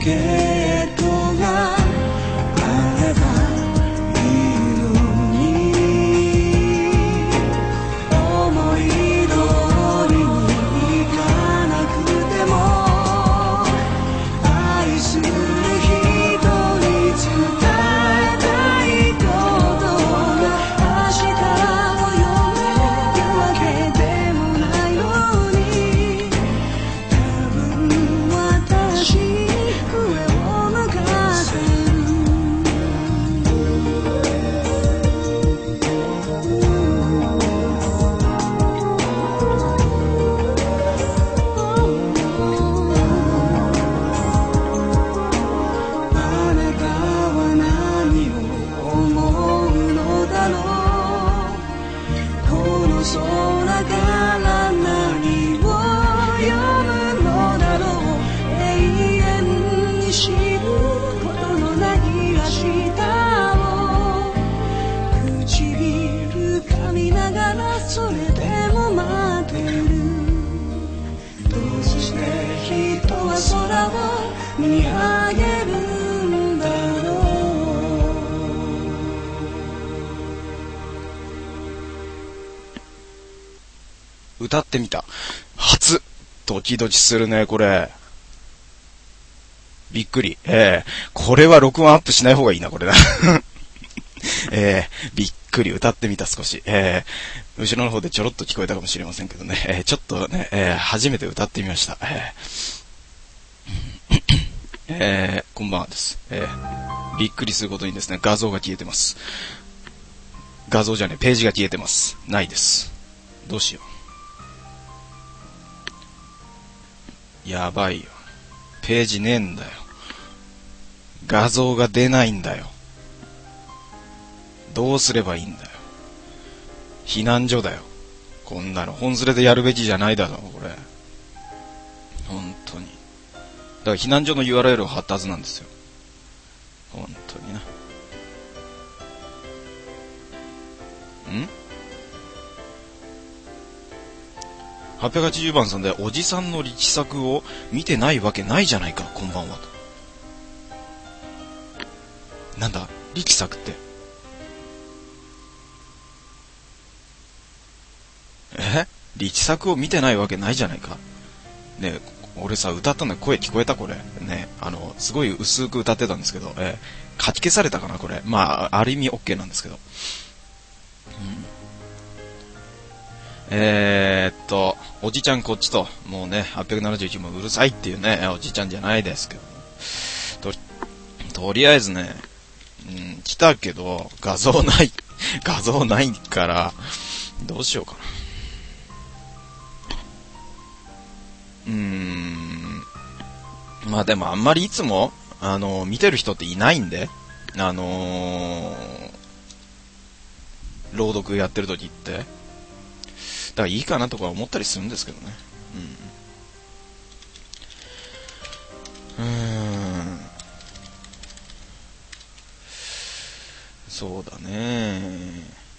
ケットがあればいいのに、思い通りにいかなくても愛する人に伝えたいことが明日を読めるわけでもないのに、多分私に上を向かせる。あなたは何を思うのだろう。この空から何を読むのだろう。永遠に知ることのない明日を唇噛みながらそれでも待ってる。どうして人は空を見上げるんだろう。 歌ってみた。初。ドキドキするね、これ。びっくり。これは録音アップしない方がいいな、これな。びっくり。歌ってみた、少し。後ろの方でちょろっと聞こえたかもしれませんけどね。ちょっとね、初めて歌ってみました。こんばんはです。びっくりすることにですね、画像が消えてます。画像じゃねえ、ページが消えてます。ないです。どうしよう。やばいよ。ページねえんだよ。画像が出ないんだよ。どうすればいいんだよ。避難所だよ。こんなの本連れでやるべきじゃないだろう、これ。本当に。だから避難所の URL を貼ったはずなんですよ。本当にな。880番さんで、おじさんの力作を見てないわけないじゃないか、こんばんはと。なんだ力作って。力作を見てないわけないじゃないか。ねえ、俺さ、歌ったの声聞こえたこれ。ね、すごい薄く歌ってたんですけど、書き消されたかなこれ。まあ、ある意味 OK なんですけど。おじちゃんこっちと、もうね、871もうるさいっていうね、おじちゃんじゃないですけど。とりあえずね、来たけど、画像ないから、どうしようかな。まあでもあんまりいつも、見てる人っていないんで、朗読やってる時って。だからいいかなとか思ったりするんですけどね。そうだね。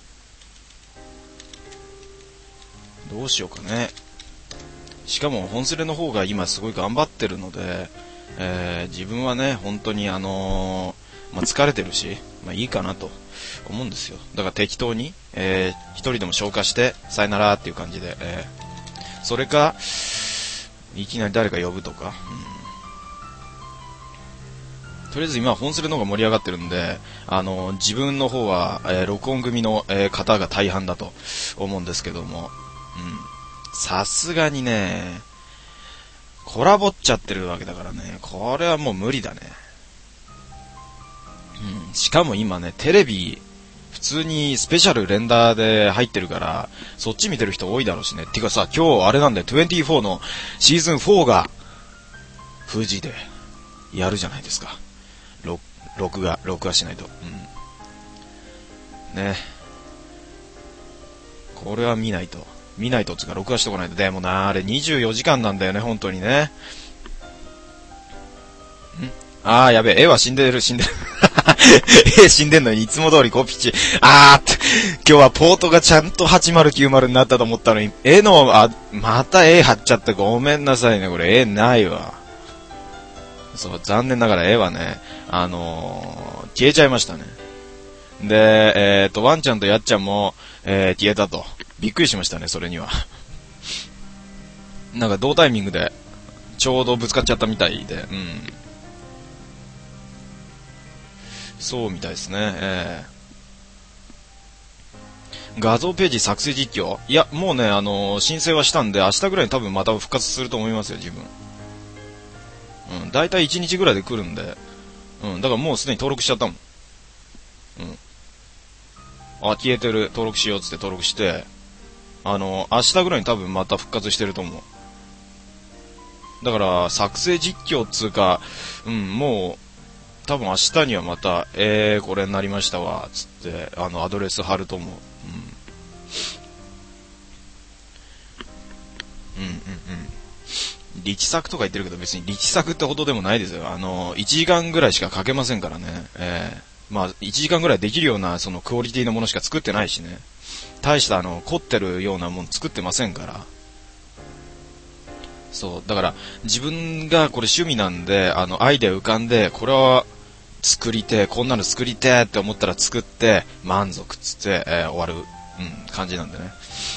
どうしようかね。しかも本スレの方が今すごい頑張ってるので、自分はね本当に疲れてるし、いいかなと思うんですよ。だから適当に、一人でも消化してさよならっていう感じで、それかいきなり誰か呼ぶとか、とりあえず今は本スレの方が盛り上がってるんで、自分の方は、録音組の、方が大半だと思うんですけども、さすがにねコラボっちゃってるわけだからね、これはもう無理だね。しかも今ねテレビ普通にスペシャル連打で入ってるからそっち見てる人多いだろうしね。てかさ、今日あれなんだよ、24のシーズン4が富士でやるじゃないですか。録画しないと。ね、これは見ないとつうか録画しとかないと。でもな、あれ24時間なんだよね、本当にね。やべえ、絵は死んでる。絵死んでんのにいつも通りコピチ。今日はポートがちゃんと8090になったと思ったのに、絵の、また絵貼っちゃった。ごめんなさいね、これ絵ないわ。 そう、残念ながら絵はね、消えちゃいましたね。で、ワンちゃんとやっちゃんも、消えたと。びっくりしましたね、それには。なんか同タイミングで、ちょうどぶつかっちゃったみたいで、そうみたいですね、画像ページ作成実況、いや、もうね、申請はしたんで、明日ぐらいに多分また復活すると思いますよ、自分。だいたい1日ぐらいで来るんで、だからもうすでに登録しちゃったもん。消えてる、登録しようっつって登録して、明日ぐらいに多分また復活してると思う。だから、作成実況っつうか、もう、多分明日にはまた、これになりましたわ、つって、アドレス貼ると思う。力作とか言ってるけど別に力作ってほどでもないですよ。1時間ぐらいしか書けませんからね。まあ、1時間ぐらいできるような、そのクオリティのものしか作ってないしね。大した凝ってるようなもの作ってませんから。そう、だから、自分がこれ趣味なんで、アイデア浮かんで、これは作りて、こんなの作りてって思ったら作って、満足っつって、終わる、感じなんでね。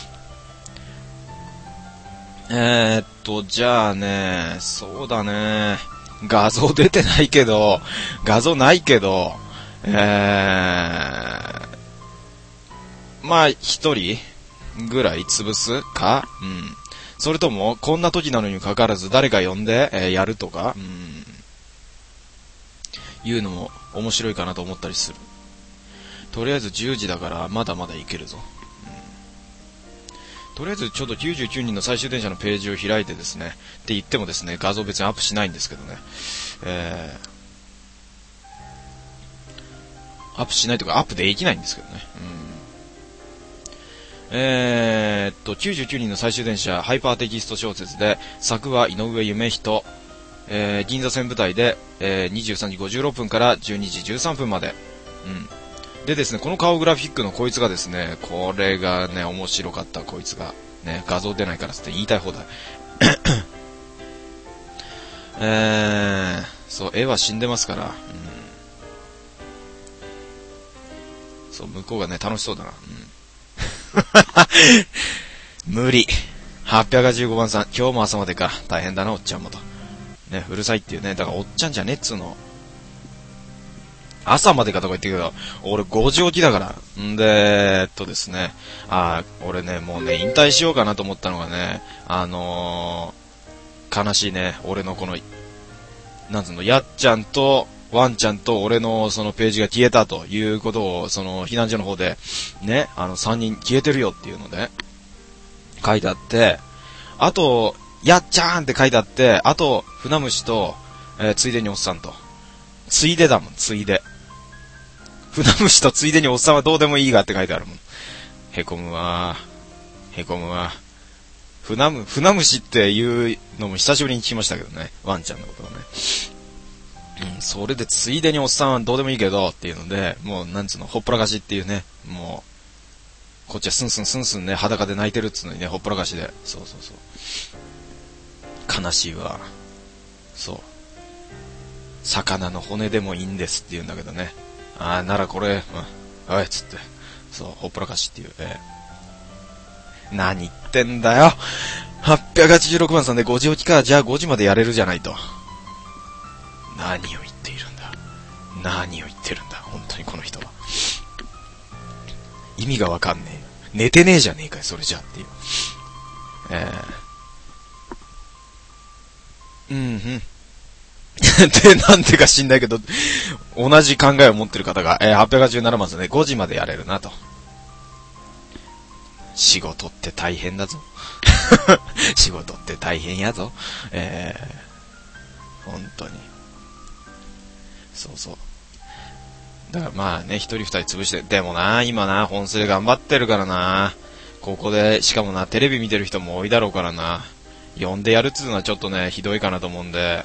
じゃあね、そうだね、画像出てないけど、画像ないけど、まあ、一人ぐらい潰すか、それとも、こんな時なのにもかかわらず誰か呼んで、やるとか、いうのも面白いかなと思ったりする。とりあえず10時だから、まだまだいけるぞ。とりあえずちょっと99人の最終電車のページを開いてですね、って言ってもですね、画像別にアップしないんですけどね、アップしないというかアップできないんですけどね。99人の最終電車ハイパーテキスト小説で、作は井上夢人、銀座線舞台で、23時56分から12時13分まで。でですね、この顔グラフィックのこいつがですね、これがね、面白かった、こいつが。ね、画像出ないからつって言いたい放題。そう、絵は死んでますから。そう、向こうがね、楽しそうだな。無理。885番さん、今日も朝までか。大変だな、おっちゃんもと。ね、うるさいっていうね。だから、おっちゃんじゃねっつうの。朝までかとか言ってるけど、俺5時起きだから。んで、ですね。俺ね、もうね、引退しようかなと思ったのがね、悲しいね。俺のこの、なんつうの、やっちゃんと、ワンちゃんと俺のそのページが消えたということを、その避難所の方で、ね、3人消えてるよっていうので、書いてあって、あと、やっちゃーんって書いてあって、あと、船虫と、ついでにおっさんと。ついでだもん、ついで。船虫とついでにおっさんはどうでもいいがって書いてあるもん。へこむわ。へこむわ。船虫っていうのも久しぶりに聞きましたけどね。ワンちゃんのことはね。それでついでにおっさんはどうでもいいけどっていうので、もうなんつうの、ほっぽらかしっていうね、もう、こっちはスンスンね、裸で泣いてるっつうのにね、ほっぽらかしで。そう。悲しいわ。そう。魚の骨でもいいんですって言うんだけどね。ならこれ、おいっつって。そう、ほっぽらかしっていう。何言ってんだよ。886番さんで5時起きか、じゃあ5時までやれるじゃないと。何を言っているんだ。何を言ってるんだ。本当にこの人は。意味がわかんねえよ。寝てねえじゃねえかよ、それじゃっていう。で、なんでか知んないけど、同じ考えを持ってる方が、887番さんで5時までやれるなと。仕事って大変だぞ。仕事って大変やぞ。本当に。そう。だからまあね、一人二人潰して、でもな、今な、本数で頑張ってるからな。ここで、しかもな、テレビ見てる人も多いだろうからな。呼んでやるっつうのはちょっとね、ひどいかなと思うんで、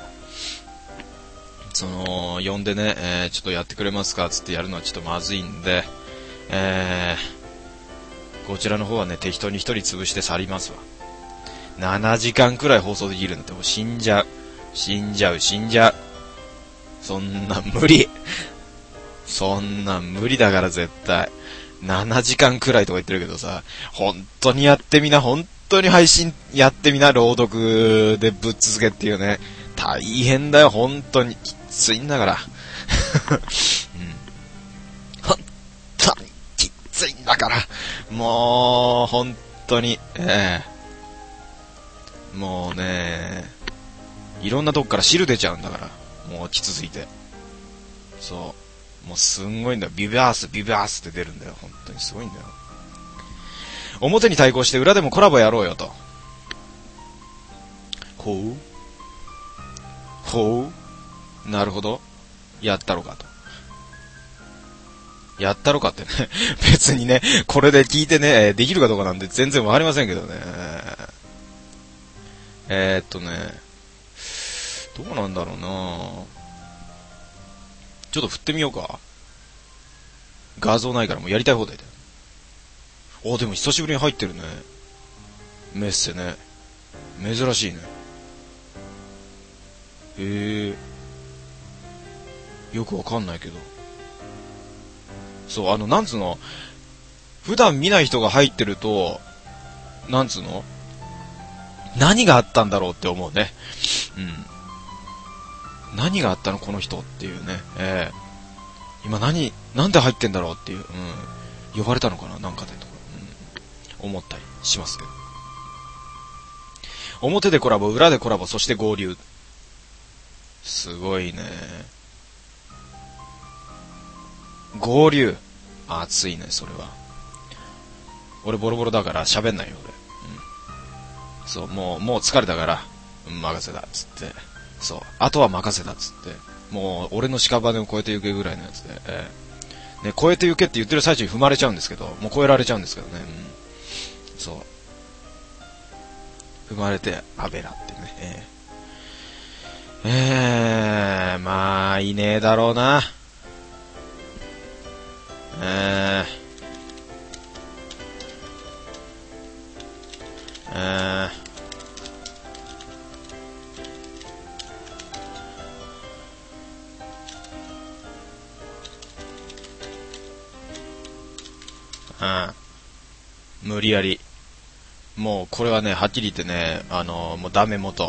呼んでね、ちょっとやってくれますかつってやるのはちょっとまずいんで、こちらの方はね、適当に一人潰して去りますわ。7時間くらい放送できるんだって、もう死んじゃう。 そんな無理。そんな無理だから絶対。7時間くらいとか言ってるけどさ、本当にやってみな、本当に配信やってみな、朗読でぶっ続けっていうね。大変だよ、本当に。きついんだから。うん。本当にきついんだから。もう、本当に、もうね、いろんなとこから汁出ちゃうんだから。もうきつすぎて。そう。もうすんごいんだよ。ビビャース、ビビャースって出るんだよ。本当にすごいんだよ。表に対抗して裏でもコラボやろうよと。ほうほうなるほど。やったろかと。やったろかってね。別にね、これで聞いてね、できるかどうかなんて全然わかりませんけどね。どうなんだろうな。ちょっと振ってみようか。画像ないからもうやりたい放題だよ。お、でも久しぶりに入ってるね。メッセね。珍しいね。よくわかんないけど。そう、なんつうの、普段見ない人が入ってると、なんつうの、何があったんだろうって思うね。うん。何があったのこの人っていうね。今なんで入ってんだろうっていう、呼ばれたのかななんかでとか、思ったりしますけど。表でコラボ、裏でコラボ、そして合流。すごいね。合流。熱いね、それは。俺ボロボロだから喋んないよ、俺。そう、もう疲れたから、任せだ、つって。そう、あとは任せだ、つって。もう、俺の屍を越えてゆけぐらいのやつで。ね、越えてゆけって言ってる最中に踏まれちゃうんですけど、もう越えられちゃうんですけどね。そう。踏まれて、アベラってね。まあ、いねえだろうな。無理やり。もうこれはね、はっきり言ってね、もうダメ元。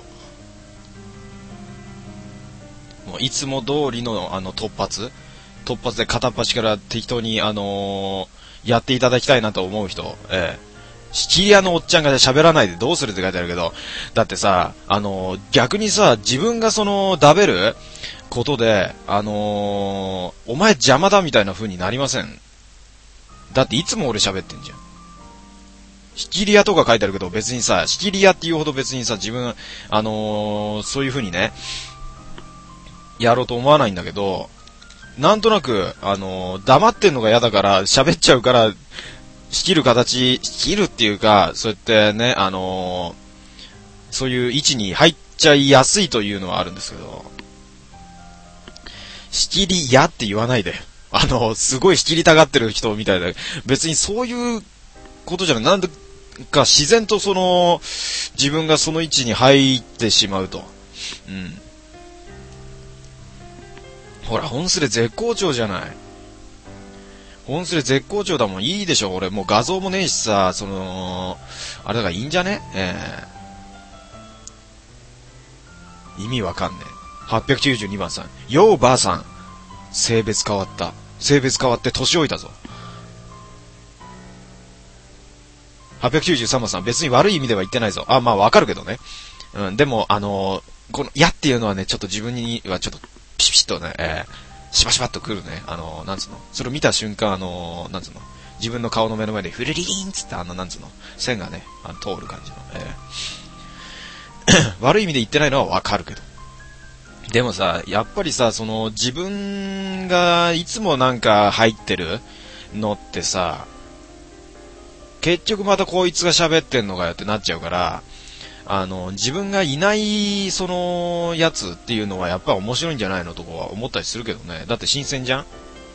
もういつも通りの突発で片っ端から適当にやっていただきたいなと思う人、シチリアのおっちゃんが喋らないでどうするって書いてあるけど、だってさ、逆にさ、自分がダベることで、お前邪魔だみたいな風になりません？だっていつも俺喋ってんじゃん。シチリアとか書いてあるけど別にさ、シチリアっていうほど別にさ、自分、そういう風にね、やろうと思わないんだけど、なんとなく、黙ってんのが嫌だから喋っちゃうから、仕切るっていうか、そうやってね、そういう位置に入っちゃいやすいというのはあるんですけど、仕切りやって言わないで。すごい仕切りたがってる人みたいで、別にそういうことじゃない。なんか自然と自分がその位置に入ってしまうと。ほら、本スレ絶好調じゃない。本スレ絶好調だもん。いいでしょ、俺。もう画像もねえしさ、あれだからいいんじゃね？意味わかんねえ。892番さん。ようばあさん。性別変わった。性別変わって年老いたぞ。893番さん。別に悪い意味では言ってないぞ。まあわかるけどね。でも、この、やっていうのはね、ちょっと自分にはちょっと、ピシッとね、しばしばっとくるね。なんつうの。それを見た瞬間、なんつうの。自分の顔の目の前で、フルリーンつって、なんつうの。線がね、通る感じの。悪い意味で言ってないのはわかるけど。でもさ、やっぱりさ、自分がいつもなんか入ってるのってさ、結局またこいつが喋ってんのかよってなっちゃうから、自分がいないやつっていうのはやっぱ面白いんじゃないのとかは思ったりするけどね。だって新鮮じゃん。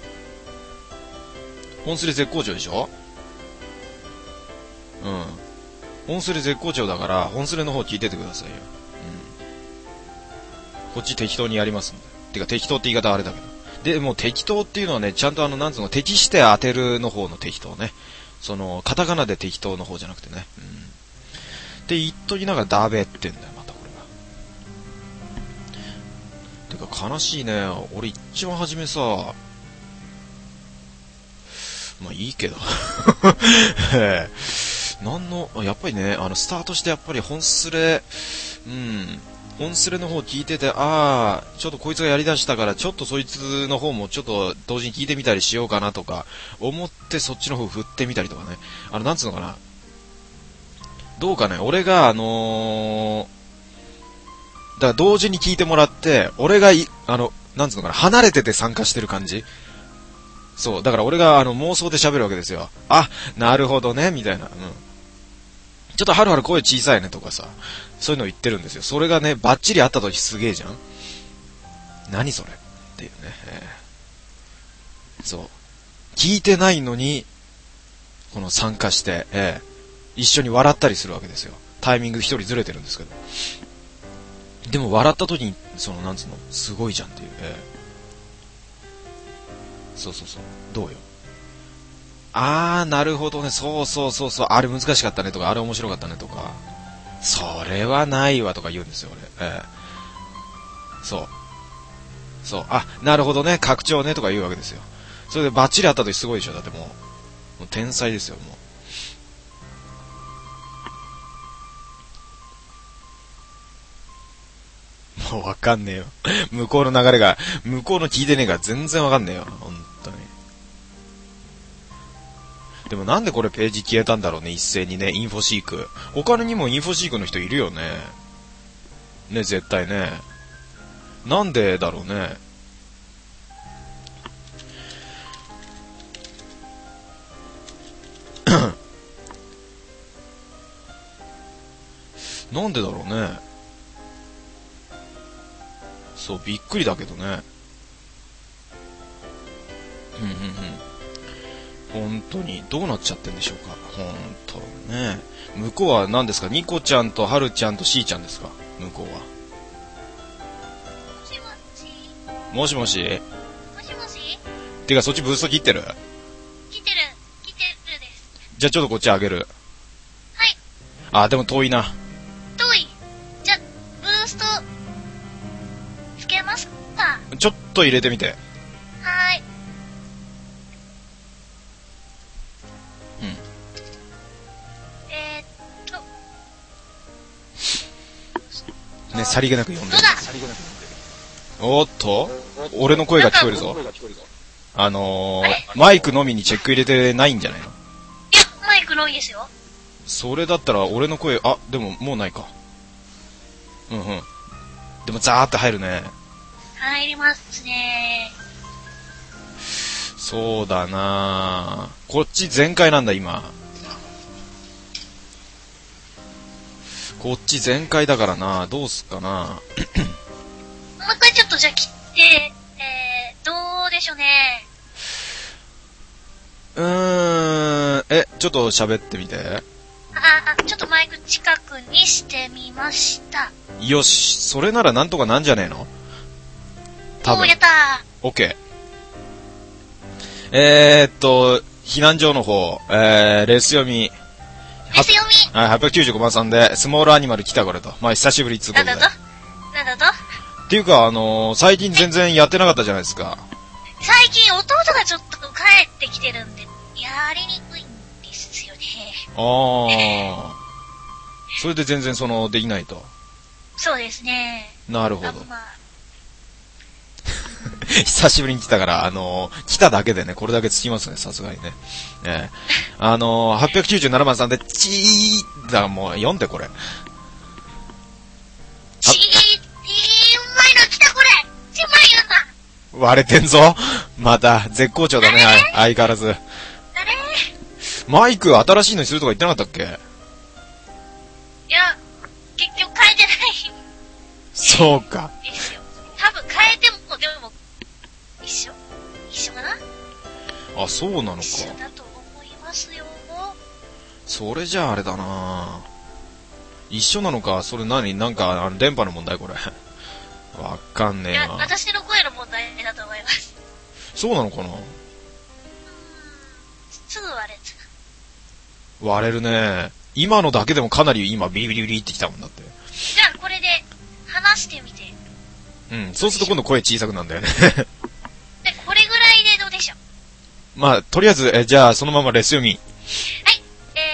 本スレ絶好調でしょ。本スレ絶好調だから本スレの方聞いててくださいよ。こっち適当にやりますんで。 てか適当って言い方はあれだけど。で、もう適当っていうのはね、ちゃんとなんつうの、適して当てるの方の適当ね。カタカナで適当の方じゃなくてね。うん。って言っときながらダベってんだよ、またこれが。てか悲しいね。俺一番初めさ、まあいいけど。やっぱりね、スタートしてやっぱり本スレの方聞いてて、ちょっとこいつがやりだしたから、ちょっとそいつの方もちょっと同時に聞いてみたりしようかなとか、思ってそっちの方振ってみたりとかね。なんつうのかな。どうかね、俺がだから同時に聞いてもらって、俺がなんつうのかな、離れてて参加してる感じ。そう、だから俺が妄想で喋るわけですよ。なるほどね、みたいな。うん。ちょっとはるはる声小さいねとかさ、そういうの言ってるんですよ。それがね、バッチリ会った時すげえじゃん。何それっていうね。そう。聞いてないのに、参加して、一緒に笑ったりするわけですよ。タイミング一人ずれてるんですけど。でも笑った時に、なんつうの、すごいじゃんっていう。そう。どうよ。なるほどね。そう。あれ難しかったねとか、あれ面白かったねとか。それはないわとか言うんですよ、俺。そう。なるほどね。拡張ねとか言うわけですよ。それでバッチリ会った時すごいでしょ。だってもう天才ですよ、もうわかんねえよ。向こうの流れが、向こうの聞いてねえから全然わかんねえよ。本当に。でもなんでこれページ消えたんだろうね、一斉にね、インフォシーク。他にもインフォシークの人いるよね。ね、絶対ね。なんでだろうね。なんでだろうね。そう、びっくりだけどね。本当にどうなっちゃってんでしょうか。本当ね。向こうは何ですか。ニコちゃんとハルちゃんとシーちゃんですか。向こうは。もしもし。てかそっちブースト切ってる。 切ってるです。 じゃあちょっとこっち上げる。 はい。 でも遠いな。 遠い。じゃブーストつけますか。 ちょっと入れてみて。 はい。 ね、さりげなく読んでる。 どうだ。 おっと、俺の声が聞こえるぞ。マイクのみにチェック入れてないんじゃないの？ いや、マイクのみですよ。 それだったら俺の声、でももうないか。でもザーって入るね。 入りますね。 そうだなぁ。こっち全開なんだ今。こっち全開だからな。どうすっかな。 もう一回ちょっとじゃあ切って、どうでしょうね。 ちょっと喋ってみて。 ちょっとマイク近くにしてみました。 よし、それならなんとかなんじゃねえの？多分。 やったー。オッケー。避難所の方、レス読み。はい、895番さんで、スモールアニマル来たからと。まあ、久しぶりっつうことで。 なんだとっていうか、最近全然やってなかったじゃないですか。 最近弟がちょっと帰ってきてるんで、やりにくいんですよね。 それで全然できないと。 そうですね。 なるほど。久しぶりに来たから、来ただけでね、これだけつきますね、さすがにね。897番さんで、もう読んでこれ。 うまいの来たこれ。うまいの割れてんぞ。また、絶好調だね、相変わらず。マイク新しいのにするとか言ってなかったっけ？ いや、結局変えてない。 そうか。 ですよ。多分変えても、でも、一緒かな？ そうなのか。 一緒だと思いますよ。 それじゃああれだな。一緒なのか、それなんか、電波の問題これ。 わかんねいや、 えな。 私の声の問題だと思います。 そうなのかな。 すぐ割れちゃ割れるね。今のだけでもかなり今ビリビリビリってきたもんだって。 う。じゃあこれで話してみて。 うん。そうすると今度声小さくなんだよね。 で、これぐらいでどうでしょう。 まあ、とりあえず、じゃあそのままレス読み。 はい。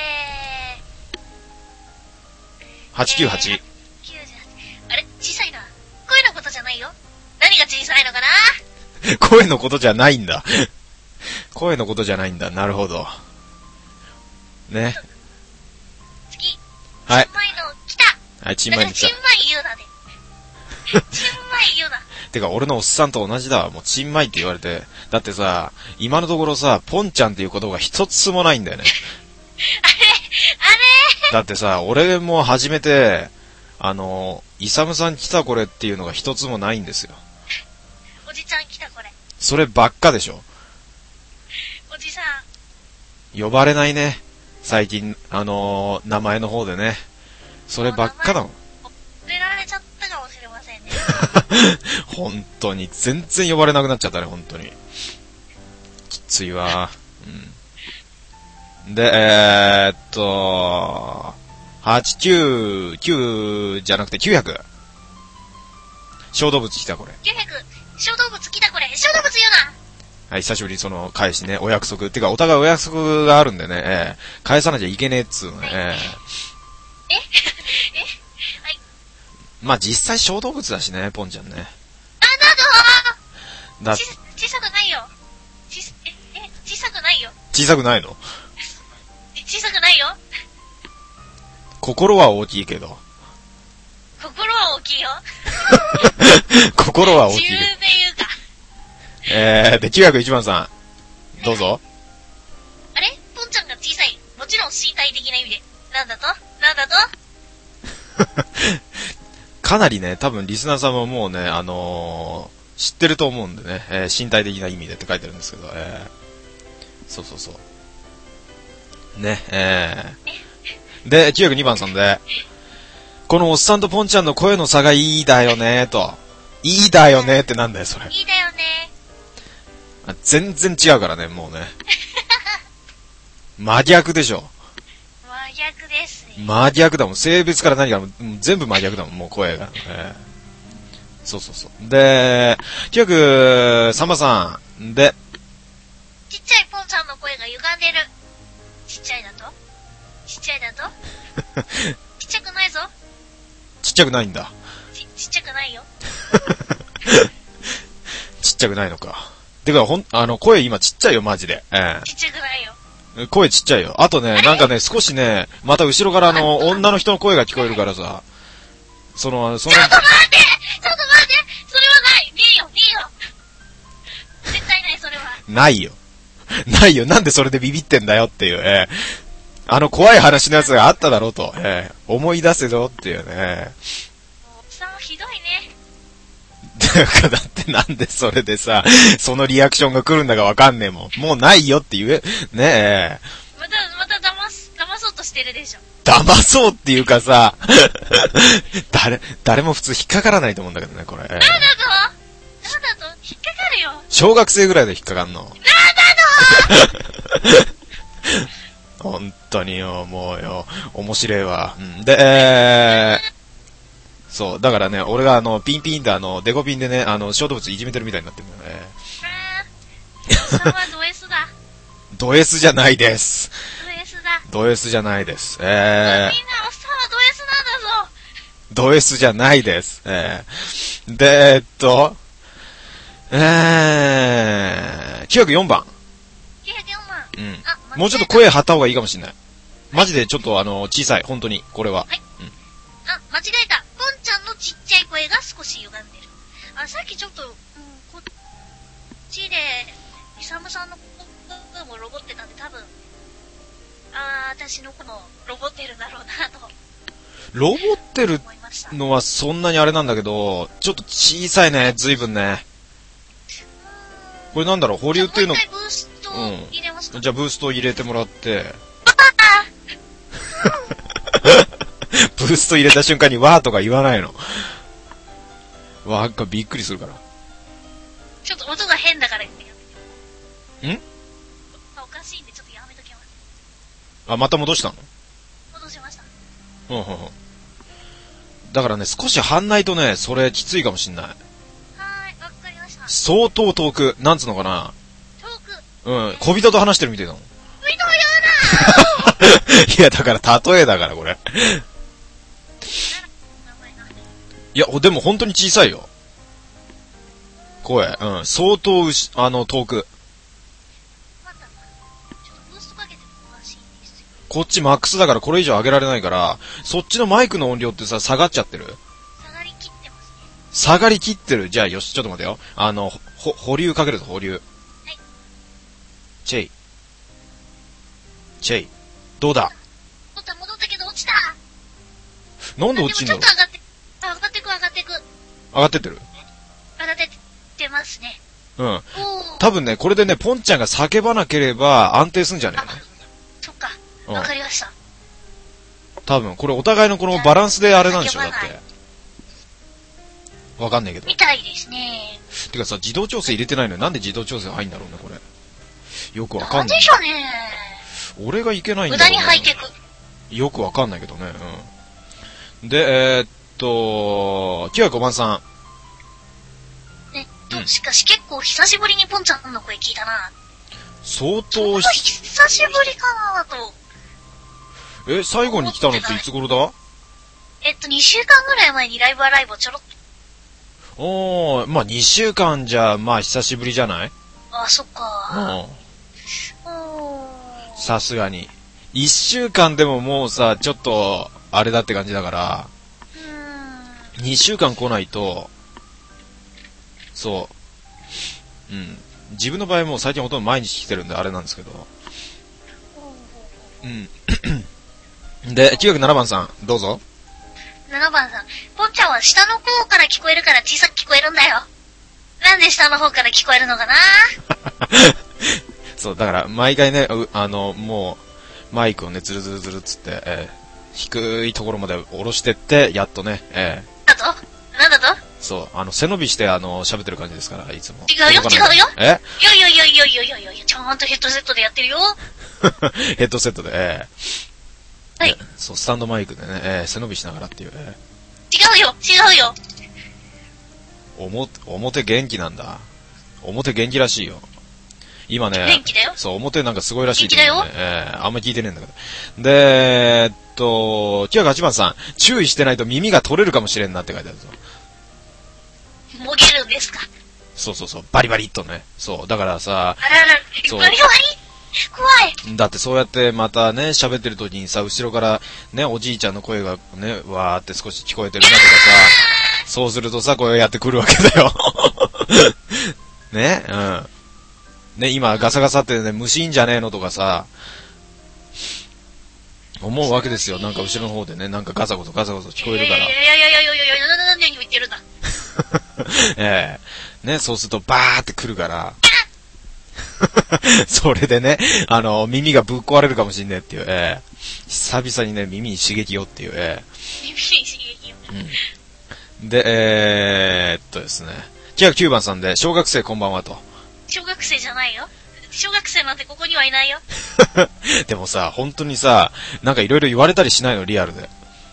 898。 あれ小さいな。声のことじゃないよ。何が小さいのかな。 声のことじゃないんだ。声のことじゃないんだ。なるほど。ね。 次。 はいチンマイの来た。 はい、チンマイに来たチン。マイ言うなで。チンマイ言うな。 てか、俺のおっさんと同じだわ。もう、チンマイって言われて。だってさ、今のところさ、ポンちゃんっていうことが一つもないんだよね。だってさ、俺も初めて、イサムさん来たこれっていうのが一つもないんですよ。 おじちゃん来たこれ。 そればっかでしょ。 おじさん。 呼ばれないね。最近、名前の方でね。そればっかだもん。 触れられちゃったかもしれませんね。 本当に、全然呼ばれなくなっちゃったね、本当に。きついわ。うん。で、899じゃなくて900。小動物来たこれ。 900、小動物来たこれ。小動物言うな。 はい、久しぶりにその返しね、お約束。てか、お互いお約束があるんでね、返さなきゃいけねえっつうのね。 はい。 まあ実際小動物だしね、ポンちゃんね。 なんだ小さくないよ。小さくないよ。 小さくないの？ 小さくないよ。 心は大きいけど。 心は大きいよ。 心は大きい。 自分で言うか。 で、901番さん。どうぞ。 あれポンちゃんが小さい。もちろん身体的な意味で。なんだとかなりね、多分リスナーさんももうね、知ってると思うんでね、身体的な意味でって書いてるんですけど、そうそうそう。ね、で、902番さんで、このおっさんとポンちゃんの声の差がいいだよねと。いいだよねってなんだよ、それ。 いいだよね。 全然違うからね、もうね。真逆でしょ。 真逆ですね。 真逆だもん。性別から何からも全部真逆だもん、もう声が。そうそうそう。で、903番さん。で、 ちっちゃいポンちゃんの声が歪んでる。ちっちゃいだとちっちゃくないぞ。 ちっちゃくないんだ。 ちっちゃくないよ。 ちっちゃくないのか。てか、声今ちっちゃいよ、マジで。 ちっちゃくないよ。 声ちっちゃいよ。あとね、なんかね、少しね、また後ろから女の人の声が聞こえるからさ、 ちょっと待ってそれはないねえよ絶対ない、それは。 ないよ。ないよ。なんでそれでビビってんだよっていう、怖い話のやつがあっただろうと、思い出せぞっていうね。 おっさんひどいね。 だってなんでそれでさ、そのリアクションが来るんだかわかんねえもん。もうないよって言え、ねえ。 また騙そうとしてるでしょ。 騙そうっていうかさ、誰も普通引っかからないと思うんだけどね、これ。 なんだと引っかかるよ。 小学生ぐらいで引っかかんの。 なんだと本当によ、もうよ、面白いわ。で、そう、だからね、俺がピンピンでデコピンでね、小動物いじめてるみたいになってるんだよね。 おっさんはド S だ。 ド S じゃないです。 ド S だ。 ド S じゃないです。 みんなおっさんはド S なんだぞ。 ド S じゃないです。で、904番。 904番。 もうちょっと声張った方がいいかもしれない。マジでちょっと小さい、本当に、これは。 はい。間違えた。ポンちゃんのちっちゃい声が少し歪んでる。さっきちょっと、こっちで、イサムさんの声もロボってたんで多分、私の声もロボってるんだろうなと。 ロボってるのはそんなにあれなんだけど、ちょっと小さいね、随分ね。これなんだろう、保留っていうの。 もう一回ブースト入れますか？ じゃあブースト入れてもらって。ブースト入れた瞬間にわーとか言わないの。 わかびっくりするから。 ちょっと音が変だからやめて。 ん？ おかしいんでちょっとやめときます。 あ、また戻したの？ 戻しました。 うんうんうん。だからね、少し離んないとね、それきついかもしんない。 はーい、わかりました。 相当遠く、なんつうのかな。 遠く。 うん、小人と話してるみたいだもん。 みんなやだいや、だから例えだから、これ。いや、でも本当に小さいよ。声。うん。相当遠く。 待った。ちょっとブーストかけてもおかしいんですよ。 こっちマックスだからこれ以上上げられないから、そっちのマイクの音量ってさ、下がっちゃってる？ 下がりきってますね。 下がりきってる。じゃあよし、ちょっと待てよ。保留かけるぞ、保留。はい。チェイ。チェイ。どうだ？ 戻ったけど落ちた。 なんで落ちんだろう？ でもちょっと上がってく。 上がってってる？ 上がってってますね。 うん。 おー。 多分ね、これでね、ポンちゃんが叫ばなければ安定すんじゃねえの？ そっか。 うんわかりました。 多分、これお互いのこのバランスであれなんでしょ、だって。わかんないけど。 みたいですね。 てかさ、自動調整入れてないのになんで自動調整入んだろうね、これ。よくわかなんんない。 でしょうね。 俺がいけないん無駄だろうね。 にハイテク。 よくわかんないけどね。うん。で、905番さね、しかし結構久しぶりにポンちゃんの声聞いたな。 ん。相ちょうど当久しぶりかなと。 最後に来たのっていつ頃だ？ 2週間ぐらい前にライブアライブをちょろっと。 まあ2週間じゃ、まあ久しぶりじゃない？ あ、そっか。 さすがに。1週間でももうさ、ちょっと、あれだって感じだから、2週間来ないと、そう。うん。自分の場合もう最近ほとんど毎日来てるんであれなんですけど。うん。で、907番さん、どうぞ。 7番さん、ポンちゃんは下の方から聞こえるから小さく聞こえるんだよ。なんで下の方から聞こえるのかなそう、だから毎回ね、もう、マイクをね、ズルズルズルっつって、低いところまで下ろしてって、やっとね、 なんだとそう、背伸びして喋ってる感じですから、いつも。 違うよ。 いや、 いや、ちゃんとヘッドセットでやってるよ。 ヘッドセットで、 はい。 そう、スタンドマイクでね、背伸びしながらっていう、 違うよ。 表元気なんだ。表元気らしいよ。今ね、 元気だよ。 そう、表なんかすごいらしい元気だよ。 あんまり聞いてねえんだけど。で、908番さん、注意してないと耳が取れるかもしれんなって書いてあるぞ。 もげるんですか？ そう、バリバリっとね。そう、だからさ、 あらら、 そうバリバリ怖い。 だってそうやってまたね、喋ってる時にさ、後ろからね、おじいちゃんの声がね、わーって少し聞こえてるなとかさ、そうするとさ、こうやってくるわけだよ。ね、うん。ね、今ガサガサってね、虫いんじゃねえのとかさ、思うわけですよ。なんか後ろの方でね、なんかガサゴソ聞こえるから。 いや、何を言ってるんだ。 ね、そうするとバーって来るから。それでね、耳がぶっ壊れるかもしんねえっていう、久々にね、耳に刺激をっていう、 耳に刺激を。 うん。で、ですね。9番さんで、小学生こんばんはと。 小学生じゃないよ。小学生なんてここにはいないよ。 でもさ、本当にさ、なんかいろいろ言われたりしないの、リアルで。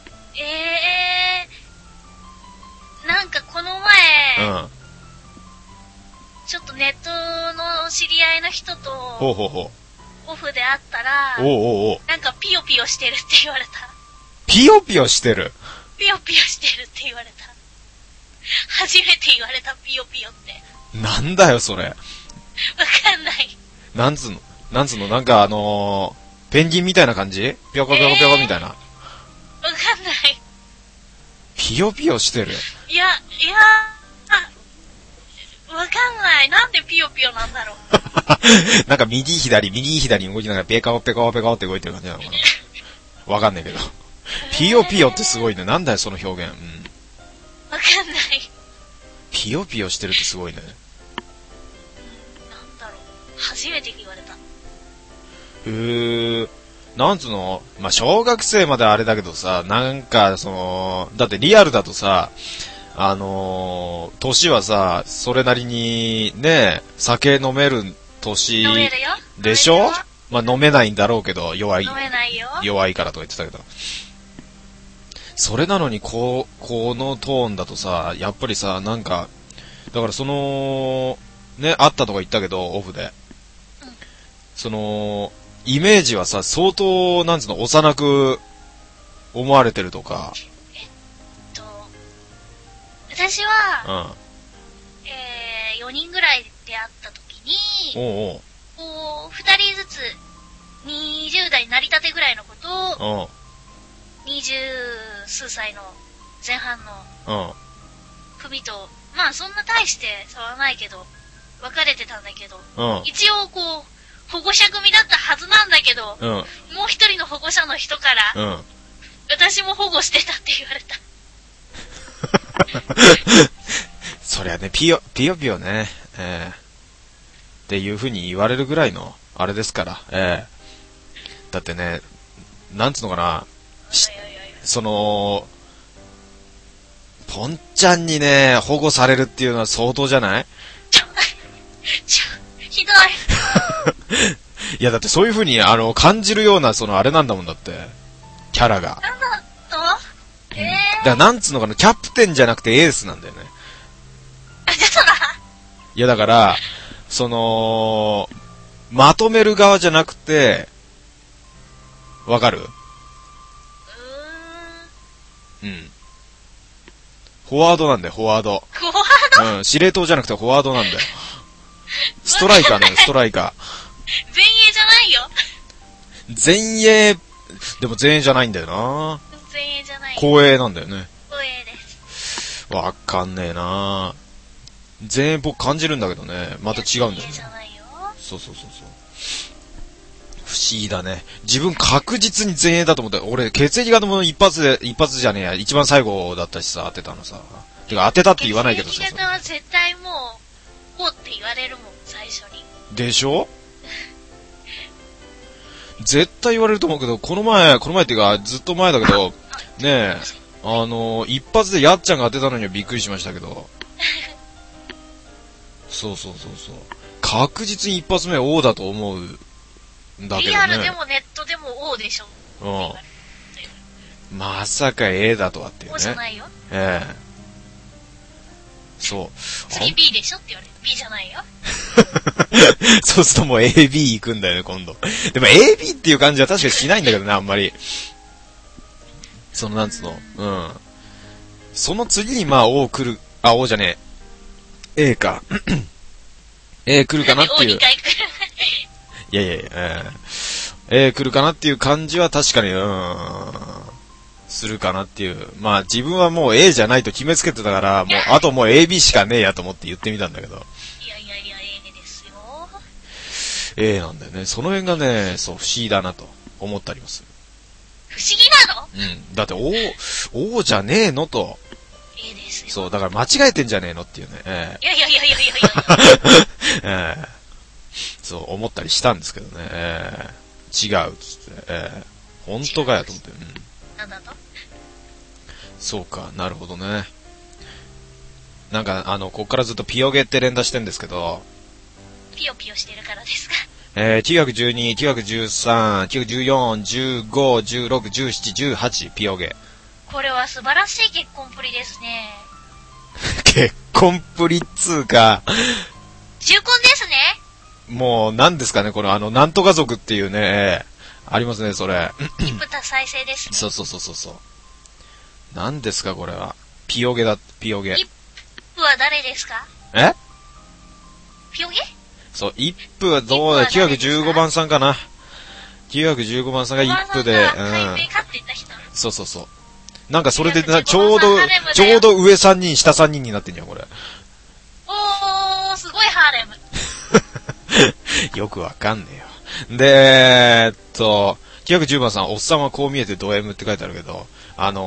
なんかこの前、 うん。 ちょっとネットの知り合いの人と、 ほう。 オフで会ったら、 おう。 なんかピヨピヨしてるって言われた。 ピヨピヨしてる。 ピヨピヨしてるって言われた。初めて言われた、ピヨピヨって。 なんだよ、それ。 わかんない。 なんつうの、なんかペンギンみたいな感じ？ぴょこぴょこぴょこみたいな。 わかんない。 ピヨピヨしてる。 いや、わかんない。なんでピヨピヨなんだろう。 なんか右左動きながらペコペコペコって動いてる感じなのかな。わかんないけど。ピヨピヨってすごいね。なんだよ、その表現。うん。 わかんない。 ピヨピヨしてるってすごいね。 なんだろう。初めて言われた。 なんつうの？まあ、小学生まであれだけどさ、なんか、だってリアルだとさ、 年はさ、それなりにね、酒飲める年飲めるよ。 でしょ？まあ飲めないんだろうけど、弱い飲めないよ。 からとか言ってたけど。それなのにこのトーンだとさ、やっぱりさ、なんか、だからその、ね、あったとか言ったけど、オフで。その、イメージはさ、相当、なんつうの、幼く思われてるとか。 私は、 うん。 4人ぐらいで会った時に、 おうこう、2人ずつ、20代成り立てぐらいの子と、 おう。 20数歳の前半のうん。うん。 組と、まあそんな大して差はないけど、別れてたんだけど、 うん。 一応こう、保護者組だったはずなんだけど、 うん。 もう一人の保護者の人から、 うん。 私も保護してたって言われた。 そりゃね、ピヨね、っていう風に言われるぐらいの、あれですから、だってね、なんつうのかな、その、ポンちゃんにね、保護されるっていうのは相当じゃない？ ひどい。 いや、だってそういう風に、感じるような、あれなんだもんだって、キャラが。 なんだと？ だからなんつうのかな、キャプテンじゃなくてエースなんだよね。いやだから、まとめる側じゃなくて、わかる？うん。フォワードなんだよ、フォワード。 フォワード？ うん、司令塔じゃなくてフォワードなんだよ。ストライカーなんだよ、ストライカー。前衛じゃないよ。 前衛、でも前衛じゃないんだよな。 前衛じゃない。 後衛なんだよね。 後衛です。 わかんねえな。前衛僕感じるんだけどね、また違うんだよね。 前衛じゃないよ。 そう。不思議だね。自分確実に前衛だと思った。俺、血液型も一発じゃねえや。一番最後だったしさ、当てたのさ。てか当てたって言わないけどさ。 血液型は絶対もう、こうって言われるもん、最初に。 でしょ？絶対言われると思うけど、この前っていうか、ずっと前だけど、ねえ、一発でやっちゃんが当てたのにはびっくりしましたけど。そう。確実に一発目 O だと思うんだけどね。 リアルでもネットでも O でしょ。 うん。まさか A だとはっていうね。 O じゃないよ。 そう。 次 B でしょって言われる。B じゃないよ。 そうするともう AB 行くんだよね、今度。でも AB っていう感じは確かにしないんだけどね、あんまり。なんつうの。うん。その次にまあ O 来る、O じゃねえ。A か。A 来るかなっていう。 O2 回来る。 いや、A 来るかなっていう感じは確かに、するかなっていう。まあ自分はもう A じゃないと決めつけてたから、もう、あともう AB しかねえやと思って言ってみたんだけど。 いや、A ですよ。 A なんだよね。その辺がね、そう、不思議だなと思ったりもする。 不思議なの？ うん。だって O じゃねえのと。 A ですよ。 そう、だから間違えてんじゃねえのっていうね。 いや。 そう、思ったりしたんですけどね。違うっつって。本当かよと思って。うん。 なんだと？ そうか、なるほどね。なんか、こっからずっとピヨゲって連打してんですけど。 ピヨピヨしてるからですか 912、913、914、15、16、17、18、ピヨゲ。 これは素晴らしい結婚っぷりですね。 結婚っぷりっつうか。 重婚ですね。 もう、何ですかね、このなんとか族っていうね、ありますね、それ。 一夫多妻制ですね。 そう。何ですか、これは。ピヨゲだ、ピヨゲ。 一夫は誰ですか？ピヨゲ？ そう、一夫はどうだ、915番さんかな。915番さんが一夫で、そう。なんかそれでちょうど上3人、下3人になってんじゃん、これ。 おー、すごいハーレム。 よくわかんねえよ。で、910番さん、おっさんはこう見えてド M って書いてあるけど、 だって。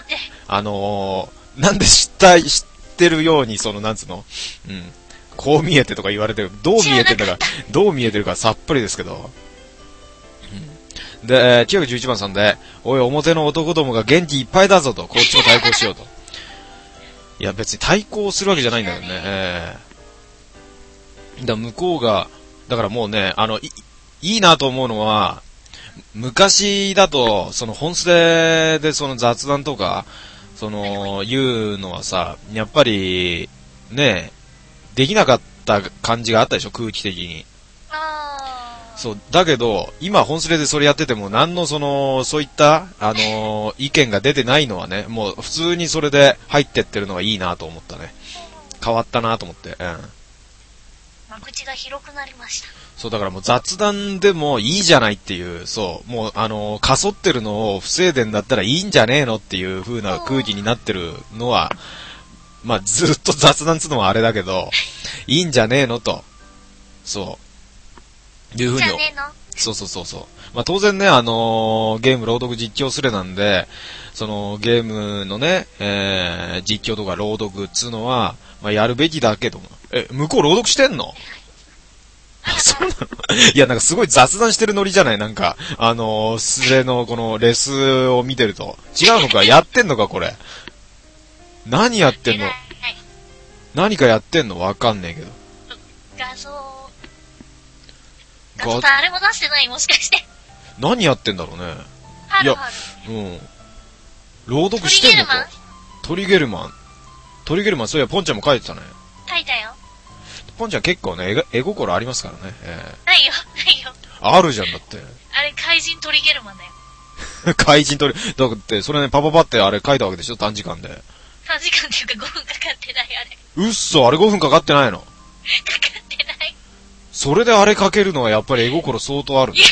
なんで知ってるように、なんつうの、うん、こう見えてとか言われてる。どう見えてるかさっぱりですけど。うん、で、911番さんで、おい、表の男どもが元気いっぱいだぞと、こっちも対抗しようと。 いや別に対抗するわけじゃないんだよね。だ向こうが、だからもうね、いいなと思うのは、昔だと、その本スレでその雑談とか、言うのはさ、やっぱり、ね、できなかった感じがあったでしょ、空気的に。そう、だけど、今本スレでそれやってても、何のそういった、意見が出てないのはね、もう普通にそれで入ってってるのがいいなと思ったね。変わったなと思って、 間口が広くなりました。 そう、だからもう雑談でもいいじゃないっていう、そう、もうかそってるのを防いでんだったらいいんじゃねえのっていう風な空気になってるのは、まあずっと雑談つうのはあれだけど、いいんじゃねえのと、そう、いう風に。 じゃねえの？ そう。まあ当然ね、ゲーム朗読実況スレなんで、そのゲームのね、実況とか朗読っつうのは、まあやるべきだけども。向こう朗読してんの？そうなの？いや、なんかすごい雑談してるノリじゃない？なんか、スレのこのレスを見てると。違うのか？やってんのかこれ。何やってんの？何かやってんの？わかんねえけど。 画像誰も出してない？もしかして。 何やってんだろうね。 いや、 朗読してんのか？トリゲルマン、そういや、ポンちゃんも書いてたね。 書いたよ。 ポンちゃん結構ね、絵心ありますからね。 ないよ。 あるじゃんだって。 あれ、怪人トリゲルマンだよ。 怪人だって、それね、パパってあれ書いたわけでしょ？短時間で。 短時間っていうか5分かかってない、あれ。 うっそ、あれ5分かかってないの？かかってない。 それであれ書けるのはやっぱり絵心相当ある。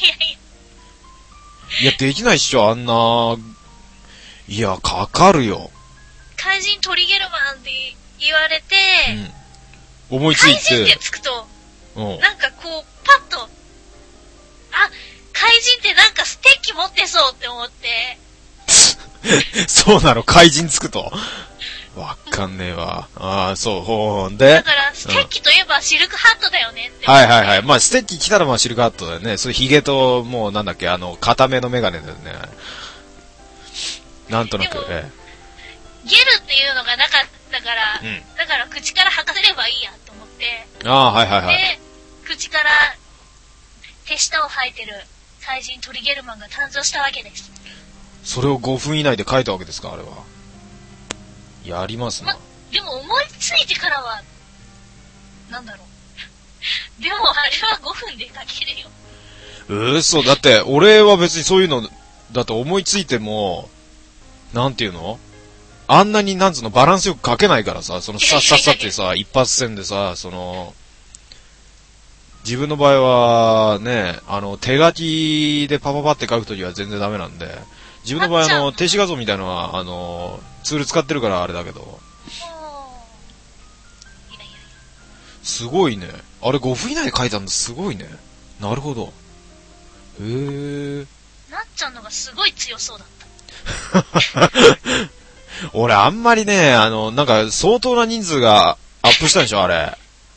いや、できないっしょ、あんな。いや、かかるよ。 怪人トリゲルマンって言われて、 思いついて。 怪人ってつくと、なんかこう、パッと、怪人ってなんかステッキ持ってそうって思って。 そうなの？怪人つくと。わかんねえわ。そう、で。 だから、ステッキといえばシルクハットだよねって。 はい。まあ、ステッキ来たらまあシルクハットだよね。それヒゲと、もうなんだっけ、固めのメガネだよね。なんとなく、ゲルっていうのがなかったから、だから口から吐かせればいいやと思って。 はい。 で、口から手下を吐いてる怪人トリゲルマンが誕生したわけです。 それを5分以内で書いたわけですか、あれは。やりますな。 でも思いついてからは、なんだろう。でもあれは5分で書けるよ。 嘘、だって俺は別にそういうの、だと思いついても、なんていうの？あんなになんつうのバランスよく書けないからさ、さっってさ、一発戦でさ、自分の場合はね、手書きでパって書くときは全然ダメなんで、自分の場合停止画像みたいなのは、ツール使ってるからあれだけど。すごいね。あれ5分以内で書いたんだ、すごいね。なるほど。 なっちゃんのがすごい強そうだった。 俺あんまりね、なんか相当な人数がアップしたんでしょ、あれ。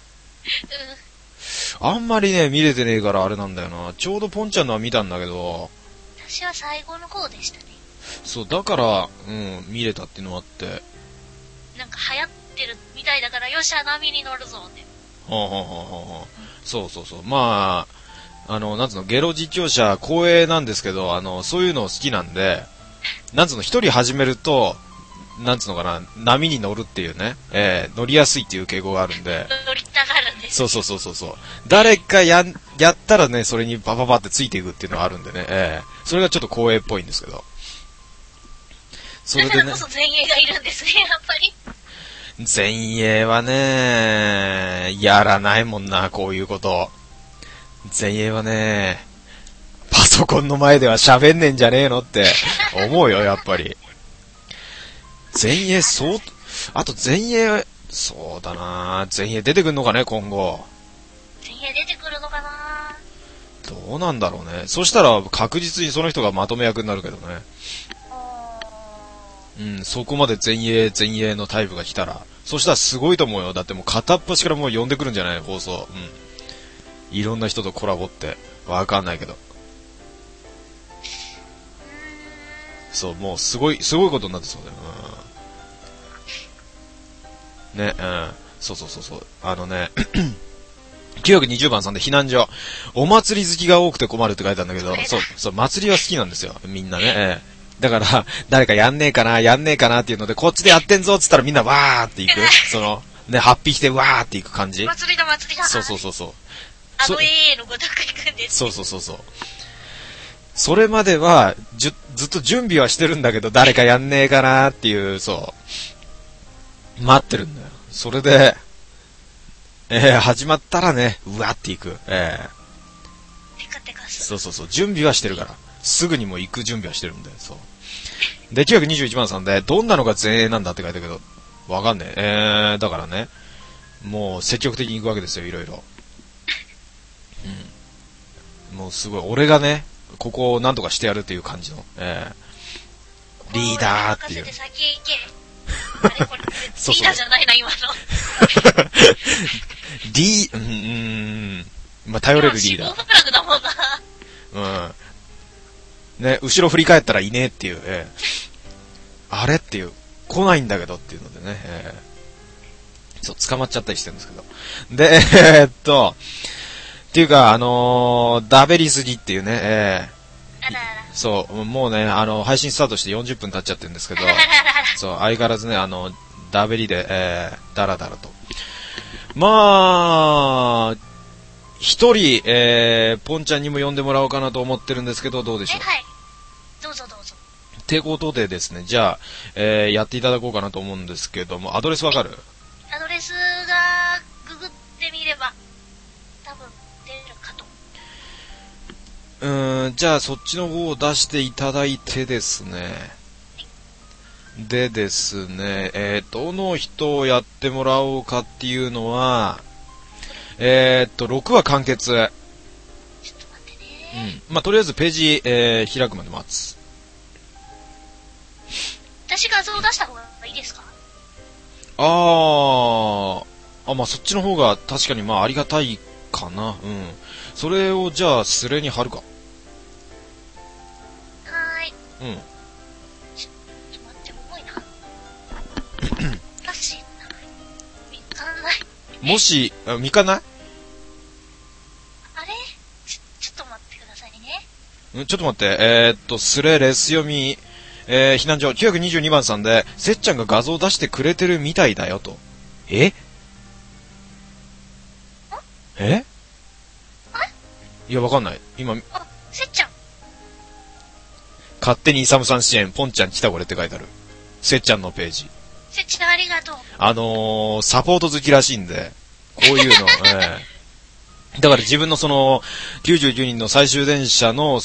あんまりね、見れてねえからあれなんだよな。ちょうどポンちゃんのは見たんだけど。 私は最後の方でしたね。 そう、だから、見れたっていうのもあって。 なんか流行ってるみたいだから、よし、波に乗るぞって。 そう。まあ、なんつうの、ゲロ実況者光栄なんですけど、そういうの好きなんで、なんつうの、一人始めると、なんつうのかな、波に乗るっていうね、乗りやすいっていう傾向があるんで。 乗りたがるんです。 そう。誰かやったらね、それにパってついていくっていうのがあるんでね、それがちょっと光栄っぽいんですけど。それでね。 だからこそ前衛がいるんですね、やっぱり。 前衛はね、やらないもんな、こういうこと。前衛はね、パソコンの前では喋んねんじゃねえのって思うよ、やっぱり。前衛、あと前衛、そうだな、前衛出てくんのかね、今後。 前衛出てくるのかな。 どうなんだろうね。そしたら確実にその人がまとめ役になるけどね。そこまで前衛のタイプが来たら。そしたらすごいと思うよ。だってもう片っ端からもう呼んでくるんじゃない？放送。いろんな人とコラボって。わかんないけど。そう、もうすごいことになってそうだよね、うん。そうそうそうそう。920番さんで避難所。お祭り好きが多くて困るって書いてあるんだけど、そう、祭りは好きなんですよ。みんなね。だから、誰かやんねえかなっていうので、こっちでやってんぞっつったらみんなわーっていく。ね、ハッピーしてわーっていく感じ。 祭りだ。 そうそうそうそう。 AA のごとく行くんです。 そう。それまでは、ずっと準備はしてるんだけど、誰かやんねえかなっていう、待ってるんだよ。それで、始まったらね、うわっていく。 テカする。 そう、準備はしてるから。すぐにも行く準備はしてるんだよ、そう。で、921番さんで、どんなのが前衛なんだって書いてあるけど、わかんねえ。だからね、もう積極的に行くわけですよ、いろいろ。もうすごい、俺がね、ここをなんとかしてやるっていう感じの、リーダーっていう。 任せて先へ行け。あれこれ、 そうリーダーじゃないな、今の。 まあ、頼れるリーダー。 死亡フラグだもんな。 ね、後ろ振り返ったらいねえっていう、あれっていう、来ないんだけどっていうのでね、そう、捕まっちゃったりしてるんですけど。で、っていうか、ダベりすぎっていうね、そう、もうね、配信スタートして40分経っちゃってるんですけど、そう、相変わらずね、ダベりで、ダラダラと。まあ、一人、ポンちゃんにも呼んでもらおうかなと思ってるんですけど、どうでしょう。 はい。どうぞ。 抵抗等でですね、じゃあ、やっていただこうかなと思うんですけども、アドレスわかる？ アドレスが、ググってみれば、多分、出るかと。 じゃあ、そっちの方を出していただいてですね、でですね、どの人をやってもらおうかっていうのは、6話完結。 ちょっと待ってね。 まあ、とりあえずページ、開くまで待つ。 私画像を出した方がいいですか？ まあ、そっちの方が確かにまあ、ありがたいかな。それをじゃあ、スレに貼るか。 はーい。ちょっと待って、重いな。らしいな。見つからない。 もし、見かない？ あれ？ちょっと待ってくださいね。 ちょっと待って、スレレス読み、避難所、922番さんで、せっちゃんが画像出してくれてるみたいだよと。えいや、わかんない。今、 せっちゃん。 勝手にイサムさん支援、ポンちゃん来たこれって書いてある。せっちゃんのページ。 せっちゃんありがとう。 サポート好きらしいんで、こういうの、だから自分の99人の最終電車の、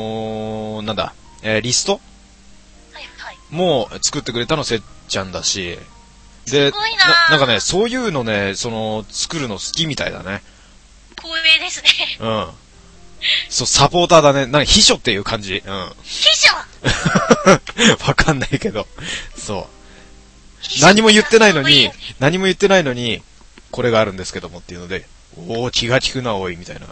リストも作ってくれたのせっちゃんだし、で、 すごいななんかね、そういうのね、作るの好きみたいだね。 光栄ですね。 そう、サポーターだね。なんか秘書っていう感じ。 秘書わかんないけど。そう。何も言ってないのに、これがあるんですけどもっていうので、気が利くな、おい、みたいな。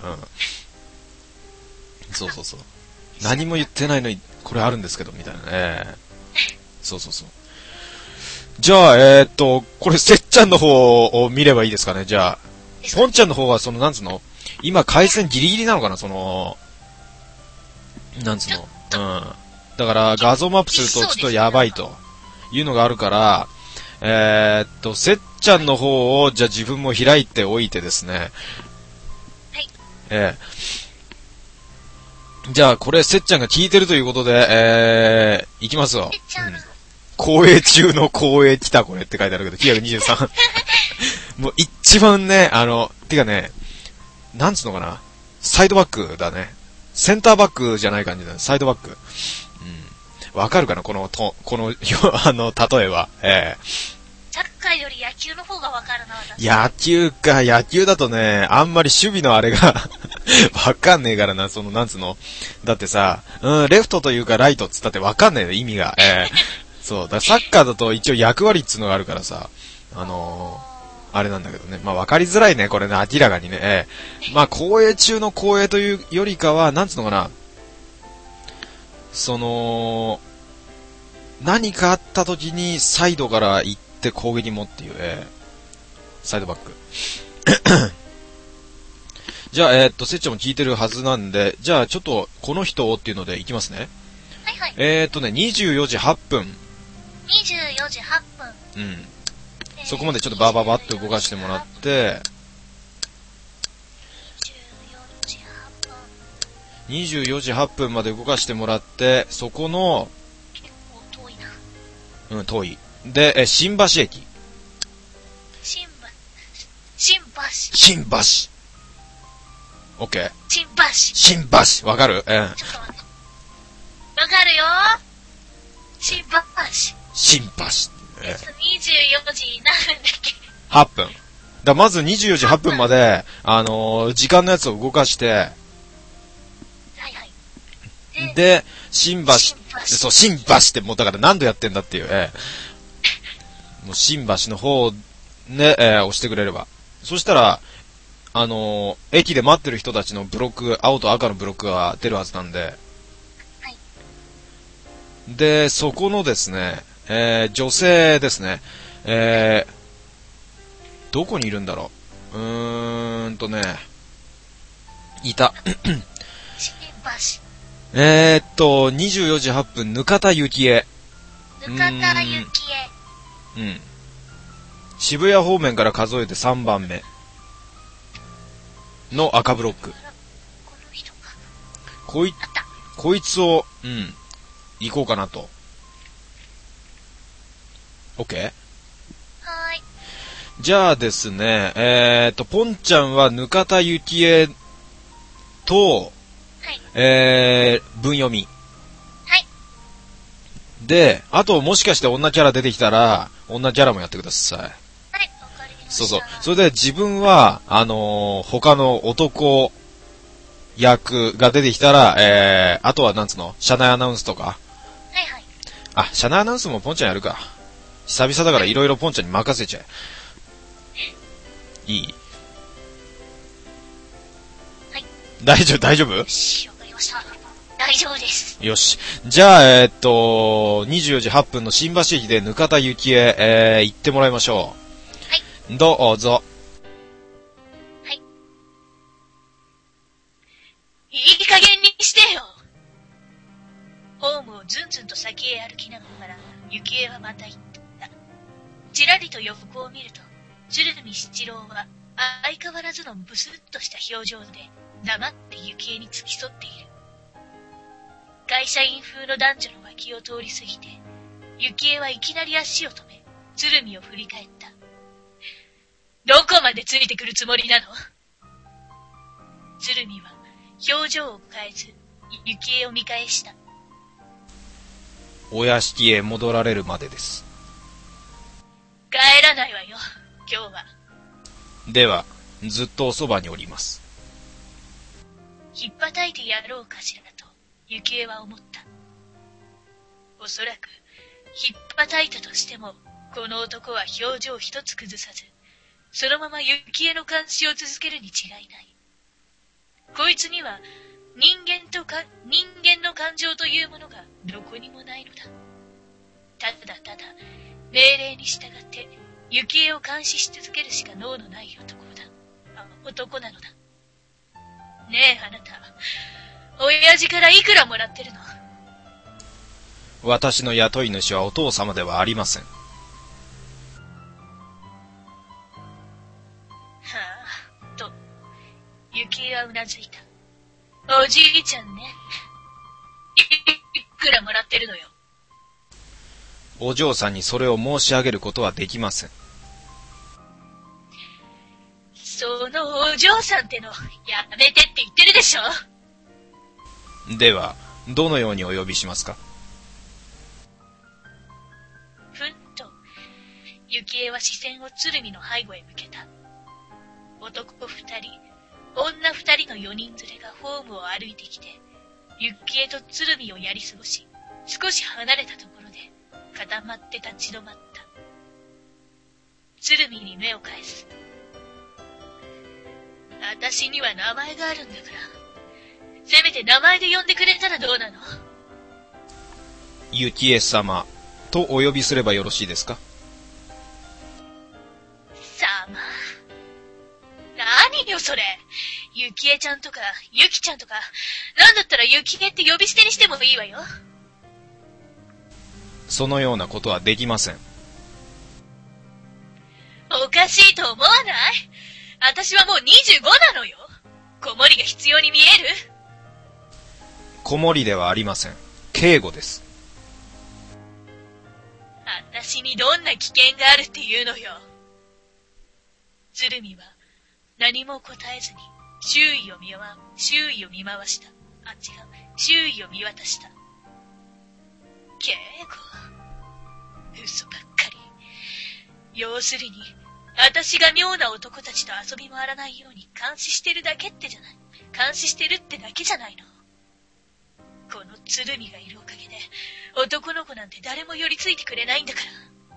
そう。何も言ってないのに、これあるんですけど、みたいなね。そう。じゃあ、これ、せっちゃんの方を見ればいいですかね、じゃあ。ポンちゃんの方は、なんつうの？今、回線ギリギリなのかな、なんつうの？だから、画像マップするとちょっとやばいというのがあるから、せっちゃんの方を、じゃあ自分も開いておいてですね。 はい。 じゃあ、これ、せっちゃんが聞いてるということで、いきますよ。 せっちゃん。 公営中の公営来たこれって書いてあるけど、923。もう一番ね、てかね、なんつうのかな、サイドバックだね。センターバックじゃない感じだね、サイドバック。わかるかなこの例えは。 サッカーより野球の方がわかるな、私。 野球だとね、あんまり守備のあれが、わかんねえからな、なんつうの。だってさ、レフトというかライトっつったってわかんねえよ、意味が。そう、だからサッカーだと一応役割っつうのがあるからさ、あれなんだけどね。まあ、わかりづらいね、これね、明らかにね。まあ、公営中の公営というよりかは、なんつうのかな。何かあった時にサイドから行っって攻撃もっていう、サイドバック。じゃあ、せっちゃんも聞いてるはずなんで、じゃあちょっとこの人をっていうのでいきますね。 はいはい。 24時8分。 24時8分。 うん。そこまでちょっとバーバーバッと動かしてもらって、24時8分まで動かしてもらって、そこの、 結構遠いな。 うん、遠い。で、新橋駅。 新橋。 新橋。オッケー。 新橋。 新橋。わかる？うん。 ちょっと待って。わかるよ。新橋。 新橋。 24時何分だっけ 8分。まず24時8分まで、時間のやつを動かして、 はいはい。 で、新橋。そう、新橋ってもうだから何度やってんだっていう、もう新橋の方ね、押してくれれば。そしたら、駅で待ってる人たちのブロック、青と赤のブロックが出るはずなんで、 はい。 で、そこのですね、女性ですね、どこにいるんだろう。いた。 新橋。 24時8分、ぬかたゆきえ。 ぬかたゆきえ。 うん。渋谷方面から数えて3番目の赤ブロック。 この人か。 こいつを、行こうかなと。OK？ はーい。 じゃあですね、ポンちゃんはぬかたゆきえと、 はい。 文読み。 はい。 で、あともしかして女キャラ出てきたら、女キャラもやってください。 はい、わかりました。 そうそう。それで自分は、他の男役が出てきたら、あとはなんつうの車内アナウンスとか。 はいはい。 あ、車内アナウンスもポンちゃんやるか。久々だからいろいろポンちゃんに任せちゃえ。いい？ はい。 大丈夫？ よし、わかりました。大丈夫です。 よし。じゃあ、24時8分の新橋駅でぬかたゆきへ、行ってもらいましょう。 はい。 どうぞ。 はい。いい加減にしてよ。ホームをずんずんと先へ歩きながら、ゆきえはまた言った。ちらりと横を見ると、鶴見七郎は相変わらずのブスッとした表情で黙ってゆきえに付き添っている。会社員風の男女の脇を通り過ぎて、ゆきえはいきなり足を止め、鶴見を振り返った。どこまでついてくるつもりなの？鶴見は表情を変えず、ゆきえを見返した。 お屋敷へ戻られるまでです。 帰らないわよ、今日は。 では、ずっとおそばにおります。 ひっぱたいてやろうかしらと、ゆきえは思った。おそらく、ひっぱたいたとしても、この男は表情一つ崩さず、そのままゆきえの監視を続けるに違いない。こいつには、人間の感情というものがどこにもないのだ。ただただ、命令に従って、ゆきえを監視し続けるしか能のない男なのだ。ねえ、あなた、親父からいくらもらってるの？ 私の雇い主はお父様ではありません。はあ、と、ゆきえはうなずいた。おじいちゃんね。いくらもらってるのよ。 お嬢さんにそれを申し上げることはできません。 そのお嬢さんっての、やめてって言ってるでしょ。 では、どのようにお呼びしますか？ ふんと、ゆきえは視線を鶴見の背後へ向けた。男2人、女2人の4人連れがホームを歩いてきて、ゆきえと鶴見をやり過ごし、少し離れたところで固まって立ち止まった。鶴見に目を返す。私には名前があるんだから、せめて名前で呼んでくれたらどうなの？ ゆきえ様とお呼びすればよろしいですか？ まあ。何よそれ。ゆきえちゃんとか、ゆきちゃんとか、なんだったらゆきえって呼び捨てにしてもいいわよ。 そのようなことはできません。 おかしいと思わない？私はもう25なのよ。子守が必要に見える？ 子守ではありません。警護です。 私にどんな危険があるっていうのよ。鶴見は何も答えずに周囲を見回した。あ、違う。周囲を見渡した。警護？嘘ばっかり。要するに、私が妙な男たちと遊び回らないように監視してるってだけじゃないの。この鶴見がいるおかげで、男の子なんて誰も寄りついてくれないんだから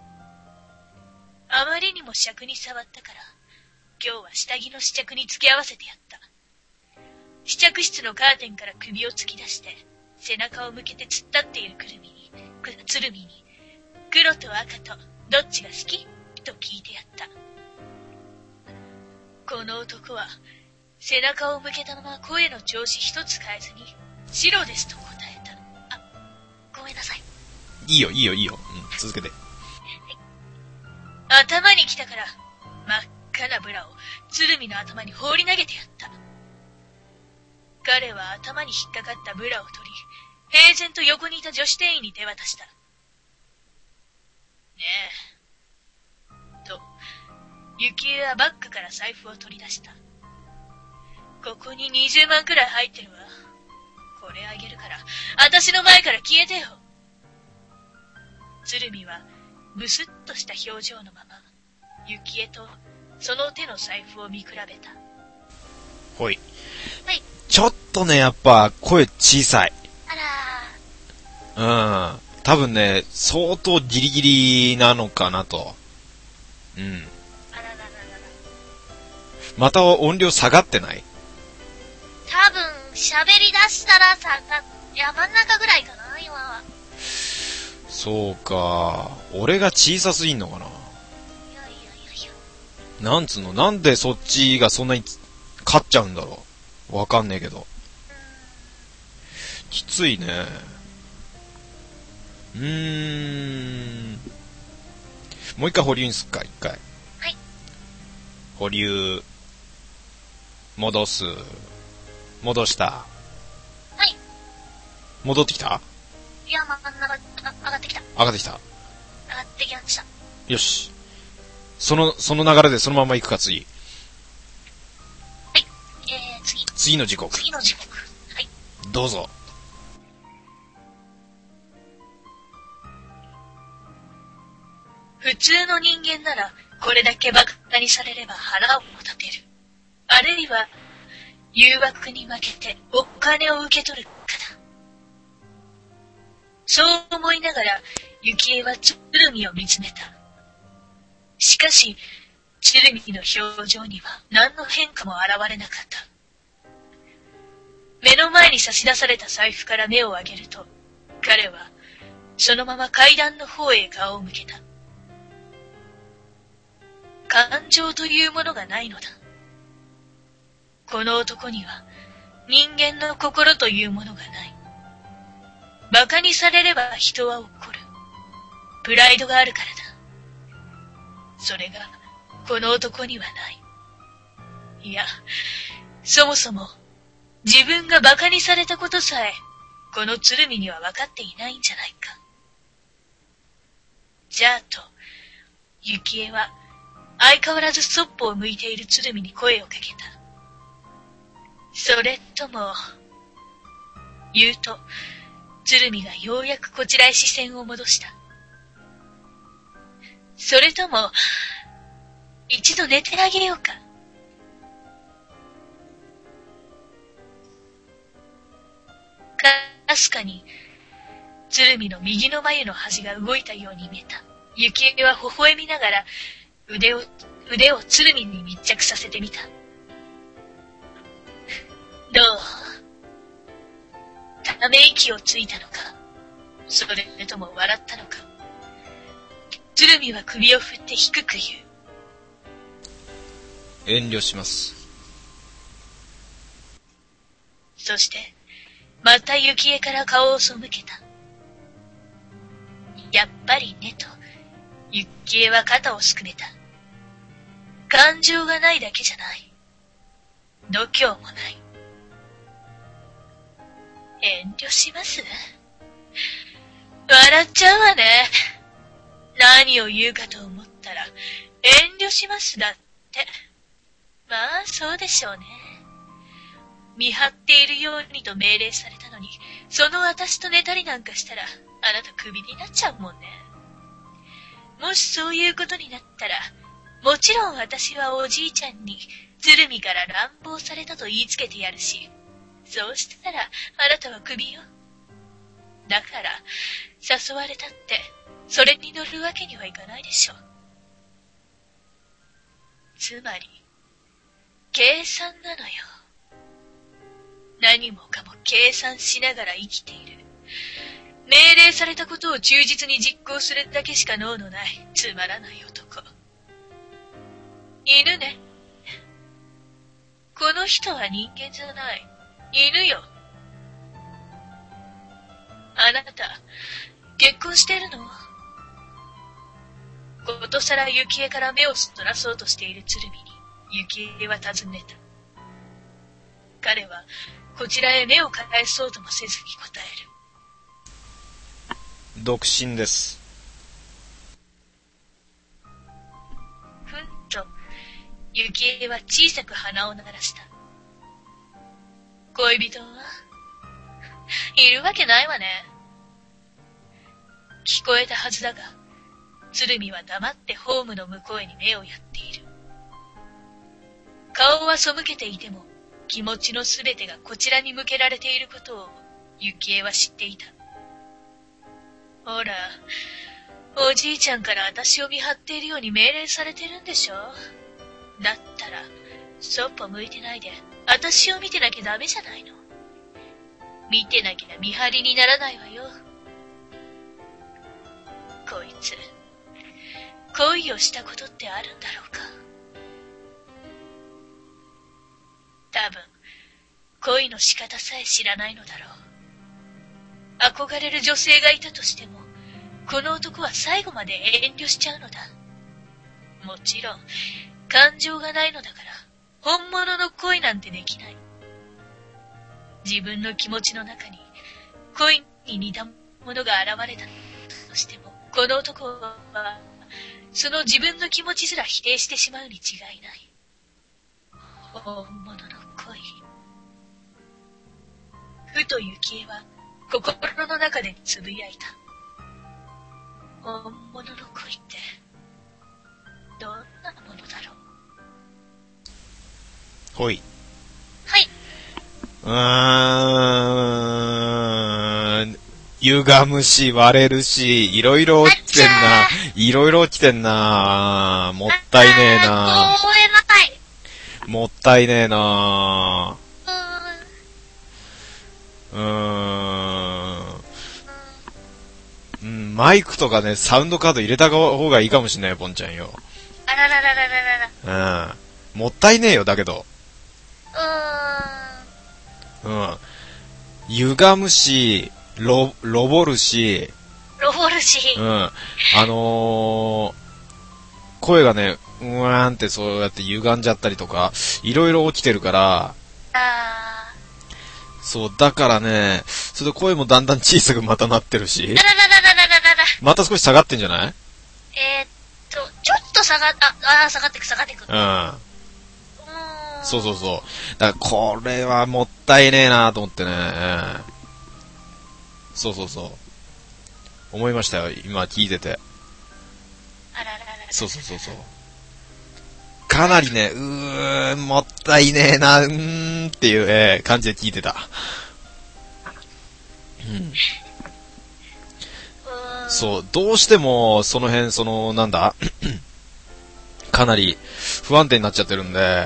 。あまりにも尺に触ったから、今日は下着の試着に付け合わせてやった。試着室のカーテンから首を突き出して、背中を向けて突っ立っている鶴見に、黒と赤とどっちが好き？と聞いてやった。この男は、背中を向けたまま声の調子一つ変えずに、白ですと答えた。あ、ごめんなさい。 いいよ。続けて。 頭に来たから、真っ赤なブラを鶴見の頭に放り投げてやった。彼は頭に引っかかったブラを取り、平然と横にいた女子店員に手渡した。ねえ。と、雪江はバッグから財布を取り出した。ここに20万くらい入ってるわ。これあげるから、私の前から消えてよ。鶴見は、ブスッとした表情のまま、雪江とその手の財布を見比べた。 ほい。 はい。 ちょっとね、やっぱ声小さい。 あらー。多分ね、相当ギリギリなのかなと。うん。 あららららら。 また音量下がってない？ 多分、喋り出したら山ん中ぐらいかな、今は。 そうか。俺が小さすぎんのかな。 いや。 なんつうの、なんでそっちがそんなに勝っちゃうんだろう。わかんねえけど。きついね。もう一回保留にすっか、一回。 はい。 保留。戻す。戻した。 はい。 戻ってきた？ いや、上がってきた。 上がってきた。 上がってきました。 よし。その流れでそのまま行くか、次。 はい。 次の時刻。 はい。 どうぞ。 普通の人間なら、これだけ馬鹿にされれば腹を立てる。あるいは、誘惑に負けてお金を受け取るかだ。そう思いながら、雪江は鶴見を見つめた。しかし、鶴見の表情には何の変化も現れなかった。目の前に差し出された財布から目を上げると、彼はそのまま階段の方へ顔を向けた。感情というものがないのだ。この男には人間の心というものがない。馬鹿にされれば人は怒る。プライドがあるからだ。それがこの男にはない。いや、そもそも自分が馬鹿にされたことさえこの鶴見には分かっていないんじゃないか。じゃあと、雪江は相変わらずそっぽを向いている鶴見に声をかけた。それとも、言うと、鶴見がようやくこちらへ視線を戻した。それとも、一度寝てあげようか。かすかに、鶴見の右の眉の端が動いたように見えた。雪江は微笑みながら、腕を鶴見に密着させてみた。どう？ため息をついたのか、それとも笑ったのか。鶴見は首を振って低く言う。 遠慮します。 そして、また雪江から顔を背けた。やっぱりねと、雪江は肩をすくめた。感情がないだけじゃない。度胸もない。遠慮します？笑っちゃうわね。何を言うかと思ったら、遠慮しますだって。まあ、そうでしょうね。見張っているようにと命令されたのに、その私と寝たりなんかしたら、あなたクビになっちゃうもんね。もしそういうことになったら、もちろん私はおじいちゃんに、鶴見から乱暴されたと言いつけてやるし、そうしたら、あなたはクビよ。だから、誘われたって、それに乗るわけにはいかないでしょう。つまり、計算なのよ。何もかも計算しながら生きている。命令されたことを忠実に実行するだけしか能のないつまらない男。犬ね。この人は人間じゃない。犬よ。あなた、結婚してるの？ことさら雪江から目をそらそうとしている鶴見に雪江は尋ねた。彼はこちらへ目を返そうともせずに答える。独身です。 ふんと雪江は小さく鼻を鳴らした。恋人はいるわけないわね。聞こえたはずだが、鶴見は黙ってホームの向こうに目をやっている。顔は背けていても、気持ちのすべてがこちらに向けられていることを、雪江は知っていた。ほら、おじいちゃんから私を見張っているように命令されてるんでしょ？だったら、そっぽ向いてないで、私を見てなきゃダメじゃないの。見てなきゃ見張りにならないわよ。こいつ、恋をしたことってあるんだろうか。多分、恋の仕方さえ知らないのだろう。憧れる女性がいたとしても、この男は最後まで遠慮しちゃうのだ。もちろん、感情がないのだから、本物の恋なんてできない。自分の気持ちの中に、恋に似たものが現れたとしても、この男は、その自分の気持ちすら否定してしまうに違いない。本物の恋。ふと雪江は心の中でつぶやいた。本物の恋ってどんなものだろう。 ほい。 はい。 歪むし割れるし、いろいろ起きてんな。いろいろ起きてんな。もったいねえな。もったいねえな。マイクとかね、サウンドカード入れた方がいいかもしんないよ、ポンちゃんよ。 あらららららら。 もったいねえよ、だけど。歪むし、ロボるし。声がね、うわーんってそうやって歪んじゃったりとか、いろいろ起きてるから、そう、だからね、それで声もだんだん小さくまたなってるし、また少し下がってんじゃない？ ちょっと下がってく。 そう。だからこれはもったいねえなと思ってね。そう。思いましたよ、今聞いてて。そう。かなりね、もったいねえな、っていう、感じで聞いてた。そう、どうしても、その辺、なんだかなり不安定になっちゃってるんで。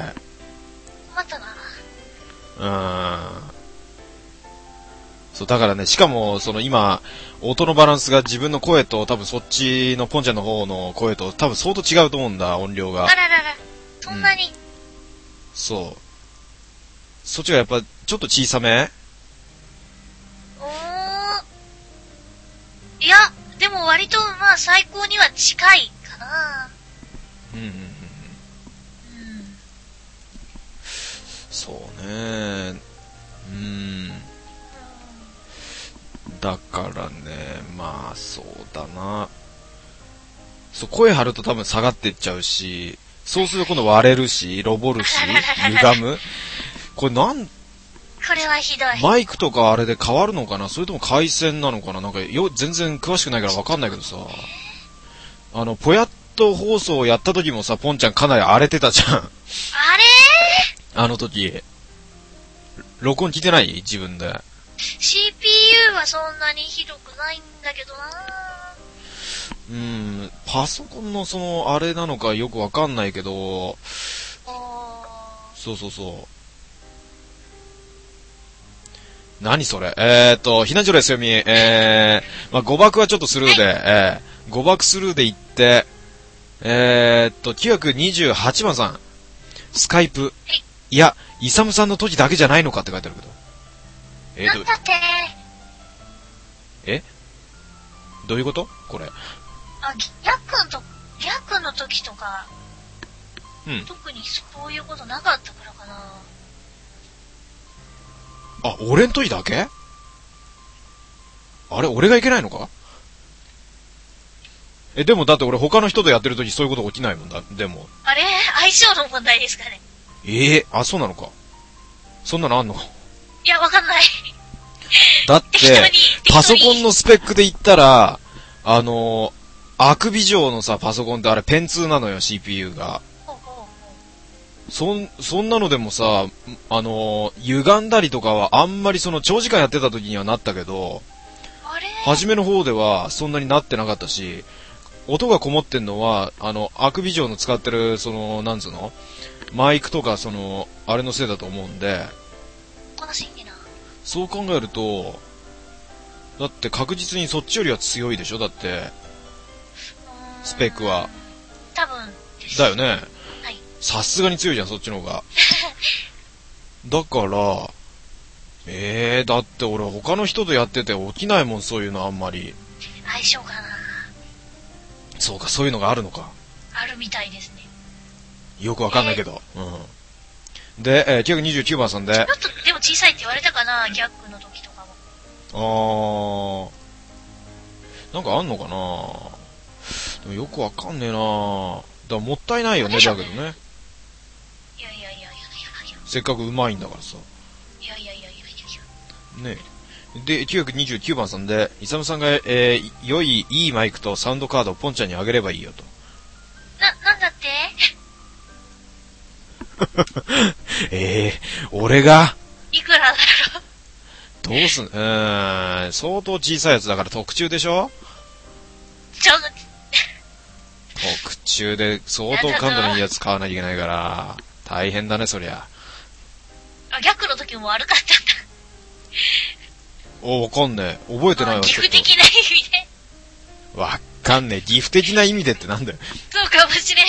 そう、だからね、しかも、今、音のバランスが自分の声と、多分そっちのポンちゃんの方の声と、多分相当違うと思うんだ、音量が。 そんなに。 そう。そっちがやっぱ、ちょっと小さめ？ いや、でも割と、まあ、最高には近いかな。 そうね。だからね、まあ、そうだな。そう、声張ると多分下がってっちゃうし、そうすると今度割れるし、ロボるし、歪む。これこれはひどい。 マイクとかあれで変わるのかな？それとも回線なのかな？なんか全然詳しくないからわかんないけどさ。ぽやっと放送をやった時もさ、ポンちゃんかなり荒れてたじゃん。 あれあの時。録音聞いてない？自分で。 CPU はそんなにひどくないんだけどな。 パソコンのあれなのかよくわかんないけど、そうそうそう。何それひなじろですよみ、まあ、誤爆はちょっとスルーで、誤爆スルーで言って、928番さん、スカイプ。いや、イサムさんの時だけじゃないのかって書いてあるけど。 なんだってどういうことこれ。 ギャックンの時とか、特にそういうことなかったからかな。 あ、俺ん時だけ？あれ、俺がいけないのか？でもだって俺他の人とやってる時そういうこと起きないもんだ、でも。 あれ、相性の問題ですかね。 あ、そうなのか。そんなのあんの？ いや、わかんない。 だって、パソコンのスペックで言ったら、アクビジョーのさ、パソコンってあれペン2なのよ、CPU が。そんなのでもさ、歪んだりとかはあんまり長時間やってた時にはなったけど、初めの方ではそんなになってなかったし、音がこもってんのは、アクビジョーの使ってる、なんつうの？マイクとか、あれのせいだと思うんで、そう考えると、だって確実にそっちよりは強いでしょ？だって、スペックは。 多分だよね。 はい。 さすがに強いじゃん、そっちの方が。だから、だって俺他の人とやってて起きないもん、そういうのあんまり。 相性かな。 そうか、そういうのがあるのか。 あるみたいですね。 よくわかんないけど。で、929番さんで。 ちょっとでも小さいって言われたかな、ギャックの時とかも。 なんかあんのかな？でもよくわかんねえな。だからもったいないよね、だけどね。 いや。 せっかくうまいんだからさ。 いや。 ねで、929番さんで、イサムさんが、良い、いいマイクとサウンドカードをポンちゃんにあげればいいよと。 なんだって俺がいくらだろう？ どうすん、相当小さいやつだから特注でしょ？特注で相当感度のいいやつ買わなきゃいけないから、大変だね、そりゃ。 ギャックの時も悪かったんだ。 わかんねえ。覚えてないわ、 ちょっと。ギフ的な意味で。 わかんねえ。ギフ的な意味でってなんだよ。 そうかもしれない。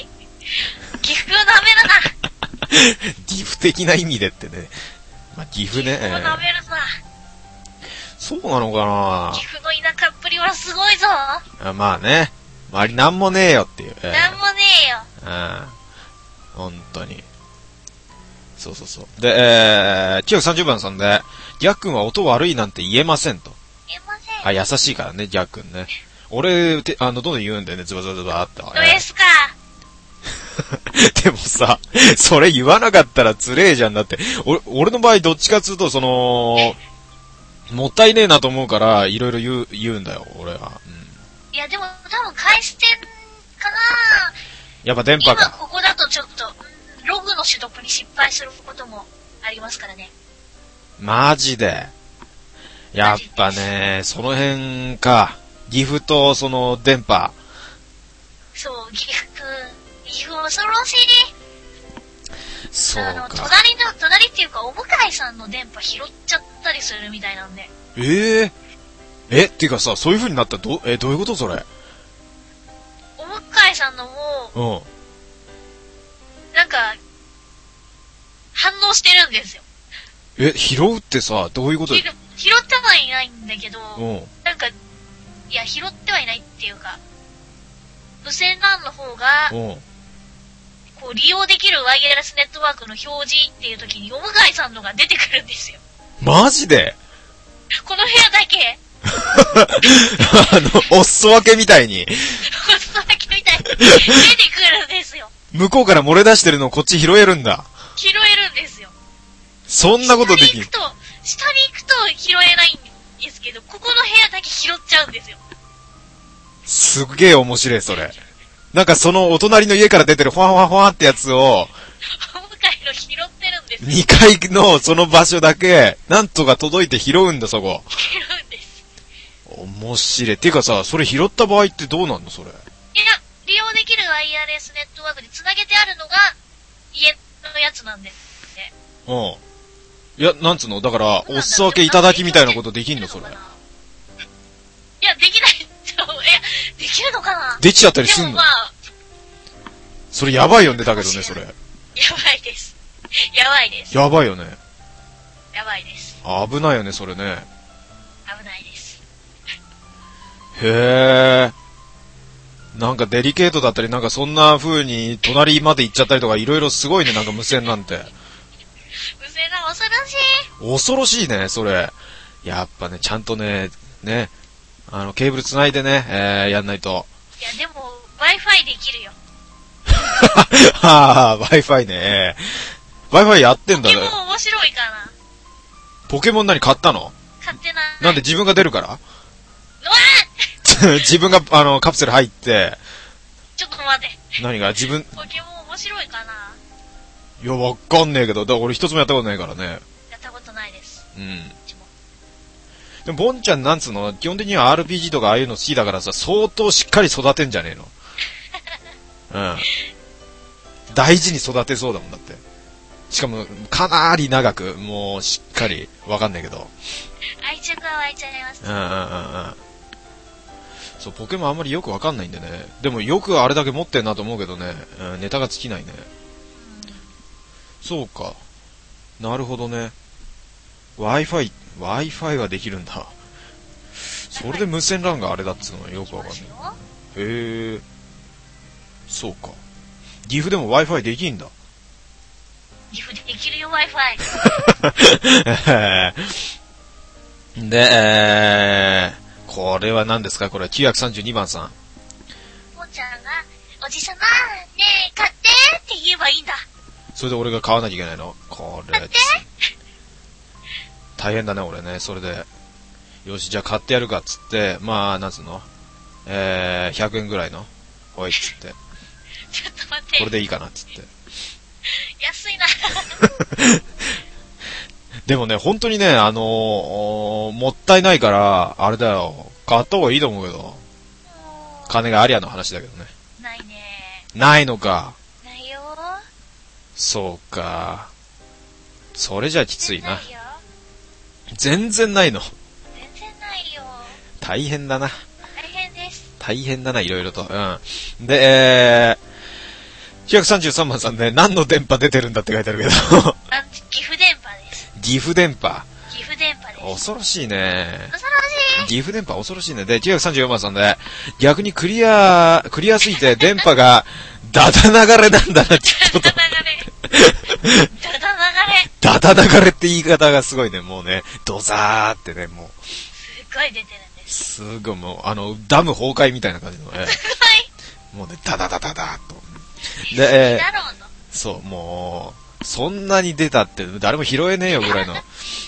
ギフダメだな。 ギフ的な意味でってね。まあ、ギフね。 ギフダメだな。 そうなのかな？ ギフの田舎っぷりはすごいぞ。 まあね。周りなんもねえよっていう。 なんもねえよ。 本当に。そう。で、930番さんで、ギャックンは音悪いなんて言えませんと。 言えません。 優しいからね、ギャックンね。俺、どんどん言うんだよね、ズバズバって。 どうですか？ でもさ、それ言わなかったらつれえじゃんだって。俺の場合どっちかっつうと、もったいねえなと思うから、いろいろ言うんだよ、俺は。 いや、でも多分回線かな。 やっぱ電波か。 今ここだとちょっと、ログの取得に失敗することもありますからね。 マジで。やっぱね、その辺か。岐阜と電波。 そう、岐阜恐ろしい。 そうか。 隣っていうか、お向かいさんの電波拾っちゃったりするみたいなんで。 っていうかさ、そういう風になったらどういうことそれ？ お向かいさんのも、なんか、 うんですよ。 拾うってさ、どういうこと拾ってはいないんだけど、 うん。 なんか、いや、拾ってはいないっていうか、無線 LAN の方が、 うん。 こう、利用できるワイヤレスネットワークの表示っていう時に、オムガイさんのが出てくるんですよ。 マジでこの部屋だけ、 お裾分けみたいに、 お裾分けみたいに出てくるんですよ。 向こうから漏れ出してるのをこっち拾えるんだ。 拾えるんですよ。 そんなことできん。 下に行くと拾えないんですけど、ここの部屋だけ拾っちゃうんですよ。 すっげえ面白い、それ。なんかそのお隣の家から出てるファンファンファンってやつを、 オムガイの拾ってるんですよ。 2階のその場所だけ、なんとか届いて拾うんだ、そこ。 拾うんです。 面白い。てかさ、それ拾った場合ってどうなんの、それ。 いや、利用できるワイヤレスネットワークに繋げてあるのが、家のやつなんですね。 うん。いや、なんつうのだから、お裾分けいただきみたいなことできんの、それ。 いや、できない。できるのかな。 できちゃったりすんの、 でもまあ、 それやばいよね、だけどね、それ。 やばいです。やばいです。 やばいよね。 やばいです。 危ないよね、それね。 危ないです。 へー。なんかデリケートだったり、なんかそんな風に隣まで行っちゃったりとか、いろいろすごいね、なんか無線なんて。 無線が恐ろしい。 恐ろしいね、それ。やっぱね、ちゃんとね、ケーブル繋いでね、やんないと。 いや、でも、Wi-Fi できるよ。 はぁ、Wi-Fi ね。Wi-Fi やってんだね。 ポケモン面白いかな。 ポケモン何買ったの？ 買ってない。 なんで自分が出るから？ うわ自分が、カプセル入って、 ちょっと待って。 何が自分、 ポケモン面白いかな。 いや、わかんねえけど、だから俺一つもやったことないからね。 やったことないです。 うん。 うちも。 でも、ボンちゃんなんつうの、基本的には RPG とかああいうの好きだからさ、相当しっかり育てんじゃねえの。うん。大事に育てそうだもんだって。しかも、かなり長く、もう、しっかり、わかんないけど。 愛着は湧いちゃいます。 うんうんうんうん。そう、ポケモンあんまりよくわかんないんでね。でもよくあれだけ持ってんなと思うけどね、うん、ネタが尽きないね。そうか。なるほどね。Wi-Fi はできるんだ。それで無線 LAN があれだっつうのはよくわかんない。へえ。そうか。岐阜でも Wi-Fi できんだ。 岐阜でできるよ Wi-Fi。 で、これは何ですかこれ、932番さん。 もんちゃんが、おじさま、ねえ、買ってって言えばいいんだ。 それで俺が買わなきゃいけないのこれ。 買って大変だね、俺ね。それで。よし、じゃあ買ってやるかっつって、まあ、なんつうの100円ぐらいの。おいっつって。 ちょっと待って。 これでいいかなっつって。 安いな。 でもね、本当にね、もったいないから、あれだよ。買った方がいいと思うけど。金がありゃの話だけどね。 ないね。 ないのか。 ないよ。 そうか。それじゃきついな。 ないよ。 全然ないの。 全然ないよ。 大変だな。 大変です。 大変だな、いろいろと。うん。で、933番さんね、何の電波出てるんだって書いてあるけど。 岐阜電波です。 岐阜電波。 岐阜電波です。 恐ろしいね。 恐ろしい。 岐阜電波恐ろしいね。で、934番さんで、逆にクリアすぎて電波が、ダダ流れなんだな、ちょっと。 ダダ流れ。 ダダ流れって言い方がすごいね、もうね、ドザーってね、もう。 すっごい出てるんです。 すごいもう、ダム崩壊みたいな感じのね。 すもうね、ダダダダダーっと。 ごい。 で、 だろうと。 そう、もう、そんなに出たって誰も拾えねえよぐらいの。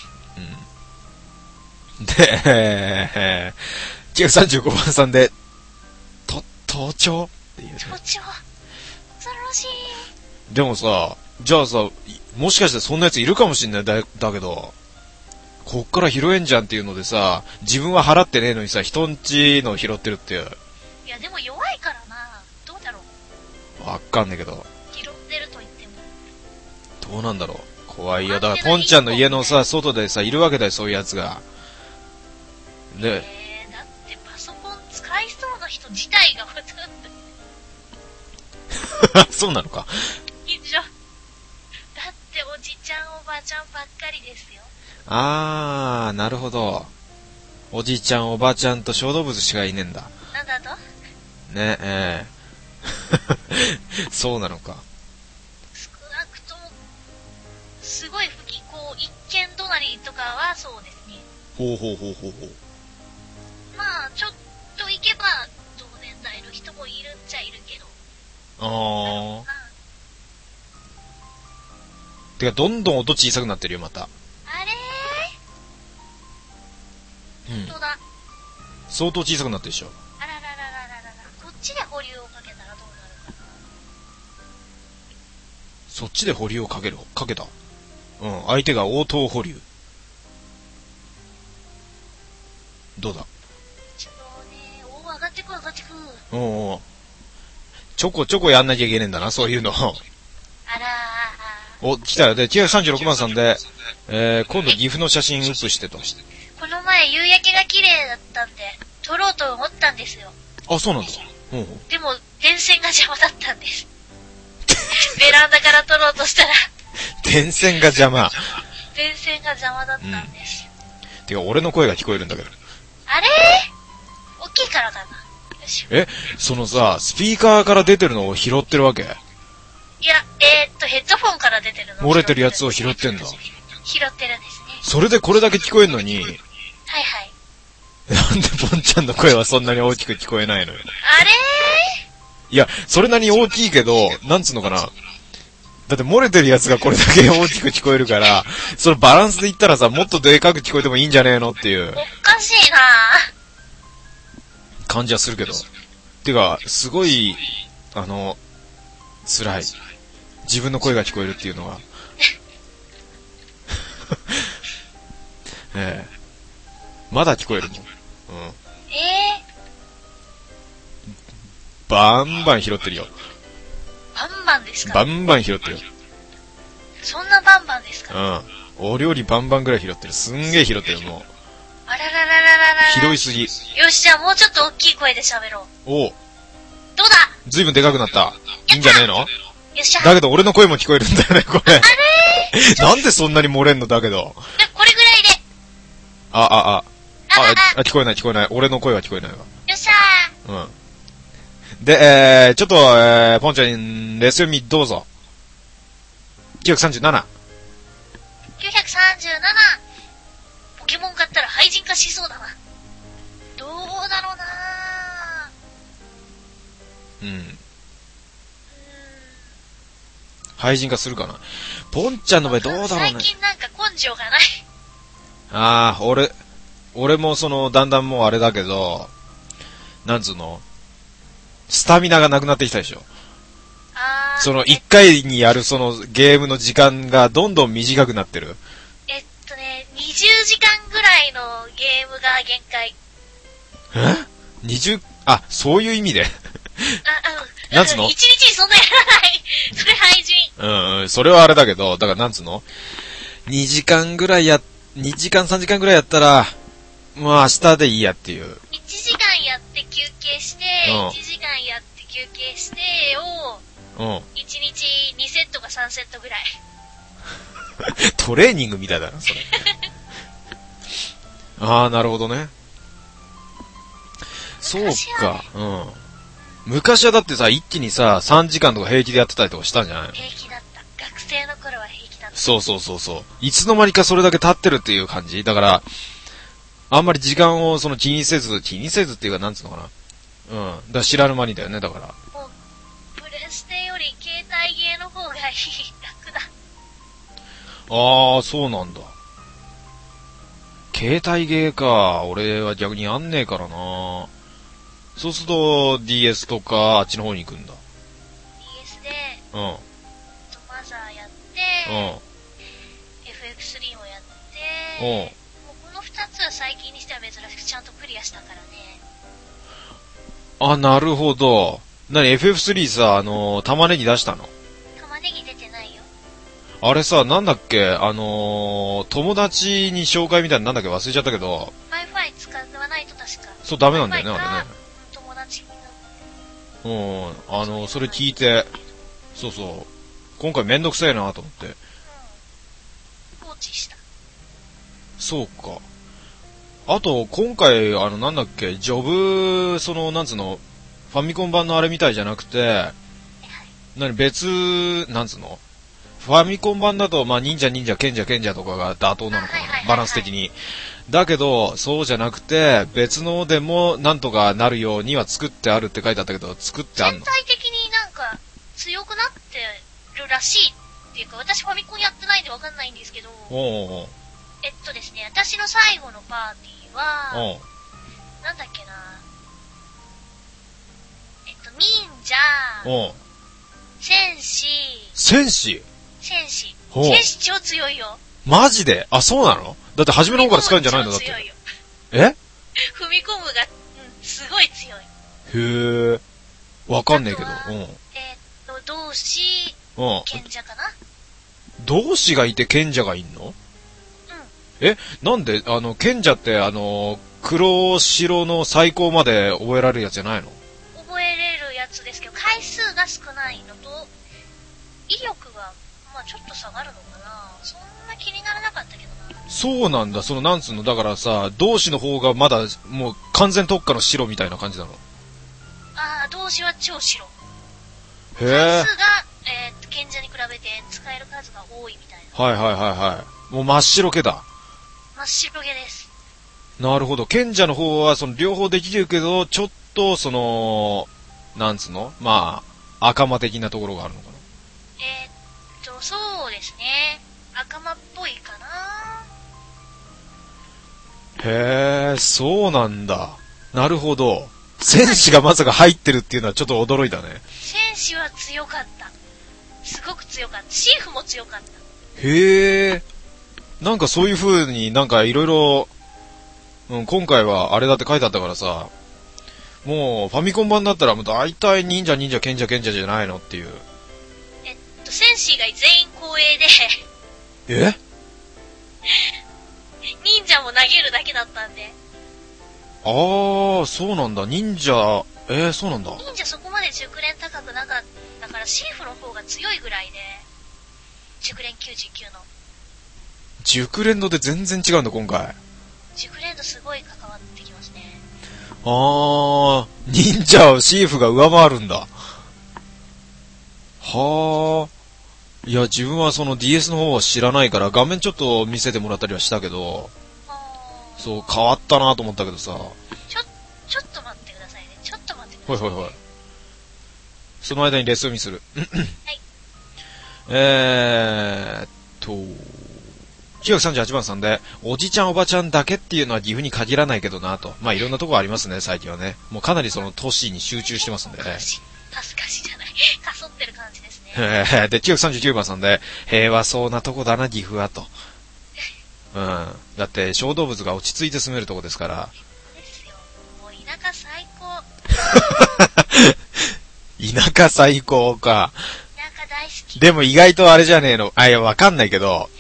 うん。で、935番さんで、盗聴っていうね。 盗聴。恐ろしい。 でもさ、じゃあさ、もしかしてそんなやついるかもしんないだけど、こっから拾えんじゃんっていうのでさ、自分は払ってねえのにさ、人んちの拾ってるっていう。 いや、でも弱いからな。どうだろう。 わかんねえけど。 拾ってると言っても。 どうなんだろう。怖いよ。だから、ポンちゃんの家のさ、外でさ、いるわけだよ、そういうやつが。で、 だってパソコン使いそうな人自体がほとんどそうなのか。 いいでしょ。だっておじちゃんおばちゃりですよ。 あー、なるほど。おじいちゃんおばあちゃんと小動物しかいねえんだ。 なんだと？ ねそうなのか。 少なくとも、すごい不気、こう、一見隣とかはそうですね。 ほうほうほうほうほう。 まあ、ちょっと行けば、同年代の人もいるっちゃいるけど。 あー。てか、どんどん音小さくなってるよ、また。 あれうん。 本当だ。 相当小さくなってるでしょ。 あららららららら。こっちで保留をかけたらどうなるかな。 そっちで保留をかけた。うん、相手が応答保留。どうだ。 ちょっとね、上がってく。 おうちょこちょこやんなきゃいけねえんだな、そういうの。 あらお、来たよ。で、936番さんで、今度岐阜の写真ウップしてと。 この前夕焼けが綺麗だったんで、撮ろうと思ったんですよ。 あ、そうなんだ。うんうん。 でも、電線が邪魔だったんです。ベランダから撮ろうとしたら、 電線が邪魔。 電線が邪魔だったんです。 てか、俺の声が聞こえるんだけど。 あれ大きいからかな。よし。 そのさ、スピーカーから出てるのを拾ってるわけ？ いや、ヘッドフォンから出てるの。 漏れてるやつを拾ってんだ。 拾ってるんですね。 それでこれだけ聞こえんのに、 はいはい。 なんでポンちゃんの声はそんなに大きく聞こえないのよ。 あれいや、それなりに大きいけど、なんつうのかな。だって漏れてるやつがこれだけ大きく聞こえるから、そのバランスで言ったらさ、もっとでかく聞こえてもいいんじゃねえのっていうおかしいな感じはするけど。てか、すごい、辛い。自分の声が聞こえるっていうのは。まだ聞こえるもん。うん。バンバン拾ってるよ。 バンバンですか？ バンバン拾ってるよ。 そんなバンバンですか？ うん。お料理バンバンぐらい拾ってる。すんげえ拾ってる、もう。 あらららららら。 拾いすぎ。 よし、じゃあもうちょっと大きい声で喋ろう。 おう。 どうだ？ ずいぶんでかくなった。いいんじゃねえの？ よっしゃ。 だけど俺の声も聞こえるんだよね、これ。 あれーなんでそんなに漏れんのだけど。 これぐらいで。 聞こえない。俺の声は聞こえないわ。 よっしゃうん。で、ちょっと、ポンちゃん、レス読みどうぞ。937。 937。ポケモン買ったら廃人化しそうだな。どうだろうな廃人化するかな。ポンちゃんの場合どうだろうね。 最近なんか根性がない。 俺もだんだんもうあれだけど、なんつうの、スタミナがなくなってきたでしょ。一回にやるゲームの時間がどんどん短くなってる。 20時間ぐらいのゲームが限界。 そういう意味で。なんつうの？ 1日にそんなやらない。それ廃人。 それはあれだけど、だからなんつうの？ 2 時間ぐらい2時間3時間ぐらいやったら、もう明日でいいやっていう。 1時間やって休憩して、1時間やって休憩してを、1日2セットか3セットぐらい。 トレーニングみたいだな、それ。なるほどね。そうか。昔はだってさ、一気にさ、3時間とか平気でやってたりとかしたんじゃないの？ 平気だった。学生の頃は平気だった。 そう。いつの間にかそれだけ経ってるっていう感じだから、あんまり時間を気にせずっていうか、なんつうのかな。だから知らぬ間にだよね、だから。 もう、プレステより携帯ゲーの方がいい。楽だ。 そうなんだ。携帯ゲーか。俺は逆にやんねえからな。そうすると DS とかあっちの方に行くんだ。 DS で、 マザーやって、FX3 もやって、もうこの2つは最近にしては珍しくちゃんとクリアしたからね。 なるほど。FF3 さ、玉ねぎ出したの？ 玉ねぎ出てないよ。 あれさ、なんだっけ、友達に紹介みたいななんだっけ忘れちゃったけど。 Wi-Fi 使わないと確か。 そう、ダメなんだよね、あれね。 友達になって。それ聞いて、そう。今回めんどくせえなと思って。 放置した。 そうか。あと、今回、なんだっけ、ジョブ、なんつうの、ファミコン版のあれみたいじゃなくて、別、なんつうの、ファミコン版だと、まあ、忍者、賢者とかが妥当なのかな、バランス的に。だけど、そうじゃなくて、別のでも、なんとかなるようには作ってあるって書いてあったけど、作ってあるの？ 全体的になんか、強くなってるらしいっていうか、私ファミコンやってないんでわかんないんですけど、ですね、私の最後のパーティーは、なんだっけな、忍者、戦士超強いよ。 マジで？あ、そうなの？だって初めの方から使うんじゃないの？だって。 強いよ。 え？ 踏み込むが、すごい強い。 へえ。わかんねえけど。 同志、賢者かな？ 同志がいて賢者がいんの？なんで、賢者って、黒白の最高まで覚えられるやつじゃないの？ 覚えれるやつですけど、回数が少ないのと、威力が、まあちょっと下がるのかな。そんな気にならなかったけどな。 そうなんだ、なんつうの、だからさ、同志の方がまだ、もう完全特化の白みたいな感じなの？ 同志は超白。 へえ。 回数が、賢者に比べて使える数が多いみたいな。 はい。もう真っ白系だ。 真っ白毛です。 なるほど。賢者の方は、両方できるけど、ちょっと、なんつうの？まあ、赤間的なところがあるのかな。 そうですね。赤間っぽいかな。 へえ、そうなんだ。なるほど。戦士がまさか入ってるっていうのはちょっと驚いたね。 戦士は強かった。すごく強かった。シーフも強かった。 へえ。なんかそういう風になんかいろいろ、今回はあれだって書いてあったからさ、もうファミコン版だったらもう大体忍者賢者じゃないのっていう。 戦士以外全員光栄で忍者も投げるだけだったんで。 そうなんだ。忍者、そうなんだ。 忍者そこまで熟練高くなかったから、シーフの方が強いぐらいで、熟練99の。 熟練度で全然違うんだ、今回。 熟練度すごい関わってきますね。 忍者をシーフが上回るんだ。いや、自分はDS の方は知らないから、画面ちょっと見せてもらったりはしたけど、そう、変わったなと思ったけどさ。 ちょっと待ってくださいね。ちょっと待ってください、ね。 はい。その間にレス読みする。 はい。 938番さんで、おじちゃんおばちゃんだけっていうのは岐阜に限らないけどなと。まあいろんなとこありますね、最近はね。もうかなり都市に集中してますんでね。 恥ずかしいじゃない。かそってる感じですね。 で、939番さんで、平和そうなとこだな、岐阜はと。だって小動物が落ち着いて住めるとこですから。 ですよ。もう田舎最高。 田舎最高か。 田舎大好き。 でも意外とあれじゃねえの。いや、わかんないけど、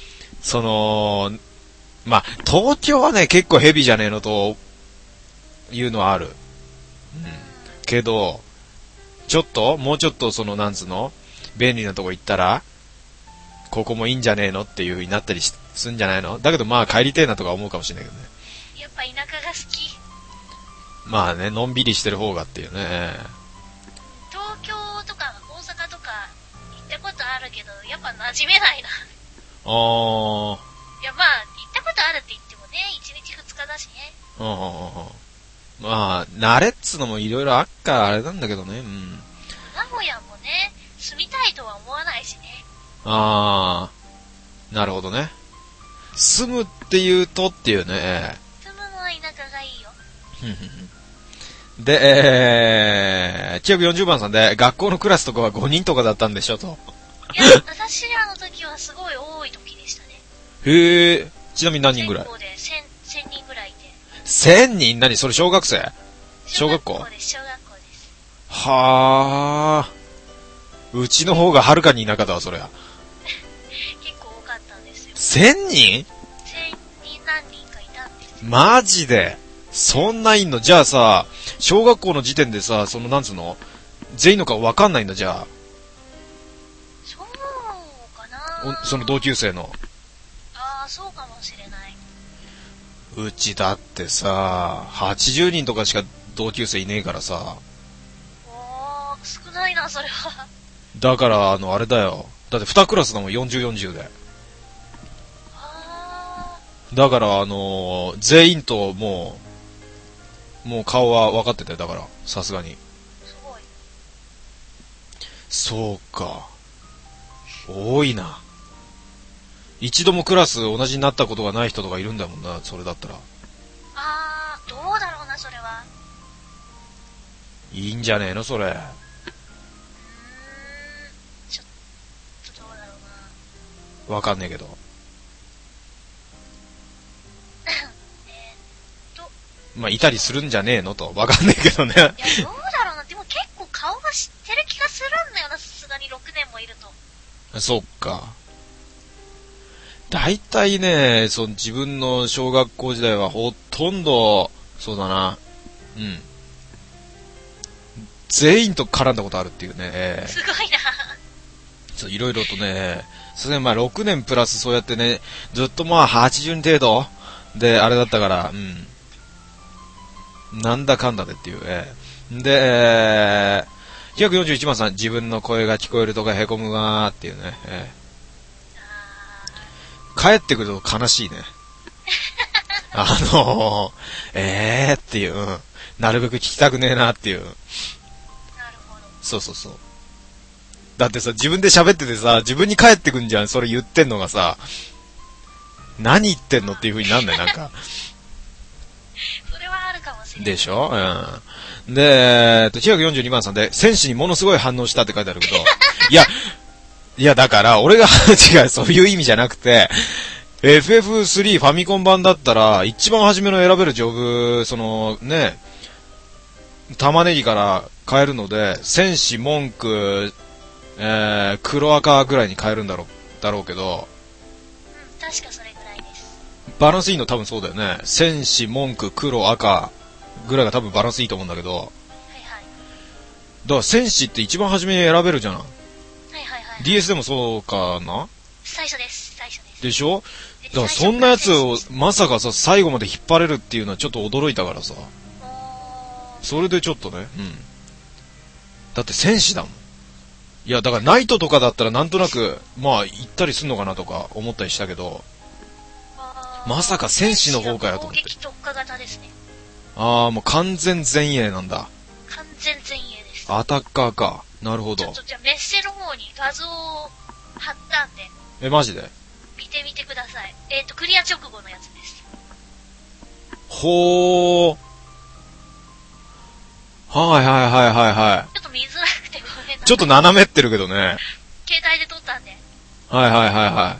まあ、東京はね、結構ヘビじゃねえのと、いうのはある。けど、もうちょっとなんつうの？便利なとこ行ったら、ここもいいんじゃねえのっていう風になったりすんじゃないの？だけどまあ帰りてえなとか思うかもしれないけどね。 やっぱ田舎が好き。 まあね、のんびりしてる方がっていうね。 東京とか大阪とか行ったことあるけど、やっぱ馴染めないな。いや、まあ、行ったことあるって言ってもね、1日2日だしね。 まあ、慣れっつのもいろいろあっからあれなんだけどね。 名古屋もね、住みたいとは思わないしね。 なるほどね。住むっていうとっていうね。 住むのは田舎がいいよ。 で、940番さんで、学校のクラスとかは5人とかだったんでしょと。 いや、私らの時はすごい多い時でしたね。 へえ、ちなみに何人ぐらい？ 全校で1000人ぐらいいて。 1000人？何それ小学生？小学校？ 小学校です。 はあ。うちの方がはるかに田舎だわ、そりゃ。 結構多かったんですよ。 1000人？ 1000人何人かいたんですよ。 マジで？そんないんの？じゃあさ、小学校の時点でさ、なんつうの？全員の顔わかんないんだ、じゃあ。 そうかな？ その同級生の。 そうかもしれない。 うちだってさ、80人とかしか同級生いねえからさ。 おー、少ないな、それは。 だから、あれだよ。だって2クラスだもん、40、40で。だから、全員ともう顔は分かってたよ、だから、さすがに。 すごい。 そうか。多いな。一度もクラス同じになったことがない人とかいるんだもんな、それだったら。 どうだろうな、それは。 いいんじゃねえの、それ。 ちょっとどうだろうな。 わかんねえけど。まあ、いたりするんじゃねえのと。わかんねえけどね。 いや、どうだろうな。でも結構顔が知ってる気がするんだよな、さすがに6年もいると。 そっか。大体ね、自分の小学校時代はほとんど、そうだな。うん。全員と絡んだことあるっていうね。 すごいな。 そう、いろいろとね。それでまあ6年プラスそうやってね、ずっとまあ80人程度であれだったから、うん。なんだかんだでっていう。で、941番さん、自分の声が聞こえるとか凹むわーっていうね。帰ってくると悲しいね。っていう、うん。なるべく聞きたくねえなっていう。 なるほど。 そうそうそう。だってさ、自分で喋っててさ、自分に返ってくんじゃん、それ言ってんのがさ、何言ってんのっていう風になんだよ、なんか。 それはあるかもしれない。 でしょ？うん。で、942番さんで、戦士にものすごい反応したって書いてあるけど、いや、だから、俺が、違う、そういう意味じゃなくて、FF3 ファミコン版だったら、一番初めの選べるジョブ、ね、玉ねぎから変えるので、戦士、文句、黒赤ぐらいに変えるんだろうけど、 確かそれぐらいです。 バランスいいの多分そうだよね。戦士、文句、黒赤ぐらいが多分バランスいいと思うんだけど、 はいはい。 だから戦士って一番初めに選べるじゃん。 はいはいはい。 DS でもそうかな？ 最初です。 でしょ？だからそんなやつをまさかさ、最後まで引っ張れるっていうのはちょっと驚いたからさ。それでちょっとね、うん。だって戦士だもん。いや、だからナイトとかだったらなんとなく、まあ行ったりすんのかなとか思ったりしたけど、まさか戦士の方かよと思って。 攻撃特化型ですね。 もう完全前衛なんだ。 完全前衛です。 アタッカーか。なるほど。 ちょっとじゃあメッセの方に画像を貼ったんで。 マジで？ 見てみてください。クリア直後のやつです。 ほー。はいはい。 ちょっと見づらくてごめんなさい。 ちょっと斜めってるけどね。 携帯で撮ったんで。 はい。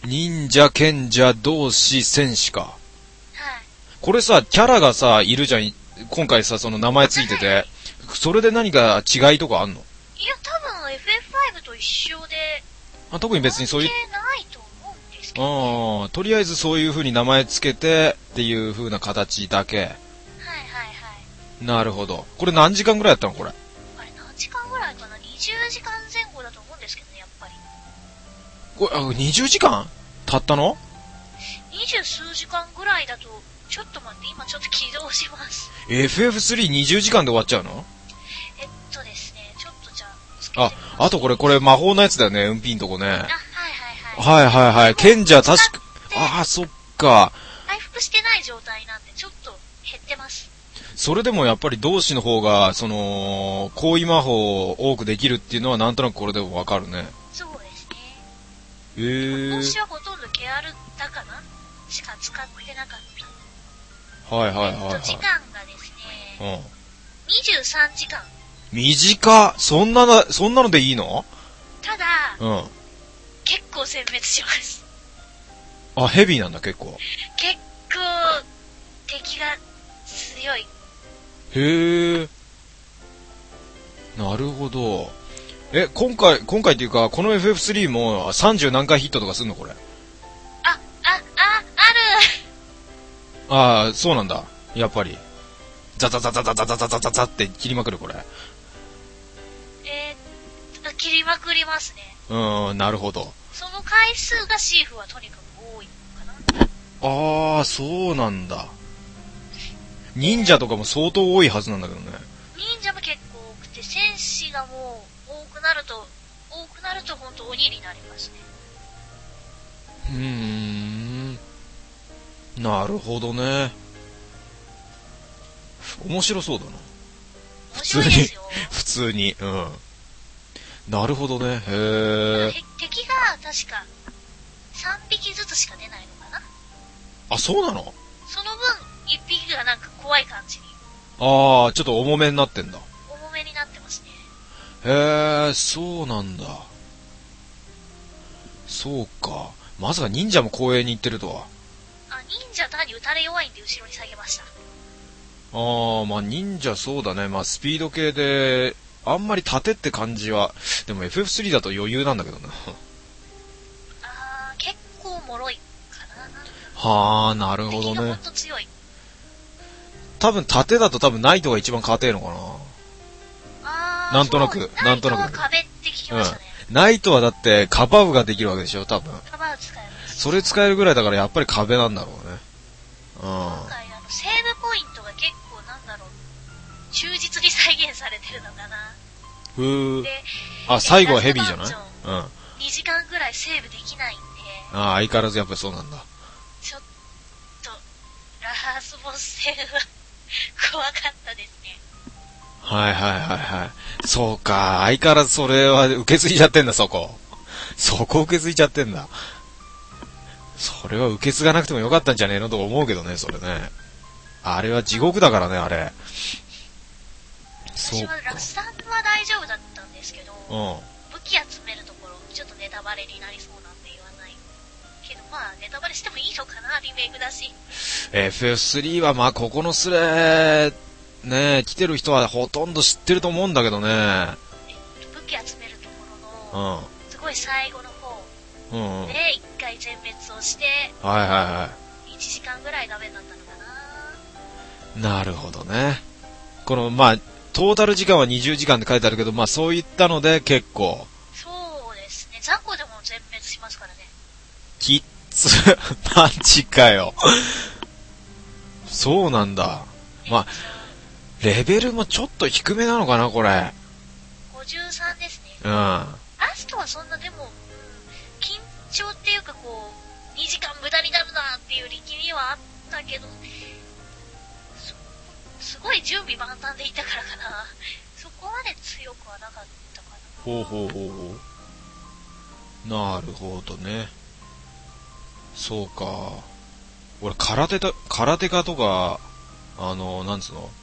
忍者、賢者、同志、戦士か。 はい。 これさ、キャラがさ、いるじゃん。今回さ、その名前ついてて。それで何か違いとかあんの？ いや、多分 FF5 と一緒で。 特に別にそういう。 関係ないと思うんですけど、ね。 とりあえずそういう風に名前つけてっていう風な形だけ。 はい。 なるほど。これ何時間ぐらいやったのこれ？ あれ何時間ぐらいかな？ 20 時間前後だと思うんですけどね、やっぱり。 これ、20時間経ったの ？20数時間ぐらいだと、ちょっと待って、今ちょっと起動します。 FF320 時間で終わっちゃうの？ ですね、ちょっとじゃあ、あとこれ魔法のやつだよね、うんぴんとこね。 はい。 賢者確か、そっか。 回復してない状態なんで、ちょっと減ってます。 それでもやっぱり同志の方が、行為魔法を多くできるっていうのはなんとなくこれでもわかるね。 そうですね。同志はほとんどケアルだかなしか使ってなかった。 はい。 時間がですね、23時間。 短っ！そんなのでいいの？ ただ、結構殲滅します。 ヘビーなんだ、結構。 結構、敵が強い。 へえ。なるほど。今回っていうか、この FF3 も30何回ヒットとかすんのこれ？ある！そうなんだ。やっぱり。ザザザザザザザザザザザって切りまくるこれ。 切りまくりますね。 なるほど。 その回数がシーフはとにかく多いかな。 ああ、そうなんだ。忍者とかも相当多いはずなんだけどね。 忍者も結構多くて、戦士がもう多くなると本当鬼になりますね。 なるほどね。面白そうだな。 面白いですよ。 普通に。うん。なるほどね。へえ。 敵が確か3匹ずつしか出ないのかな。 あ、そうなの？ その分1匹がなんか怖い感じに。 ああ、ちょっと重めになってんだ。 重めになってますね。 へえ、そうなんだ。そうか。まさか忍者も公園に行ってるとは。 あ、忍者単に撃たれ弱いんで後ろに下げました。 ああ、まあ忍者そうだね。まあスピード系で、あんまり盾って感じは、でも FF3 だと余裕なんだけどな。 結構脆いかな。 はあ、なるほど敵がほんね。 と強い。 多分盾だと多分ナイトが一番硬いのかな。なんとなくそうなんとなくナイトは壁って聞きましたね。 ナイトはだってカバーができるわけでしょ、多分。 カバー使えます。 それ使えるぐらいだからやっぱり壁なんだろうね。 今回セーブポイントが結構なんだろう、忠実に再現されてるのかな。で、 あ、最後はヘビーじゃない？ 2時間ぐらいセーブできないんで。 ああ、相変わらずやっぱりそうなんだ。 ちょっと、ラスボス戦は怖かったですね。 はいはいはいはい。そうか、相変わらずそれは受け継いじゃってんだ、そこ受け継いじゃってんだ。それは受け継がなくてもよかったんじゃねえのと思うけどね、それね。あれは地獄だからね、あれ。 私はラスタンは大丈夫だったんですけど、 武器集めるところ、ちょっとネタバレになりそうなんで言わないけど、まあネタバレしてもいいのかな、リメイクだし。 FF3 はまあここのスレね、来てる人はほとんど知ってると思うんだけどね。 武器集めるところの、すごい最後の方で一回全滅をして、 はいはいはい。 1時間ぐらいダメになったのかな。なるほどね。このまあトータル時間は20時間って書いてあるけど、まあそういったので結構。 そうですね。雑魚でも全滅しますからね。 きっつ、マジかよ。そうなんだ。まあ、レベルもちょっと低めなのかな、これ。 53ですね。 ラストはそんなでも、緊張っていうかこう、2時間無駄になるなっていう力みはあったけど、すごい準備万端でいたからかな。そこまで強くはなかったかな。 ほうほうほうほう。なるほどね。そうか。俺空手家とか、なんつうの？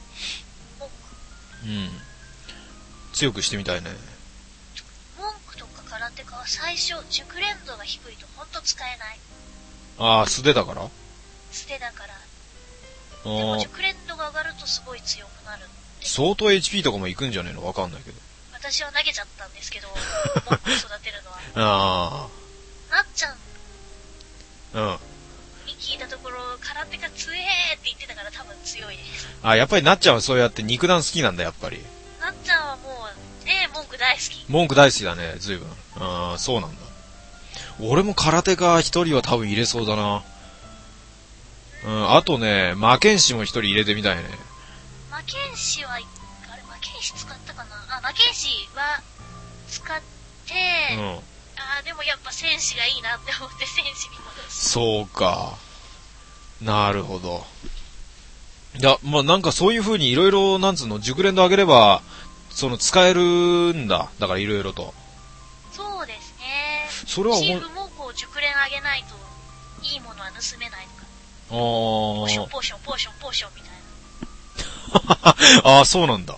強くしてみたいね。 文句とか空手家は最初、熟練度が低いとほんと使えない。 ああ、素手だから？ 素手だから。でも熟練度が上がるとすごい強くなる。 相当 HP とかもいくんじゃねえの？わかんないけど。 私は投げちゃったんですけど、文句育てるのは。なっちゃんに聞いたところ、空手家強えって言ってたから多分強いです。 やっぱりなっちゃんはそうやって肉弾好きなんだ、やっぱり。 なっちゃんはもう、文句大好き。 文句大好きだね、随分。そうなんだ。俺も空手家一人は多分入れそうだな。あとね、魔剣士も一人入れてみたいね。 魔剣士は、魔剣士使ったかな？魔剣士は使って、でもやっぱ戦士がいいなって思って戦士に戻す。 そうか。なるほど。いや、まあ、なんかそういう風にいろいろ、なんつうの、熟練度上げれば、使えるんだ。だからいろいろと。 そうですね。 それはチーフもこう、熟練上げないと、いいものは盗めないとか。 ポーションみたいな。そうなんだ。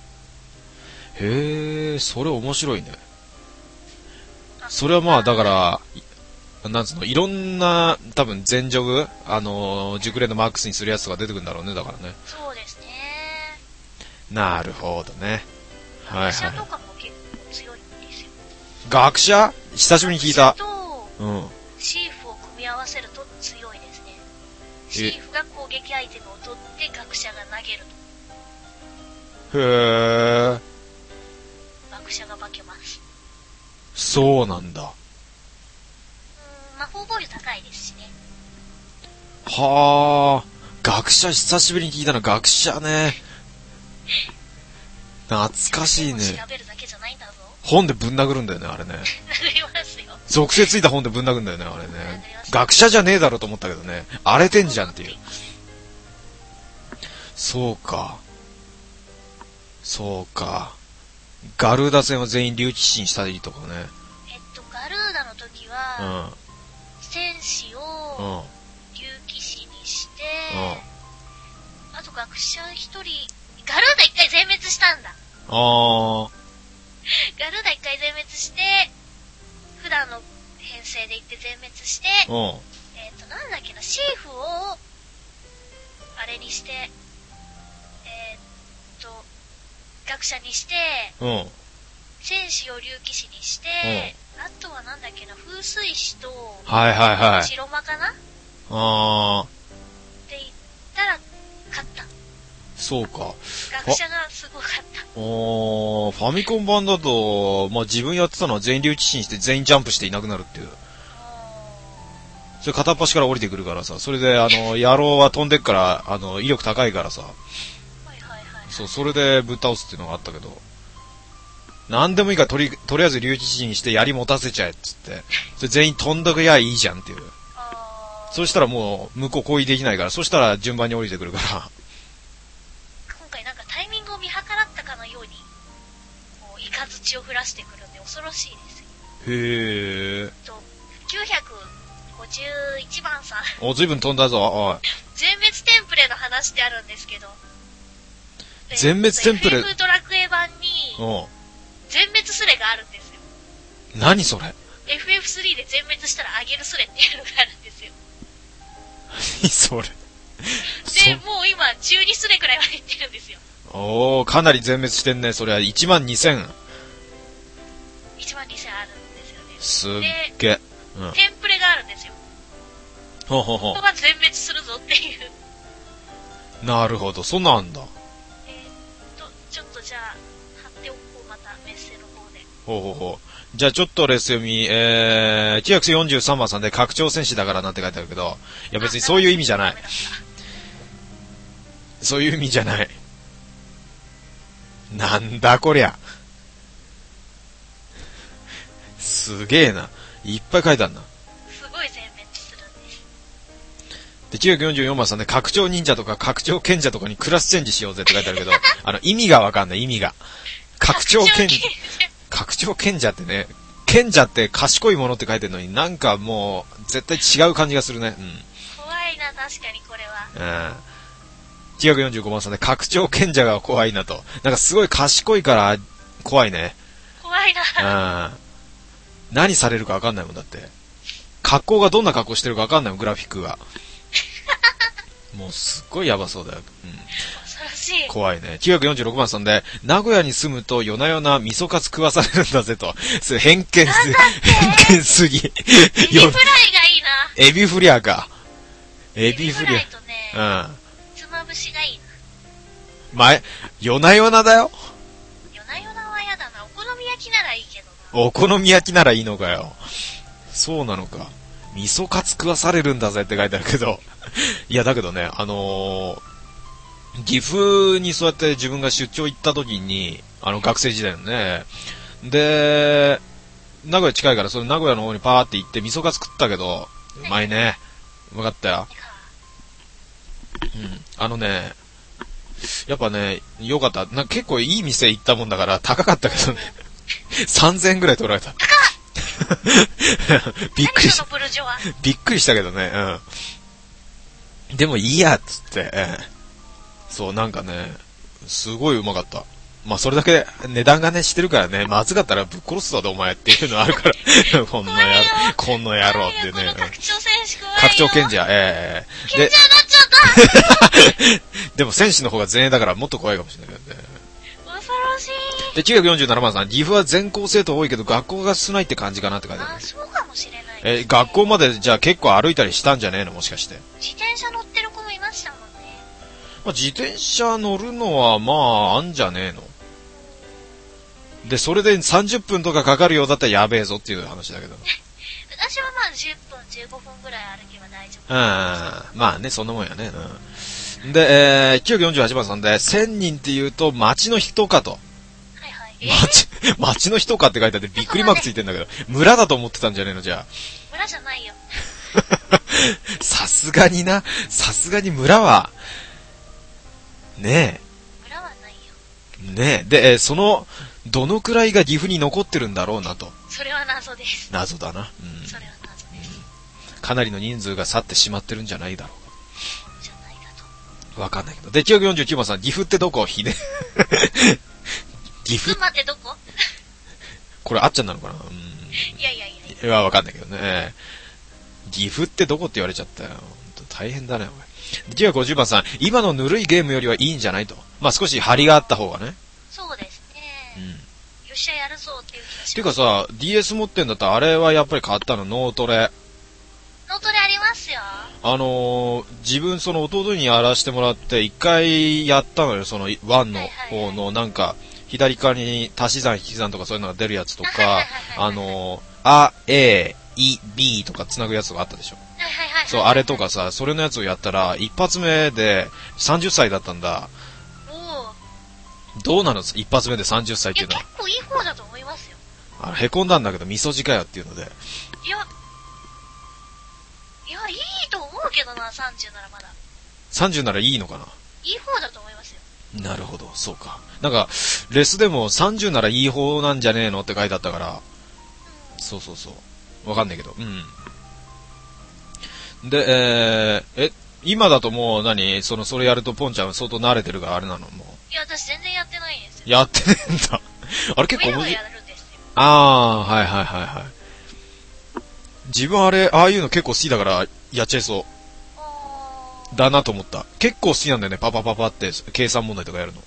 へえ、それ面白いね。それはまあ、だから、なんつうの、いろんな、多分全ジョブ、熟練のマックスにするやつとか出てくるんだろうね、だからね。 そうですね。 なるほどね。はいはい。 学者とかも結構強いんですよ。 学者？久しぶりに聞いた。 学者と、シーフを組み合わせると強いですね。シーフが攻撃アイテムを取って学者が投げると。 へー。 学者が化けます。 そうなんだ。 魔法防御高いですしね。 はあ、学者久しぶりに聞いたな、学者ね。懐かしいね。 調べるだけじゃないんだぞ。 本でぶん殴るんだよね、あれね。 殴りますよ。 属性ついた本でぶん殴るんだよね、あれね。学者じゃねえだろうと思ったけどね。荒れてんじゃんっていう。そうか。そうか。ガルーダ戦は全員竜騎士にしたりとかね。 ガルーダの時は、戦士を竜騎士にして、あと学者一人、ガルーダ一回全滅したんだ。ガルーダ一回全滅して、普段の編成で行って全滅して、なんだっけな、シーフを、あれにして、学者にして、戦士を竜騎士にして、あとはなんだっけな、風水師と、白馬かなって言ったら、勝った。 そうか。 学者がすごかった。 ファミコン版だと、まあ、自分やってたのは全員竜騎士にして全員ジャンプしていなくなるっていう。それ片っ端から降りてくるからさ、それで野郎は飛んでっから、威力高いからさ。そう、それでぶっ倒すっていうのがあったけど。なんでもいいからとりあえず竜騎士にして槍持たせちゃえっつって。それ全員飛んどくやいいじゃんっていう。そしたらもう向こう攻撃できないから、そしたら順番に降りてくるから。 今回なんかタイミングを見計らったかのように、こう、イカズチを降らしてくるんで恐ろしいですよ。 へー。 951番さん。 お、随分飛んだぞ、おい。 全滅テンプレの話ってあるんですけど。 全滅テンプレ FF ドラクエ版に、全滅スレがあるんですよ。 何それ？ FF3 で全滅したらあげるスレっていうのがあるんですよ。 何それ？ で、もう今、12スレくらいは減ってるんですよ。 おー、かなり全滅してんね。それは12000。 12000あるんですよね。 すっげえ。 テンプレがあるんですよ。 ほうほうほう。 ここが全滅するぞっていう。 なるほど、そんなんだ。 ちょっとじゃあ、貼っておこう、また、メッセの方で。 ほうほうほう。じゃあちょっとレス読み、943番さんで拡張戦士だからなんて書いてあるけど、いや別にそういう意味じゃない。そういう意味じゃない。なんだこりゃ。すげえな。いっぱい書いてあるな。 すごい全滅するんです。 で、944番さんで拡張忍者とか拡張賢者とかにクラスチェンジしようぜって書いてあるけど、意味がわかんない、意味が。拡張賢者ってね、賢者って賢いものって書いてるのになんかもう、絶対違う感じがするね。 怖いな、確かにこれは。 945番さんで拡張賢者が怖いなと。なんかすごい賢いから怖いね。 怖いな。 何されるかわかんないもんだって。格好がどんな格好してるかわかんないもん、グラフィックが。もうすっごいヤバそうだよ。 恐ろしい。 怖いね。946番さんで、名古屋に住むと夜な夜な味噌カツ食わされるんだぜと。それ偏見すぎ。 エビフライがいいな。 エビフリアか。エビフリア。 エビフライとね、つまぶしがいいな。夜な夜なだよ。 夜な夜なはやだな。お好み焼きならいいけどな。 お好み焼きならいいのかよ。そうなのか。味噌カツ食わされるんだぜって書いてあるけど。いや、だけどね、岐阜にそうやって自分が出張行った時に、学生時代のね、で、名古屋近いからその名古屋の方にパーって行って味噌カツ食ったけど、うまいね。うまかったよ。やっぱね、よかった。結構いい店行ったもんだから高かったけどね。3000円ぐらい取られた。びっくりした。びっくりしたけどね。でもいいやっつって、そうなんかね、すごいうまかった。まあそれだけ値段がねしてるからね、まずかったらぶっ殺すぞお前っていうのあるから、この野郎ってね。拡張賢者、賢者になっちゃったでも戦士の方が前衛だからもっと怖いかもしれないけどね。 恐ろしい。 で、947番さん、岐阜は全校生徒多いけど学校が少ないって感じかなって書いてある。 そうかもしれないですね。 学校までじゃあ結構歩いたりしたんじゃねえのもしかして。 自転車乗ってる子もいましたもんね。 まあ、自転車乗るのはまああんじゃねえの。で、それで30分とかかかるようだったらやべえぞっていう話だけど。 だ私はまあ10分、15分ぐらい歩けば大丈夫。 まあね、そんなもんやね。うん。で、948番さんで、1000人って言うと町の人かと。 はいはい。 町の人かって書いてあってびっくりマークついてんだけど、村だと思ってたんじゃねえのじゃあ。 村じゃないよ。 さすがに村は、ね村はないよ。 え。ねえ。で、どのくらいが岐阜に残ってるんだろうなと。 それは謎です。 謎だな。うん。 それは謎です。 かなりの人数が去ってしまってるんじゃないだろう。 じゃないかと。 わかんないけど。で、949番さん、岐阜ってどこ？岐阜群馬ってどこ？ これあっちゃんなのかな？ いや。 いや、わかんないけどね。岐阜ってどこって言われちゃったよ。ほんと大変だね、お前。950番さん、今のぬるいゲームよりはいいんじゃないと。まあ、少し張りがあった方がね。 そうですね。 うん。 よっしゃやるぞっていう気がします。 てかさ、DS 持ってんだったらあれはやっぱり買ったの、脳トレ。 脳トレありますよ。 自分その弟にやらせてもらって一回やったのよ、その1の方のなんか、左側に足し算引き算とかそういうのが出るやつとか、あ、A、E、B とか繋ぐやつがあったでしょ。そう、あれとかさ、それのやつをやったら、一発目で30歳だったんだ。どうなの？一発目で30歳っていうのは。 結構いい方だと思いますよ。 凹んだんだけど、味噌汁かよっていうので。 いや、いいと思うけどな、30ならまだ。 30ならいいのかな？ いい方だと思いますよ。 なるほど、そうか。なんか、レスでも30ならいい方なんじゃねえのって書いてあったから、そう。わかんないけど、で、今だともうそれやるとポンちゃん相当慣れてるからあれなのもう。 いや、私全然やってないんですよ。 やってねえんだ。あれ結構やるんですよ。 はい。自分ああいうの結構好きだからやっちゃいそう。だなと思った。結構好きなんだよね、パパって計算問題とかやるの。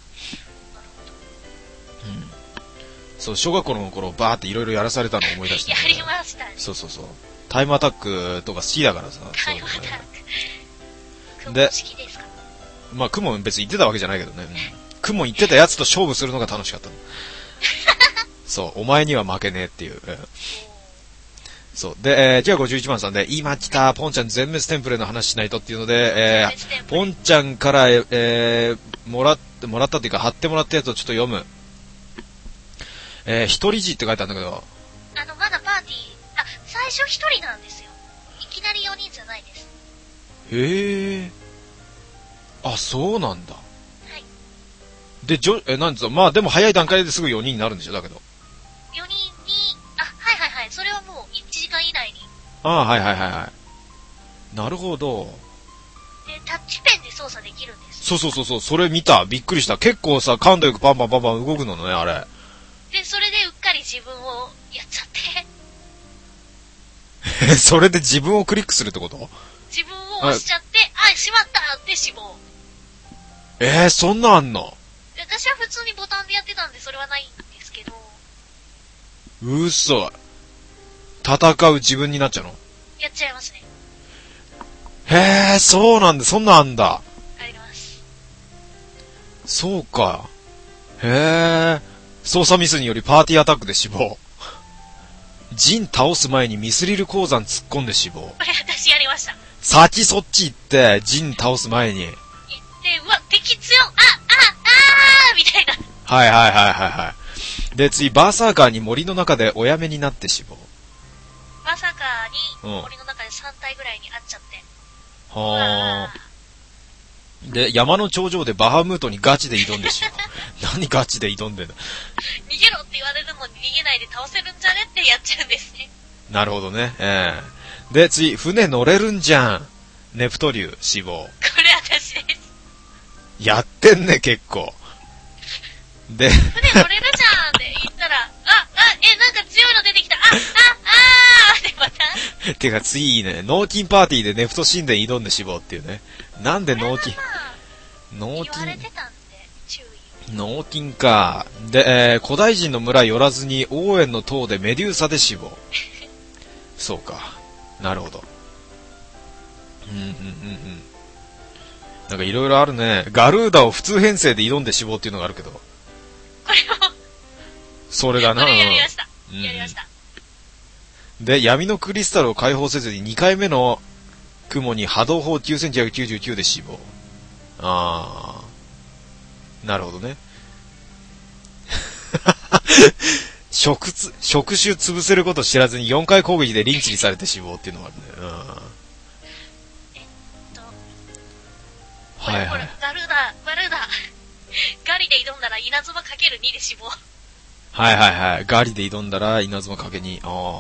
そう、小学校の頃バーっていろいろやらされたのを思い出して、 やりましたね。 そう。タイムアタックとか好きだからさ。 タイムアタック。雲式ですか？ まあ、雲別に言ってたわけじゃないけどね。雲言ってたやつと勝負するのが楽しかったの。そう、お前には負けねえっていう。そう。で、じゃあ51番さんで、今来た、ポンちゃん全滅テンプレの話しないとっていうので、ポンちゃんから、もらったっていうか、貼ってもらったやつをちょっと読む。一人字って書いてあるんだけど。 まだパーティー、最初一人なんですよ。いきなり4人じゃないです。 へえ。あ、そうなんだ。 はい。 で、なんつうの、まあでも早い段階ですぐ4人になるんでしょ、だけど。 4人に、はい。それはもう1時間以内に。 はい。なるほど。 で、タッチペンで操作できるんです。 そう。それ見た。びっくりした。結構さ、感度よくパンパン動くのね、あれ。 で、それでうっかり自分をやっちゃって。 それで自分をクリックするってこと？ 自分を押しちゃって、しまったって死亡。 そんなあんの？ 私は普通にボタンでやってたんで、それはないんですけど。 嘘。戦う自分になっちゃうの？ やっちゃいますね。 そうなんだ、そんなんあんだ。 あります。 そうか。操作ミスによりパーティーアタックで死亡。陣倒す前にミスリル鉱山突っ込んで死亡。 これ私やりました。 先そっち行って、陣倒す前に。 行って、うわ、敵強みたいな。 はい。で、次、バーサーカーに森の中でおやめになって死亡。 バーサーカーに森の中で3体ぐらいに会っちゃって。 で、山の頂上でバハムートにガチで挑んで死亡。何ガチで挑んでんだ。 逃げろって言われるのに逃げないで倒せるんじゃねってやっちゃうんですね。 なるほどね。で、次、船乗れるんじゃん。ネプトリュー死亡。 これ私です。 やってんね、結構。で、 船乗れるじゃんって言ったら、なんか強いの出てきた。ってまた。 てか次ね、脳筋パーティーでネプト神殿挑んで死亡っていうね。なんで脳筋、 言われてたんで、注意。 脳筋か。で、古代人の村寄らずに、王園の塔でメデューサで死亡。そうか。なるほど。なんかいろいろあるね。ガルーダを普通編成で挑んで死亡っていうのがあるけど。 これも。 それだな。 これやりました。やりました。 で、闇のクリスタルを解放せずに2回目の雲に波動砲9999で死亡。なるほどね。触手潰せることを知らずに4回攻撃でリンチにされて死亡っていうのがあるんだよ。はいはい。 ガルーダ。ガリで挑んだら稲妻 ×2 で死亡。 はいはいはい。ガリで挑んだら稲妻 ×2。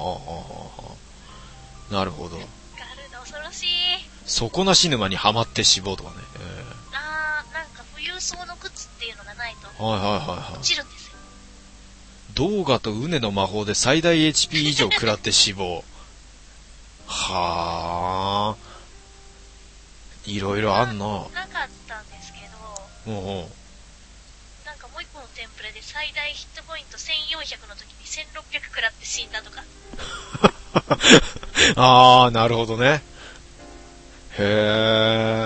なるほど。 ガルーダ恐ろしい。 底なし沼にはまって死亡とかね。 なんか浮遊層の靴っていうのがないと。 はいはいはいはい。 落ちるんですよ。 動画とウネの魔法で最大 HP 以上食らって死亡。はあ。いろいろあんな。 なかったんですけど。なんかもう一個のテンプレで最大ヒットポイント1400の時に1600食らって死んだとか。 なるほどね。へ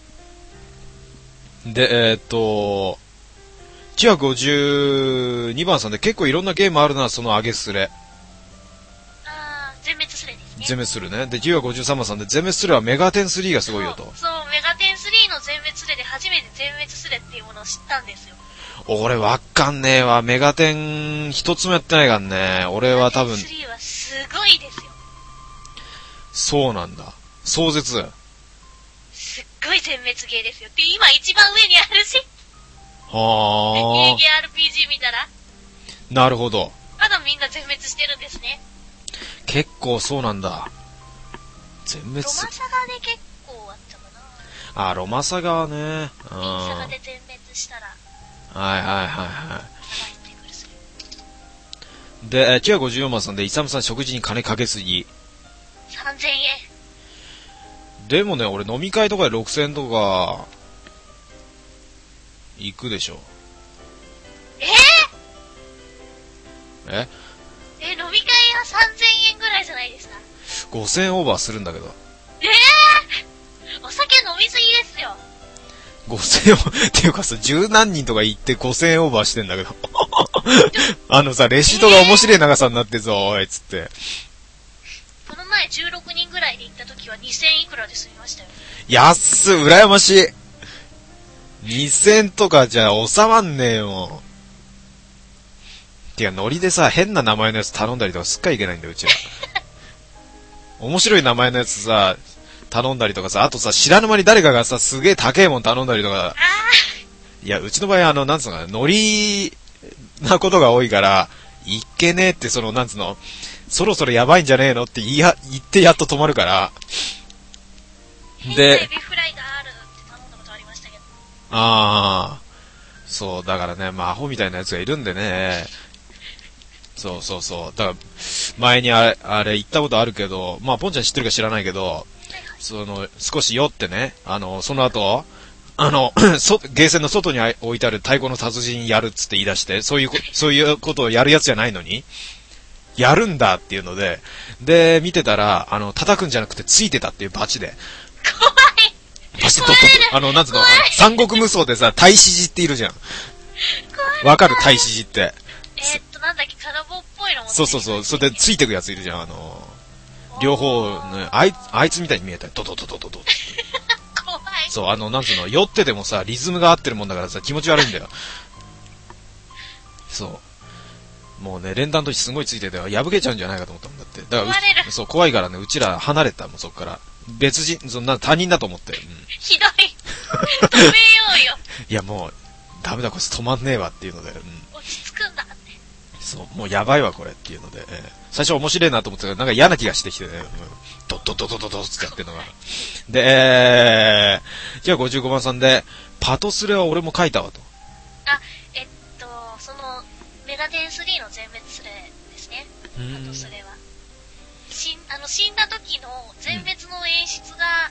ー。で、チア52番さんで結構いろんなゲームあるな、その上げすれ。 全滅スレですね。 全滅するね。で、チア53番さんで全滅するはメガテン3がすごいよと。 そう、メガテン3の全滅スレで初めて全滅スレっていうものを知ったんですよ。 俺わかんねえわ。メガテン一つもやってないからね。俺は多分。 メガテン3はすごいですよ。 そうなんだ。壮絶。 すっごい全滅ゲーですよ。で、今一番上にあるし。 はゲー RPG 見たら。 なるほど。 まだみんな全滅してるんですね。 結構そうなんだ。全滅。 ロマサガで結構あったかな。 ロマサガはね。 ロマサガで全滅したら。 はいはいはいはい。で、チア54番さんで、イサムさん食事に金かけすぎ。 3000円。 でもね、俺飲み会とかで6000円とか、行くでしょ。 飲み会は3000円ぐらいじゃないですか。 5000円オーバーするんだけど。 お酒飲みすぎですよ。 5000円っていうかさ、十何人とか行って5000円オーバーしてんだけど。レシートが面白い長さになってぞ、おい、つって。 この前16人ぐらいで行った時は2000いくらで済みましたよ。 安っ、羨ましい。2000とかじゃ収まんねえよ。てか、ノリでさ、変な名前のやつ頼んだりとかすっかりいけないんだよ、うちら。面白い名前のやつさ、頼んだりとかさ、あとさ、知らぬ間に誰かがさ、すげえ高えもん頼んだりとか。いや、うちの場合なんつうのかな、ノリなことが多いから、いっけねえって、なんつうの、そろそろやばいんじゃねえのって言ってやっと止まるから。 で、エビフライがあるって頼んだことありましたけど。 そう、だからね、アホみたいなやつがいるんでね。そう。だから、前にあれ行ったことあるけど、ポンちゃん知ってるか知らないけど、少し酔ってね、その後、ゲーセンの外に置いてある太鼓の達人やるっつって言い出して、そういうことをやるやつじゃないのに、やるんだっていうので、で、見てたら、叩くんじゃなくてついてたっていうバチで。 怖い。 バチッと、なんつうの、三国無双でさ、太子寺っているじゃん。わかる太子寺って。 なんだっけ、カナボっぽいのも。 そう。それでついてくやついるじゃん、両方、ね、あいつみたいに見えたよ。ドド。 怖い。 そう、なんつうの、酔っててもさ、リズムが合ってるもんだからさ、気持ち悪いんだよ。そう。もうね、連弾とすごいついてて、破けちゃうんじゃないかと思ったんだって。だから、そう、怖いからね、うちら離れたもん、そっから。別人、他人だと思って。 ひどい。止めようよ。 いや、もう、ダメだ、こいつ止まんねえわっていうので。 落ち着くんだって。 そう、もうやばいわ、これっていうので。最初面白いなと思ってたけど、なんか嫌な気がしてきてね。ドドってやってるのが。で、じゃあ55番さんで、パトスレは俺も書いたわと。 メガテン3の全滅スレですね。パトスレは。死んだ時の全滅の演出が、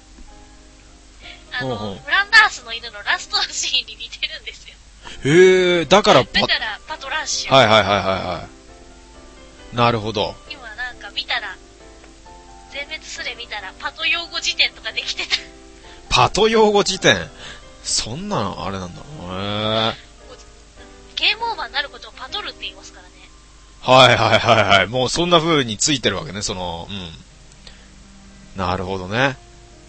フランダースの犬のラストのシーンに似てるんですよ。 へー、だからパトラッシュ。 はい。なるほど。 今なんか見たら、全滅スレ見たら、パト用語辞典とかできてた。 パト用語辞典そんなのあれなんだ。 ゲームオーバーになることをパトルって言いますからね。 はいはいはいはい。もうそんな風についてるわけね、その、うん。なるほどね。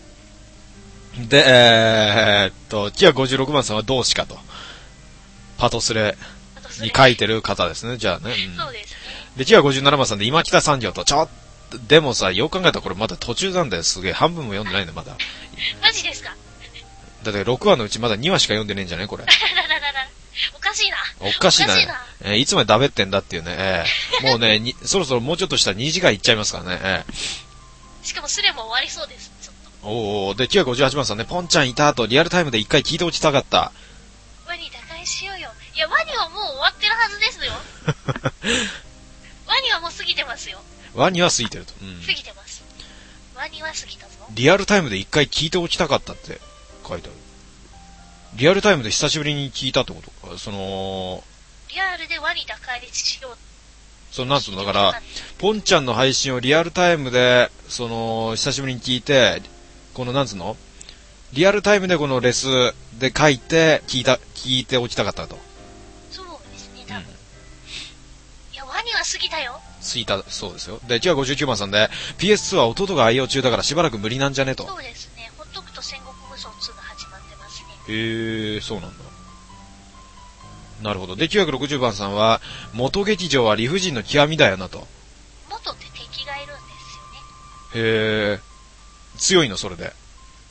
で、キア56番さんは同志かと。パトスレに書いてる方ですね、じゃあね。 うん、そうですね。 で、キア57番さんで今北三条と、でもさ、よく考えたらこれまだ途中なんだよ、すげえ。半分も読んでないんだよ、まだ。 マジですか？ だって6話のうちまだ2話しか読んでねえんじゃねこれ。 おかしいな。 おかしいな。いつまでダベってんだっていうね。もうね、そろそろもうちょっとしたら2時間いっちゃいますからね。 しかもスレも終わりそうです、ちょっと。 おー、で、958番さんね、ポンちゃんいた後、リアルタイムで一回聞いて落ちたかった。 ワニ打開しようよ。いや、ワニはもう終わってるはずですよ。ワニはもう過ぎてますよ。 ワニは過ぎてると。うん。 過ぎてます。ワニは過ぎたぞ。 リアルタイムで一回聞いておきたかったって書いてある。リアルタイムで久しぶりに聞いたってことか。 リアルでワニ打開しよう。 なんつうの、だから、ポンちゃんの配信をリアルタイムで、久しぶりに聞いて、なんつうのリアルタイムでこのレスで書いて、聞いておきたかったと。 そうですね、多分。いや、ワニは過ぎたよ。 過ぎた、そうですよ。で、今日は59番さんで、PS2 は弟が愛用中だからしばらく無理なんじゃねと。 そうですね、ほっとくと戦国無双2が始まってますね。 そうなんだ。なるほど。で、960番さんは、元劇場は理不尽の極みだよなと。 元って敵がいるんですよね。 強いの、それで。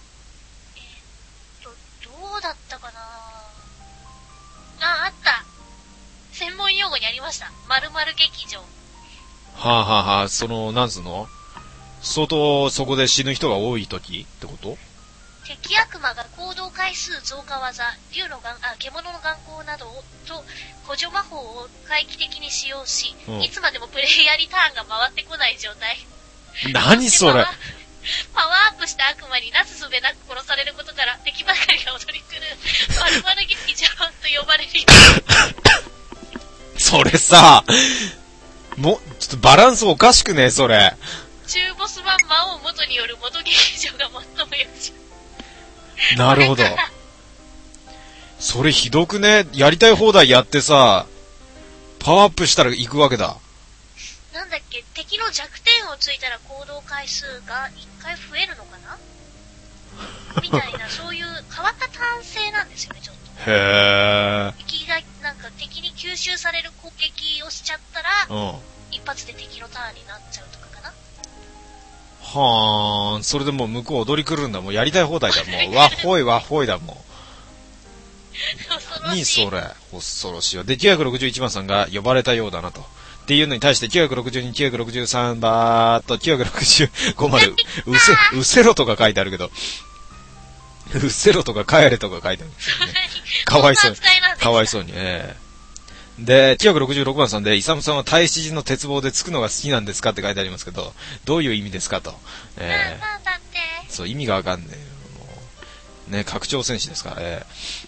どうだったかなあった。専門用語にありました。〇〇劇場。 はあはあはあ、なんつうの相当そこで死ぬ人が多い時ってこと？ 敵悪魔が行動回数増加技、獣の眼光などと補助魔法を回帰的に使用し、いつまでもプレイヤーリターンが回ってこない状態。 何それ？ パワーアップした悪魔になすすべなく殺されることから敵ばかりが踊り狂う〇〇劇場と呼ばれるよ。 それさ、ちょっとバランスおかしくねそれ。 中ボス版魔王元による元劇場が最もよし。 なるほど。それひどくね。やりたい放題やってさ、パワーアップしたら行くわけだ。 なんだっけ、敵の弱点をついたら行動回数が1回増えるのかなみたいな、そういう変わった単性なんですよね、ちょっと。 へー。 敵が、敵に吸収される攻撃をしちゃったら、一発で敵のターンになっちゃうとかかな。 はーん、それでもう向こう踊り狂うんだ。もうやりたい放題だ。もう、わっほいわっほいだ、もう。何それ、恐ろしいわ。で、961番さんが呼ばれたようだなと。っていうのに対して、962、963バーっと、965まで、うせろとか書いてあるけど、うせろとか帰れとか書いてあるんですよね。かわいそうに。かわいそうに。で、966番さんで、イサムさんは太子寺の鉄棒でつくのが好きなんですかって書いてありますけど、どういう意味ですかと。 なんだって。 そう、意味がわかんねえ。もうね、拡張戦士ですから、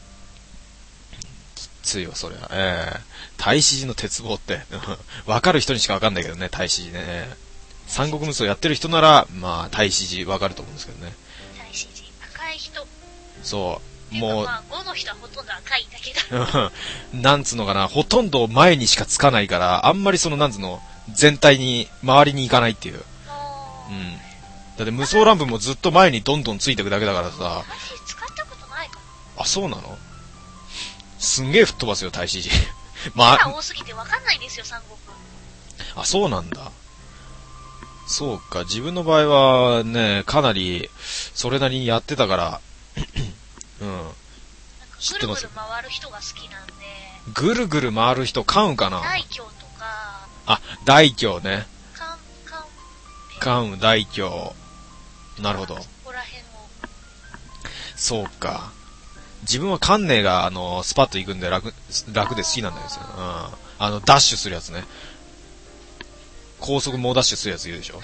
きついよ、それは。太子寺の鉄棒って、わかる人にしかわかんないけどね、太子寺ね。三国無双やってる人なら、まあ、太子寺わかると思うんですけどね。 太子寺、赤い人。 そう。もう、 まあ、5の人はほとんど赤いんだけど。 なんつうのかな、ほとんど前にしかつかないから、あんまりなんつうの、全体に、周りに行かないっていう。だって無双乱舞もずっと前にどんどんついていくだけだからさ。 私使ったことないかな。 あ、そうなの？すんげえ吹っ飛ばすよ、太子寺。 まあ、多すぎてわかんないんですよ、三国。 あ、そうなんだ。そうか、自分の場合はね、かなり、それなりにやってたから、 知ってます。ぐるぐる回る人が好きなんで。 ぐるぐる回る人、カウンかな？ 大京とか。 あ、大京ね。 カウン、 大京。なるほど。 ここら辺を。 そうか。自分はカンネが、スパッと行くんで楽で好きなんですよ。ダッシュするやつね。高速猛ダッシュするやついるでしょ。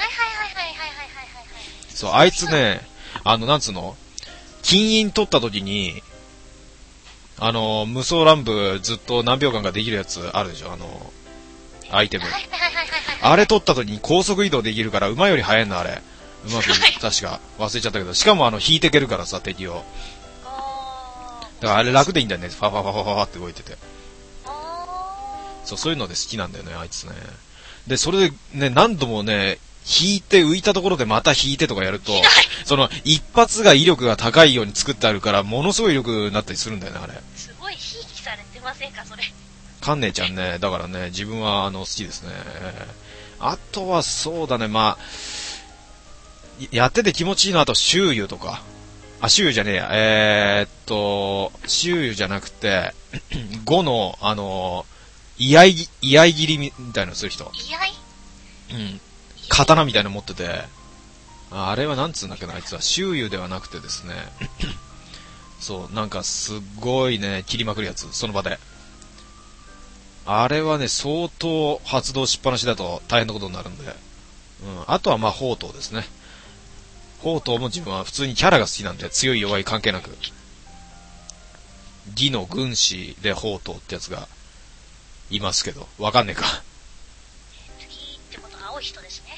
そう、あいつね、なんつうの？金印取った時に、無双乱舞ずっと何秒間かできるやつあるでしょ、アイテム。あれ取った時に高速移動できるから馬より速いんだ、あれ。うまく、確か忘れちゃったけど、しかも引いていけるからさ、敵を。だからあれ楽でいいんだよね、ファファファファファって動いてて。 そういうので好きなんだよね、あいつね。で、それでね、何度もね、引いて浮いたところでまた引いてとかやると、その一発が威力が高いように作ってあるから、ものすごい威力になったりするんだよね、あれ。 すごいひいきされてませんか、それ。 カンネちゃんね、だからね、自分は好きですね。あとはそうだね、まあ、やってて気持ちいいのはあと、周遊とか。あ、周遊じゃねえや。周遊じゃなくて、5の、居合切りみたいなのする人。 居合？ うん。刀みたいなの持ってて、あれはなんつうんだっけな、あいつは。周遊ではなくてですね、そう、なんかすごいね、切りまくるやつ、その場で。あれはね、相当発動しっぱなしだと大変なことになるんで。うん。あとはまあ、宝刀ですね。宝刀も自分は普通にキャラが好きなんで、強い弱い関係なく。義の軍師で宝刀ってやつがいますけど、わかんねえか。 次ってことは青い人ですね。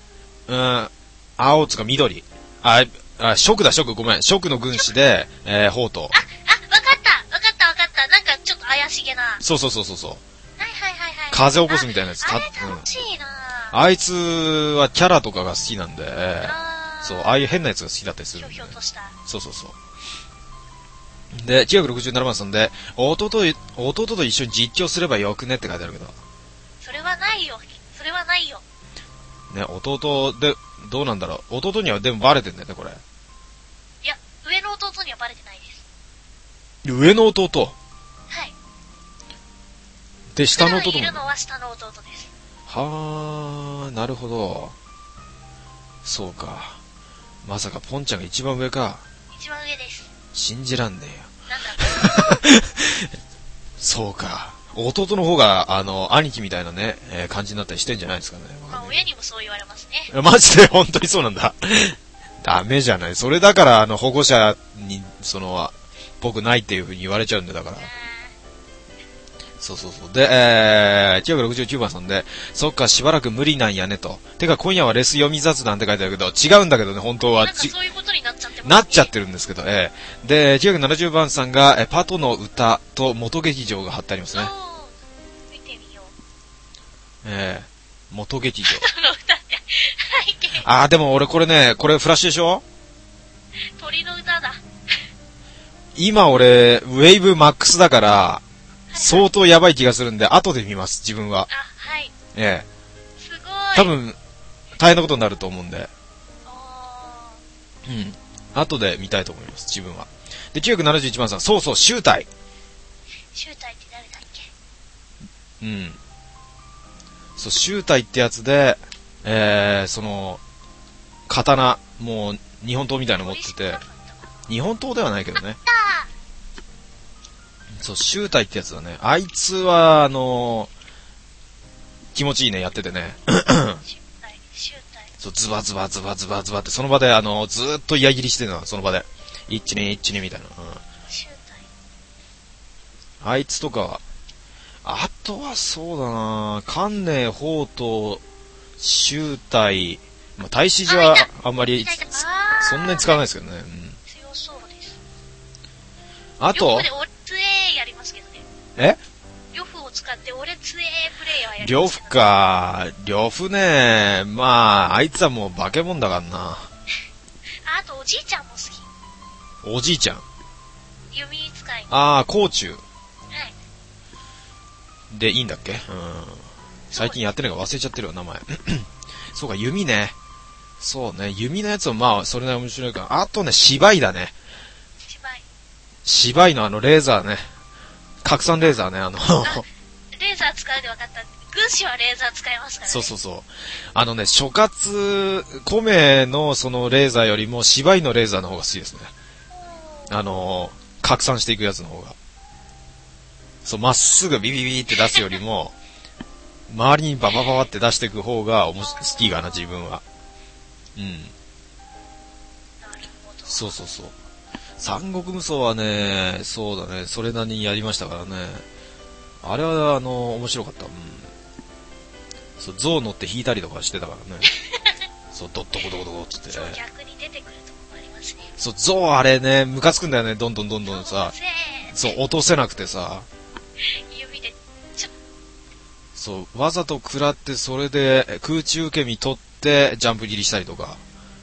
青つか緑。蜀だ、蜀、ごめん。蜀の軍師で、宝刀。 わかった。なんかちょっと怪しげな。 そう。 はい。 風起こすみたいなやつ。 あれ楽しいな、 あいつはキャラとかが好きなんで、そう、ああいう変なやつが好きだったりするんで。 ひょひょとした。 そう。で、967番さんで、弟と一緒に実況すればよくねって書いてあるけど。 それはないよ。 ね、弟で、どうなんだろう。弟にはでもバレてんだよね、これ。 いや、上の弟にはバレてないです。 上の弟はい。 で、下の弟も。 いるのは下の弟です。 はー、なるほど。そうか。まさかポンちゃんが一番上か。 一番上です。 信じらんねえよ。 なんだそうか。弟の方が、兄貴みたいなね、感じになったりしてんじゃないですかね。 まあ、親にもそう言われますね。 マジで本当にそうなんだ。ダメじゃない。それだから、保護者に、僕ないっていう風に言われちゃうんで、だから。そう。で、969番さんで、そっか、しばらく無理なんやねと。てか、今夜はレス読み雑談って書いてあるけど、違うんだけどね、本当は。 なんかそういうことになっちゃってますね。 なっちゃってるんですけど、で、970番さんが、パトの歌と元劇場が貼ってありますね。 見てみよう。 元劇場。 パトの歌って背景。 あー、でも俺これフラッシュでしょ？ 鳥の歌だ。 今俺、ウェーブマックスだから、相当やばい気がするんで、後で見ます、自分は。 はい。すごい。 多分、大変なことになると思うんで。後で見たいと思います、自分は。で、971番さん、そう、集大。 集大って誰だっけ？ そう、集大ってやつで、刀、もう、日本刀みたいなの持ってて、日本刀ではないけどね。そう、集大ってやつだね。あいつは、気持ちいいね、やっててね。 集大。 そう、ズバって、その場で、ずーっと矢切りしてるの、その場で。一二みたいな。 集大。あいつとか、あとはそうだな、観念、宝刀、集大、まあ、太子寺はあんまり、そんなに使わないですけどね。 強そうです。 あと、 やりますけどね。呂布を使って俺強えプレイヤーやりますけど。 呂布か。呂布ね。まあ、あいつはもう化け物だからな。 あとおじいちゃんも好き。 おじいちゃん。 弓使い。 甲冑。 はい。 で、いいんだっけ？最近やってないから忘れちゃってるわ、名前。そうか、弓ね。そうね、弓のやつはまあ、それなり面白いから。あとね、芝居だね。芝居のレーザーね。拡散レーザーね、 レーザー使うで分かった。軍師はレーザー使いますからね。 そう。諸葛、コメのそのレーザーよりも芝居のレーザーの方が好きですね。拡散していくやつの方が。そう、まっすぐビビビって出すよりも、周りにババババって出していく方が好きかな、自分は。そう。三国無双はね、そうだね、それなりにやりましたからね。あれは、面白かった。そう、象乗って引いたりとかしてたからね。そう、ドッドコドコドコってそう、逆に出てくるとこもありますね。 そう、象あれね、ムカつくんだよね、どんどんさ。そう、落とせなくてさ。 指で、 そう、わざと食らって、それで空中受け身取って、ジャンプ切りしたりとか。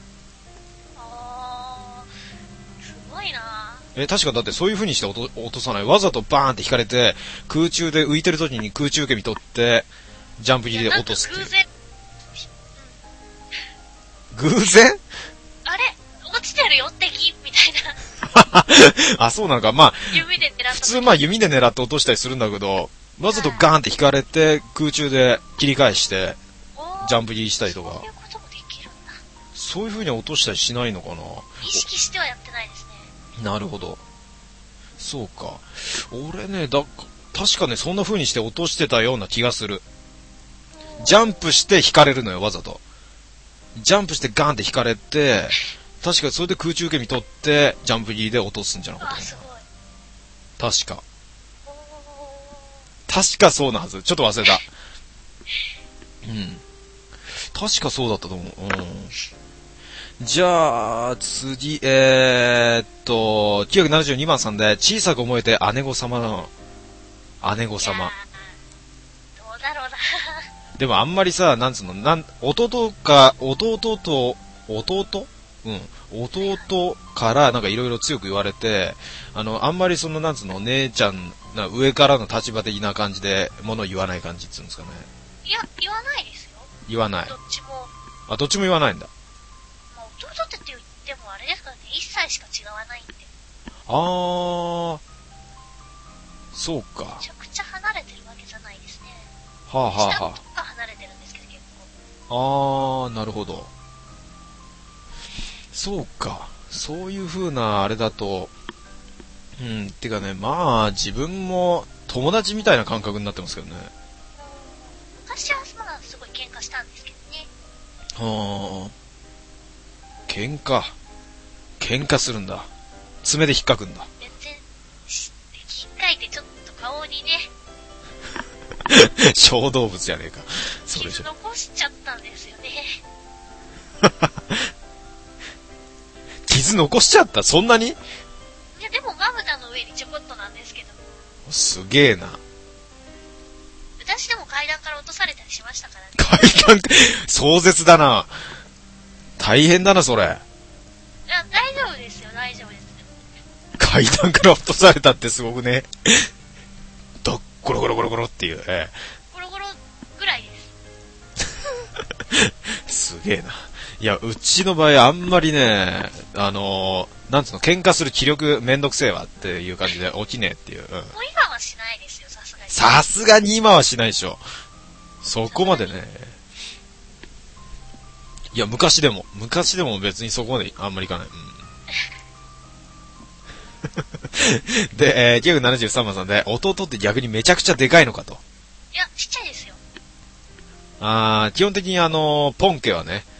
すごいな。 確かだってそういう風にして落とさない。わざとバーンって引かれて、空中で浮いてる時に空中受け身取って、ジャンプ切りで落とすっていう。偶然あれ落ちてるよ、敵みたいな。あ、そうなのか。まあ、 弓で狙った普通まあ弓で狙って落としたりするんだけど、わざとガーンって引かれて、空中で切り返して、ジャンプ切りしたりとか。 そういうこともできるんだ。 そういう風に落としたりしないのかな。 意識してはやってないですね。 なるほど。そうか。俺ね、確かね、そんな風にして落としてたような気がする。ジャンプして引かれるのよ、わざと。ジャンプしてガーンって引かれて、確かそれで空中受け身取って、ジャンプ切りで落とすんじゃなかったかな。 すごい。 確か。確かそうなはず。ちょっと忘れた。うん。確かそうだったと思う。うん。じゃあ、次、972番さんで、小さく思えて姉御様なの。姉御様。 どうだろうな。 でもあんまりさ、なんつうの、弟からなんかいろいろ強く言われて、あんまりその、なんつうの、姉ちゃん、上からの立場的な感じで、物を言わない感じっつうんですかね。 いや、言わないですよ。 言わない。 どっちも。 あ、どっちも言わないんだ。 まあ、弟って言ってもあれですからね、1歳しか違わないんで。 そうか。 めちゃくちゃ離れてるわけじゃないですね。 はあはあはあ。 下のとこが離れてるんですけど、結構。 なるほど。そうか。そういう風なあれだと、てかね、まあ、自分も友達みたいな感覚になってますけどね。 昔はまあ、すごい喧嘩したんですけどね。 喧嘩するんだ。爪で引っかくんだ。 全然、引っかいてちょっと顔にね。 小動物じゃねえか。それじゃ。 傷残しちゃったんですよね。 傷残しちゃった？そんなに？いや、でもまぶたの上にちょこっとなんですけど。 すげえな。 私でも階段から落とされたりしましたからね。 階段、壮絶だな。大変だな、それ。 いや、大丈夫ですよ、大丈夫です。 階段から落とされたってすごくね。ゴロゴロゴロゴロっていう。 ゴロゴロぐらいです。すげえな。いや、うちの場合あんまりね、なんつうの、喧嘩する気力めんどくせえわっていう感じで起きねえっていう。もう今はしないですよ、さすがに。 さすがに今はしないでしょ。そこまでね。いや、昔でも別にそこまであんまりいかない。で、973番さんで、弟って逆にめちゃくちゃでかいのかと。 いや、ちっちゃいですよ。 基本的にポン家はね、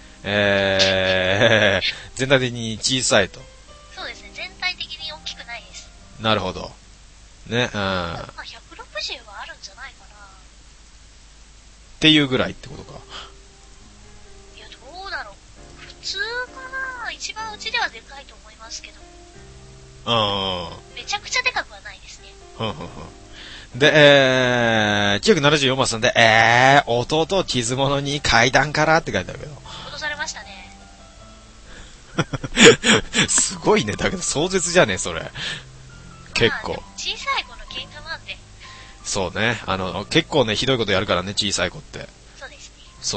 全体的に小さいと。 そうですね、全体的に大きくないです。 なるほど。ね、 まあ、160はあるんじゃないかな。 っていうぐらいってことか。 いや、どうだろう。普通かな。一番うちではでかいと思いますけど。めちゃくちゃでかくはないですね。 で、974番さんで、弟傷物に階段からって書いてあるけど。 落とされましたね。 すごいね。だけど壮絶じゃねえ、それ。結構。 まあ、小さい子の喧嘩なんで。 そうね。結構ね、ひどいことやるからね、小さい子って。 そうですね。 そう。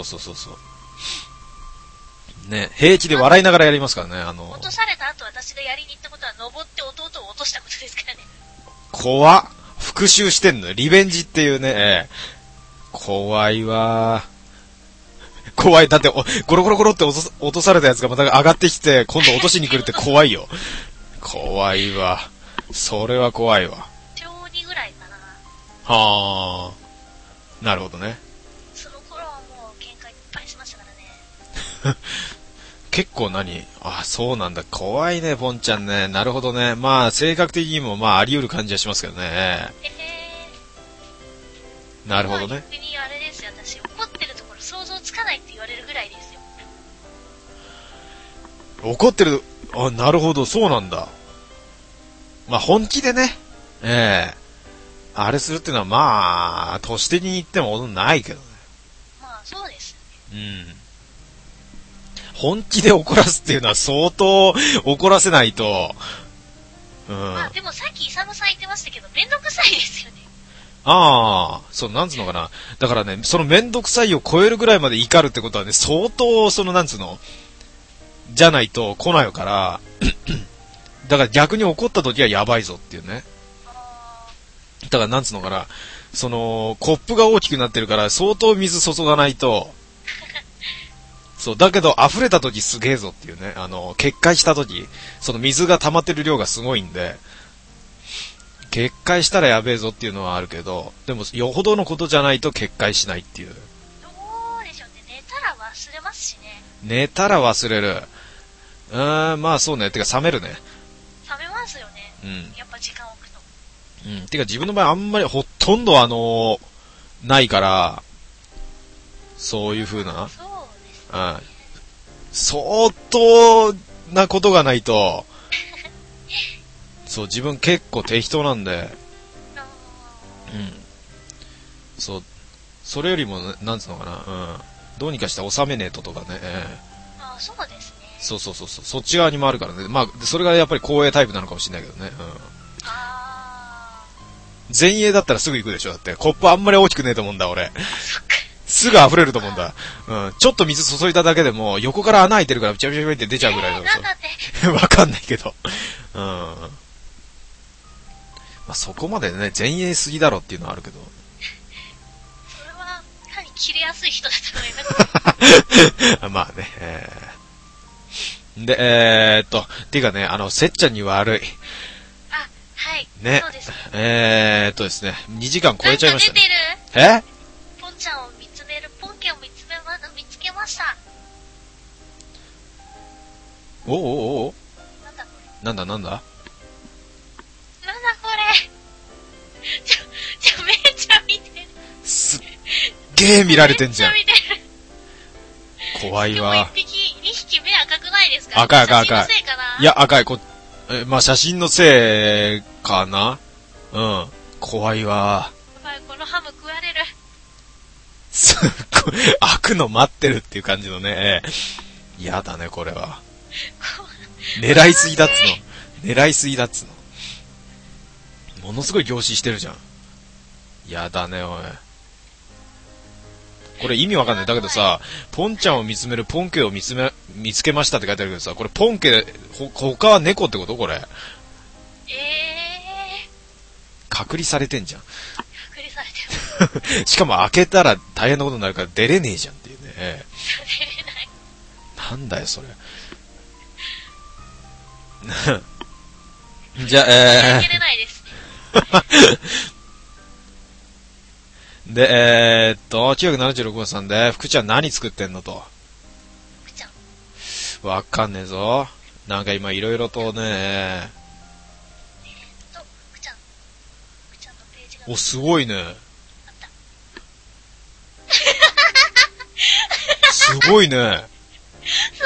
ね、平気で笑いながらやりますからね、 落とされた後私がやりに行ったことは登って弟を落としたことですからね。 怖っ。復讐してんのよ。リベンジっていうね、怖いわ。怖い。だって、ゴロゴロゴロって落とされたやつがまた上がってきて、今度落としに来るって怖いよ。怖いわ。それは怖いわ。 小2ぐらいかな。 はー。なるほどね。 その頃はもう喧嘩いっぱいしましたからね。 結構そうなんだ。怖いね、ポンちゃんね。なるほどね。まあ、性格的にもあり得る感じはしますけどね。なるほどね。 逆にあれですよ、私怒ってるところ想像つかないって言われるぐらいですよ。 怒ってる、なるほど、そうなんだ。まあ、本気でね。 あれするっていうのはまあ、年手に行ってもないけどね。 まあ、そうですね。 うん。本気で怒らすっていうのは相当怒らせないと、うん。 まあ、でもさっきイサムさん言ってましたけど、めんどくさいですよね。 ああ、そう、なんつうのかな。だからね、そのめんどくさいを超えるぐらいまで怒るってことはね、相当、なんつうの、じゃないと来ないから、だから逆に怒った時はやばいぞっていうね。だからなんつうのかな、コップが大きくなってるから相当水注がないと、そう、だけど溢れた時すげえぞっていうね、決壊した時、その水が溜まってる量がすごいんで、決壊したらやべえぞっていうのはあるけど、でもよほどのことじゃないと決壊しないっていう。 どうでしょうね、寝たら忘れますしね。 寝たら忘れる。まあそうね。てか冷めるね。 冷めますよね。 うん。 やっぱ時間置くと。 うん。てか自分の場合あんまりほとんどないから、そういう風な。 そうですね。 うん。相当なことがないと、そう、自分結構適当なんで、うん。そう、それよりも、なんつうのかな、うん。どうにかして収めねえととかね、 ああ、そうですね。 そう、そっち側にもあるからね。まあ、それがやっぱり光栄タイプなのかもしれないけどね、うん。 あ前衛だったらすぐ行くでしょ、だって。コップあんまり大きくねえと思うんだ、俺。 あ、そっか。 すぐ溢れると思うんだ。うん。ちょっと水注いだだけでも、横から穴開いてるから、ビチャビチャビチャって出ちゃうぐらいの。 なんだって。 わかんないけど。うん。まあ、そこまでね、前衛すぎだろっていうのはあるけど。 それは、かなり切れやすい人だと思います。 まあね、で、っていうかね、せっちゃんに悪い。 あ、はい。 ね。 そうです。 ですね、2時間超えちゃいましたね。 なんか出てる？ポンちゃんを見つめる、ポンケを見つけました。 おなんだこれ。 なんだなんだこれ。めっちゃ見てる。 すっげー見られてんじゃん。 めっちゃ見てる。 怖いわ。 でも2匹目赤くないですか？ 赤い。 写真のせいかな？ いや、赤い。まあ、写真のせいかな？うん。怖いわ。 やばい、このハム食われる。 すっごい、開くの待ってるっていう感じのね。やだね、これは。狙いすぎだっつの。ものすごい凝視してるじゃん。やだね、おい。これ意味わかんない。だけどさ、ポンちゃんを見つめるポンケを見つけましたって書いてあるけどさ、これポンケ、他は猫ってことこれ。隔離されてんじゃん。 隔離されてる。 しかも開けたら大変なことになるから出れねえじゃんっていうね。 出れない。 なんだよ、それ。じゃあ、 開けれないですね。 で、976番さんで、福ちゃん何作ってんのと。 福ちゃん。 わかんねえぞ。なんか今いろいろとね、 福ちゃんのページが。 お、すごいね。 あった。 すごいね。 す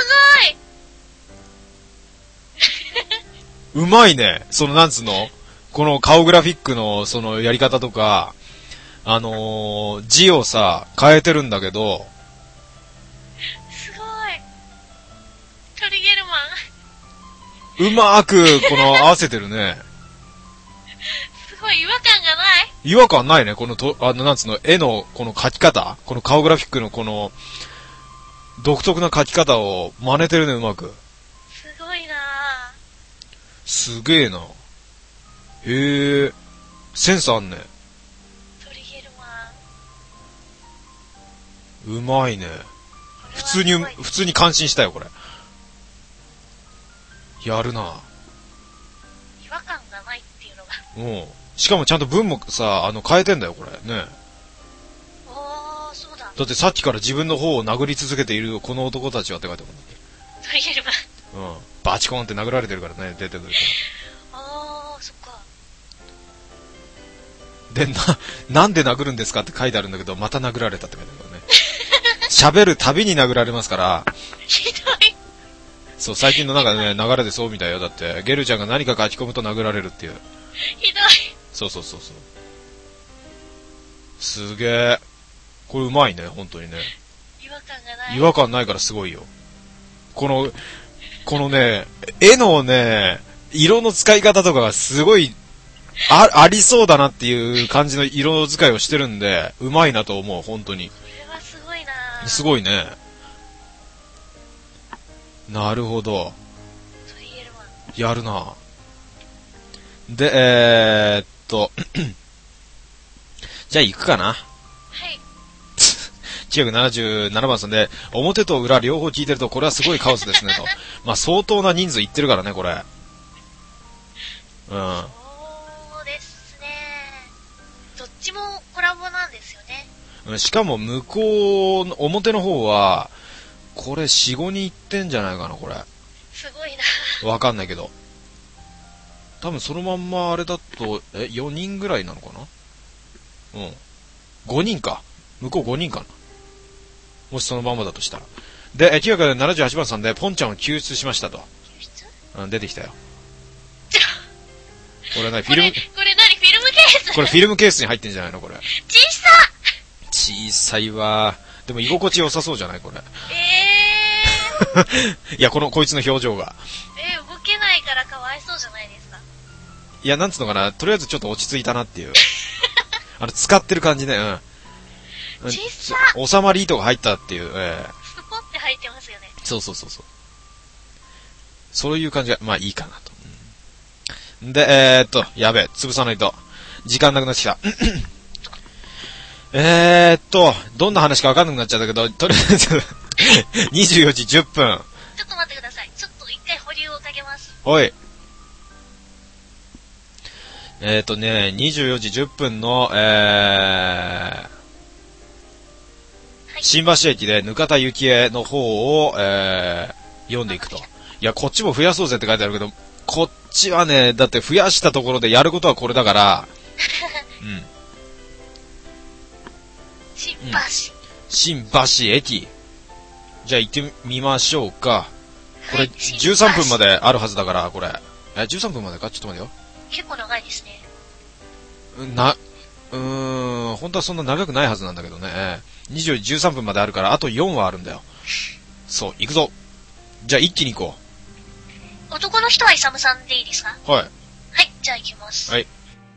うまいね。なんつうのこの顔グラフィックの、やり方とか、字をさ、変えてるんだけど、 すごい。トリゲルマン。 うまーく、合わせてるね。 すごい違和感がない？ 違和感ないね。なんつうの、絵の、この描き方、この顔グラフィックの独特な描き方を真似てるね、うまく。 すごいなぁ。 すげえな。へえ、センスあんね。 トリゲルマン。 うまいね。普通に感心したよ、これ。やるな。 違和感がないっていうのが。 うん。しかもちゃんと文もさ、変えてんだよ、これ。ね。 あー、そうだ。 だってさっきから自分の方を殴り続けているこの男たちはって書いてあるもんだって。 トリゲルマン。 うん。バチコンって殴られてるからね、出てくるかあー、そっか。 ら。で、なんで殴るんですかって書いてあるんだけど、また殴られたって書いてあるからね。喋るたびに殴られますから。 ひどい。 そう、最近のなんかね、流れでそうみたいよ。だって、ゲルちゃんが何か書き込むと殴られるっていう。 ひどい。 そう。 すげえ。これうまいね、本当にね。 違和感がない。 違和感ないからすごいよ。このね、絵のね、色の使い方とかがすごい、ありそうだなっていう感じの色使いをしてるんで、うまいなと思う、本当に。 これはすごいな。 すごいね。なるほど。 トリエルマン。 やるな。で、じゃあ行くかな。 はい。 977番さんで、表と裏両方聞いてると、これはすごいカオスですね、と。まあ、相当な人数いってるからね、これ。うん。 そうですね。どっちもコラボなんですよね。 しかも、向こうの、表の方は、これ4、5人いってんじゃないかな、これ。 すごいな。 わかんないけど。多分そのまんまあれだと、4人ぐらいなのかな。うん。5人か。向こう5人かな。もしそのまんまだとしたら。で、978番さんで、ポンちゃんを救出しましたと。 救出？ うん、出てきたよ。これ何フィルム、 これ何フィルムケース？ これフィルムケースに入ってんじゃないのこれ。 小さ！ 小さいわ。でも居心地良さそうじゃないこれ。いや、こいつの表情が。 動けないからかわいそうじゃないですか。 いや、なんつうのかな、とりあえずちょっと落ち着いたなっていう。使ってる感じね、うん。 小さ！ 収まり糸が入ったっていう、 スポって入ってますよね。 そう。そういう感じが、まあいいかなと。で、やべえ、潰さないと。時間なくなってきた。どんな話かわかんなくなっちゃったけど、とりあえず、24時10分。 ちょっと待ってください。ちょっと一回保留をかけます。 おい。24時10分の、新橋駅でぬかたゆきえの方を、読んでいくと。いや、こっちも増やそうぜって書いてあるけど、こっちはね、だって増やしたところでやることはこれだから、うん。新橋駅。じゃあ行ってみましょうか。これ、13分まであるはずだから、これ。13分までかちょっと待てよ。 結構長いですね。 本当はそんな長くないはずなんだけどね。20時13分まであるから、あと4はあるんだよ。そう、行くぞ。じゃあ一気に行こ男の人はイサムさんでいいですか？ う。はい。 はい、じゃあ行きます。 はい。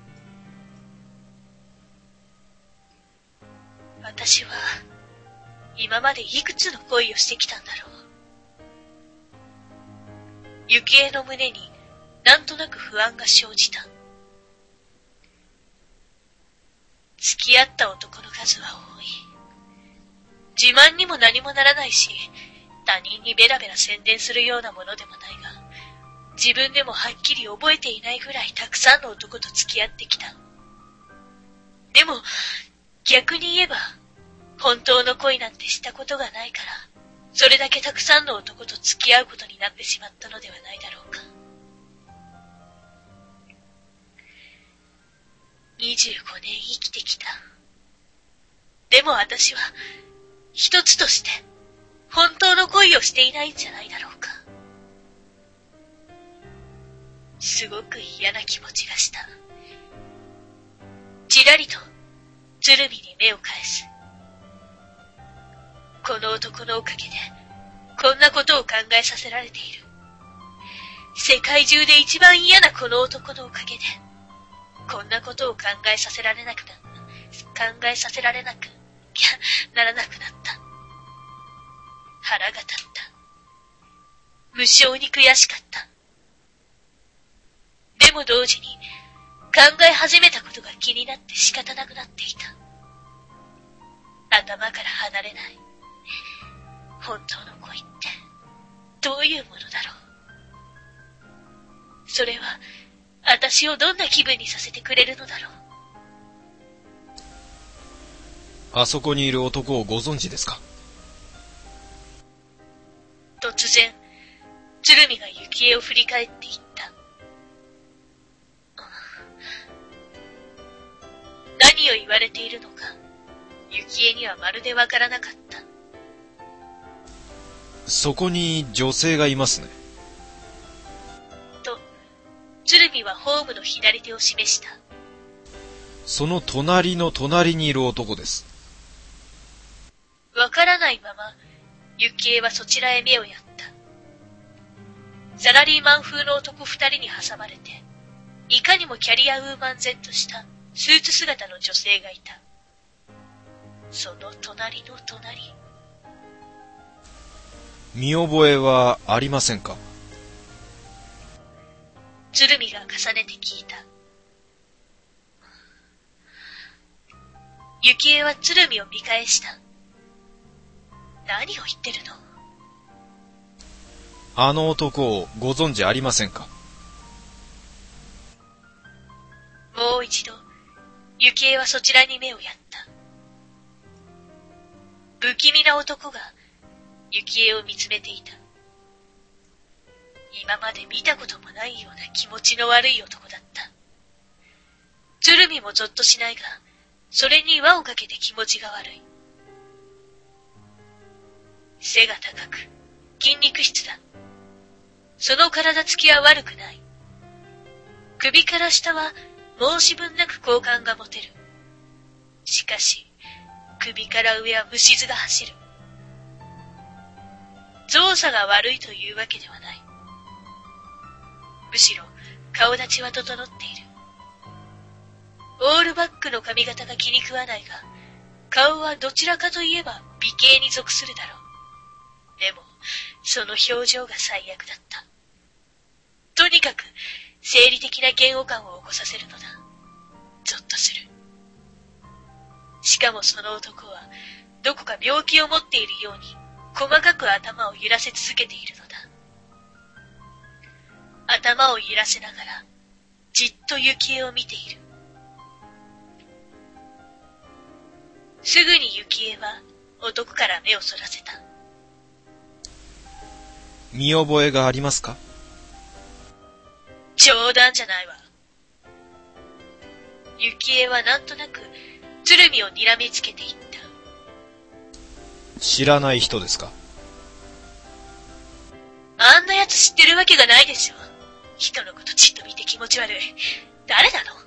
私は、今までいくつの恋をしてきたんだろう。雪江の胸になんとなく不安が生じた。付き合った男の数は多い。自慢にも何もならないし、他人にベラベラ宣伝するようなものでもないが、自分でもはっきり覚えていないぐらいたくさんの男と付き合ってきた。でも、逆に言えば、本当の恋なんてしたことがないから、それだけたくさんの男と付き合うことになってしまったのではないだろうか。25年生きてきた。でも私は、一つとして、本当の恋をしていないんじゃないだろうか。すごく嫌な気持ちがした。ちらりと、鶴見に目を返す。この男のおかげで、こんなことを考えさせられている。世界中で一番嫌なこの男のおかげで、こんなことを考えさせられなくならなくなった。腹が立った。無性に悔しかった。でも同時に考え始めたことが気になって仕方なくなっていた。頭から離れない。本当の恋ってどういうものだろう。それは私をどんな気分にさせてくれるのだろう。 あそこにいる男をご存知ですか？ 突然、鶴見が雪江を振り返っていった。何を言われているのか、雪江にはまるでわからなかった。 そこに女性がいますね。 と、鶴見はホームの左手を示した。 その隣の隣にいる男です。 わからないまま、幸恵はそちらへ目をやった。サラリーマン風の男二人に挟まれて、いかにもキャリアウーマン然としたスーツ姿の女性がいた。その隣の隣。 見覚えはありませんか？ 鶴見が重ねて聞いた。幸恵は鶴見を見返した。何を言ってるの？ あの男をご存知ありませんか？ もう一度、幸恵はそちらに目をやった。不気味な男が幸恵を見つめていた。今まで見たこともないような気持ちの悪い男だった。鶴見もぞっとしないが、それに輪をかけて気持ちが悪い。背が高く、筋肉質だ。その体つきは悪くない。首から下は申し分なく好感が持てる。しかし、首から上は虫唾が走る。造作が悪いというわけではない。むしろ顔立ちは整っている。オールバックの髪型が気に食わないが、顔はどちらかといえば美形に属するだろう。でも、その表情が最悪だった。とにかく、生理的な嫌悪感を起こさせるのだ。ゾッとする。しかもその男は、どこか病気を持っているように、細かく頭を揺らせ続けているのだ。頭を揺らせながら、じっと幸恵を見ている。すぐに幸恵は男から目をそらせた。 見覚えがありますか？ 冗談じゃないわ。幸恵はなんとなく鶴見を睨みつけていった。 知らない人ですか？ あんな奴知ってるわけがないでしょ。人のことじっと見て気持ち悪い。誰なの？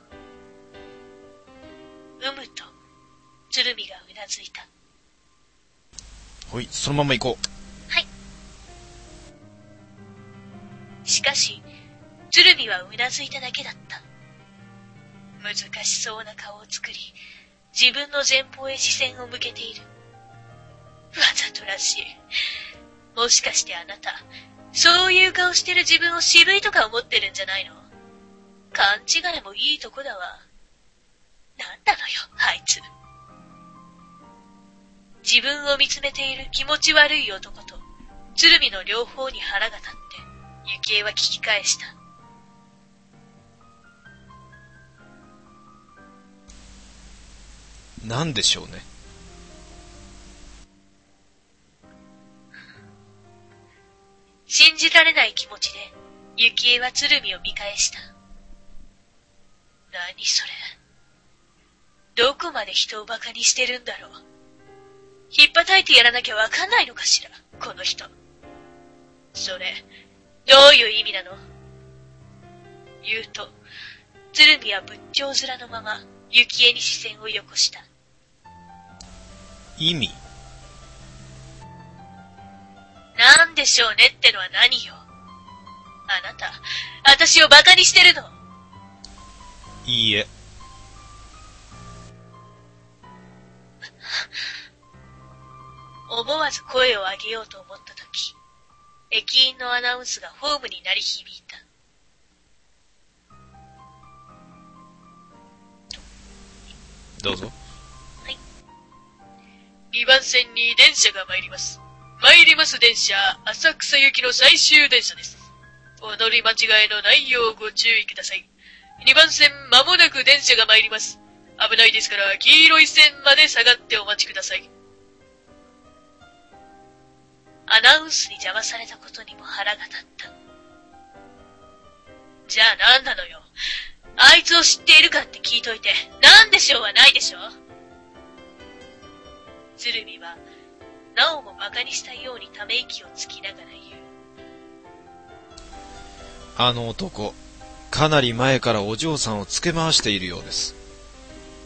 と鶴見がうなずいた。 はい、そのまま行こう。 はい。しかし、鶴見はうなずいただけだった。難しそうな顔を作り、自分の前方へ視線を向けている。わざとらしい。もしかしてあなた、そういう顔してる自分を渋いとか思ってるんじゃないの？勘違いもいいとこだわ。なんなのよ、あいつ。自分を見つめている気持ち悪い男と、鶴見の両方に腹が立って、幸恵は聞き返した。 なんでしょうね。 信じられない気持ちで、幸恵は鶴見を見返した。何それ。どこまで人を馬鹿にしてるんだろう。ひっぱたいてやらなきゃわかんないのかしら、この人。それ、どういう意味なの？言うと、鶴見は仏頂面のまま、幸恵に視線をよこした。 意味？ なんでしょうねってのは何よ。あなた、私を馬鹿にしてるの？ いいえ。 思わず声を上げようと思ったとき、駅員のアナウンスがホームに鳴り響いた。 どうぞ。 はい。2番線に電車が参ります。参ります電車、浅草行きの最終電車です。お乗り間違いのないようご注意ください。2番線間もなく電車が参ります。危ないですから黄色い線まで下がってお待ちください。アナウンスに邪魔されたことにも腹が立った。じゃあ何なのよ。あいつを知っているかって聞いといて、なんでしょうはないでしょ。鶴見は、なおも馬鹿にしたようにため息をつきながら言う。 あの男、かなり前からお嬢さんをつけ回しているようです。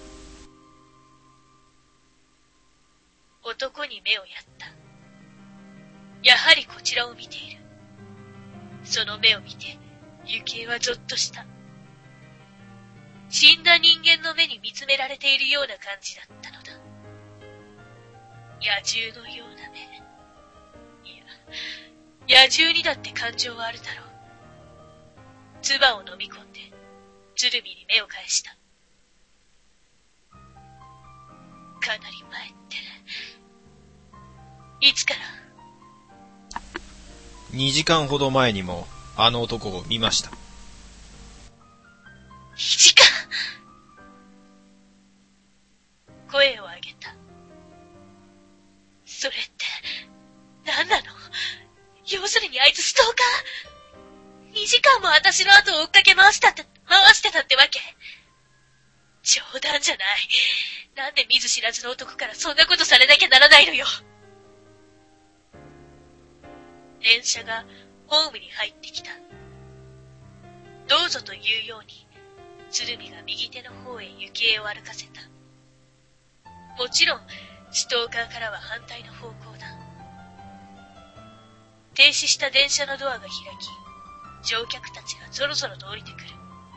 その目を見て、幸恵はぞっとした。死んだ人間の目に見つめられているような感じだったのだ。野獣のような目。いや、野獣にだって感情はあるだろう。唾を飲み込んで、鶴見に目を返した。かなり前って、いつから？ 2 時間ほど前にもあの男を見ました。 2時間。声を上げた。それって何なの？要するにあいつストーカー？ 2 時間も私の後を追っかけ回してたってわけ？冗談じゃない。なんで見ず知らずの男からそんなことされなきゃならないのよ。電車がホームに入ってきた。どうぞというように鶴見が右手の方へ幸恵を歩かせた。もちろんストーカーからは反対の方向だ。停止した電車のドアが開き、乗客たちがぞろぞろと降りてくる。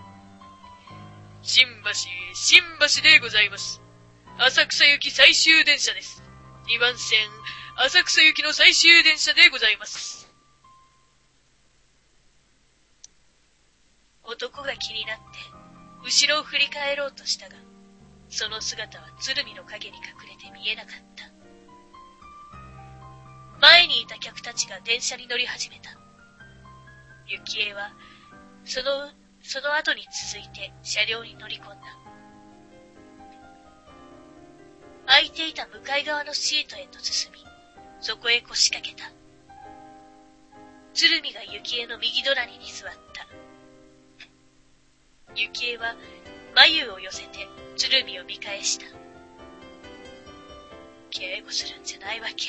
新橋でございます。浅草行き最終電車です。2番線浅草行きの最終電車でございます。男が気になって後ろを振り返ろうとしたが、その姿は鶴見の影に隠れて見えなかった。前にいた客たちが電車に乗り始めた。幸恵はその後に続いて車両に乗り込んだ。空いていた向かい側のシートへと進み、そこへ腰掛けた。鶴見が幸恵の右隣に座った。幸恵は眉を寄せて鶴見を見返した。警護するんじゃないわけ。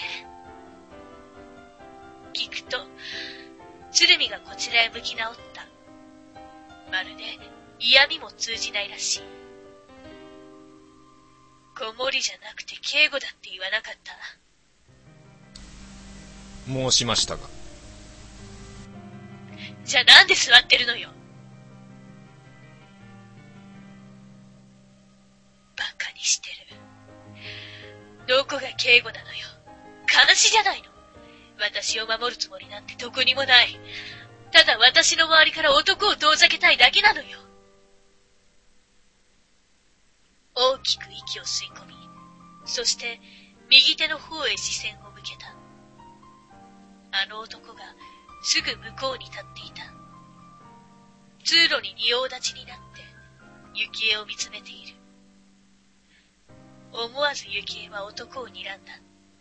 聞くと、鶴見がこちらへ向き直った。まるで嫌味も通じないらしい。子守じゃなくて警護だって言わなかった。 申しましたが。 じゃあなんで座ってるのよ。バカにしてる。どこが警護なのよ。監視じゃないの。私を守るつもりなんてどこにもない。ただ私の周りから男を遠ざけたいだけなのよ。大きく息を吸い込み、そして右手の方へ視線を向けた。あの男がすぐ向こうに立っていた。通路に仁王立ちになって幸恵を見つめている。思わず幸恵は男を睨んだ。なん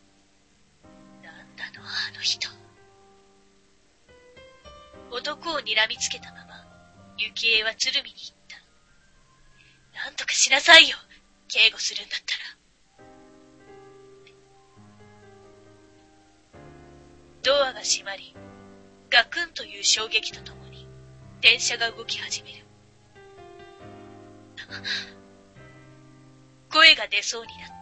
だのあの人。男を睨みつけたまま幸恵は鶴見に言った。なんとかしなさいよ、警護するんだったら。ドアが閉まり、ガクンという衝撃とともに電車が動き始める。声が出そうになった。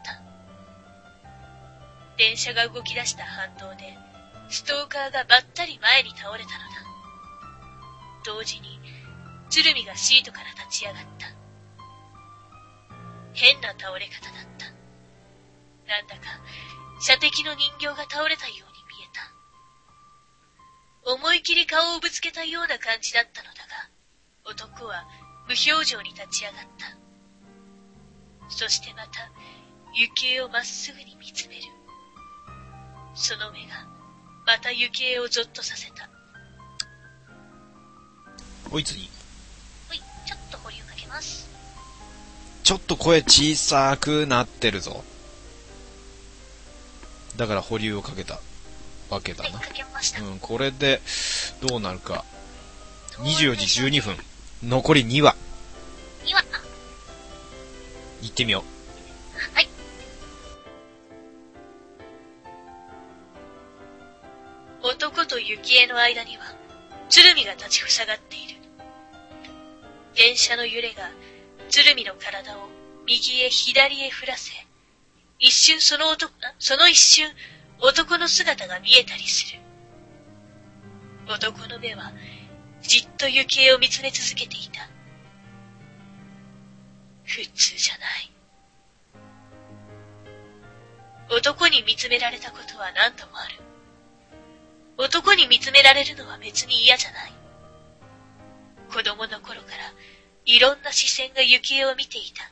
電車が動き出した反動でストーカーがばったり前に倒れたのだ。同時に鶴見がシートから立ち上がった。変な倒れ方だった。なんだか射的の人形が倒れたように見えた。思い切り顔をぶつけたような感じだったのだが、男は無表情に立ち上がった。そしてまた幸恵をまっすぐに見つめる。その目がまた幸恵をゾッとさせた。 おい次。 ほい、ちょっと保留かけます。 ちょっと声小さくなってるぞ。だから保留をかけたわけだな。 はい、かけました。 これでどうなるか。24時12分。残り2話。 2話。 行ってみよう。はい。男と幸恵の間には鶴見が立ちふさがっている。電車の揺れが鶴見の体を右へ左へ振らせ、一瞬その一瞬男の姿が見えたりする。 男の目はじっと雪絵を見つめ続けていた。普通じゃない。男に見つめられたことは何度もある。男に見つめられるのは別に嫌じゃない。子供の頃からいろんな視線が雪絵を見ていた。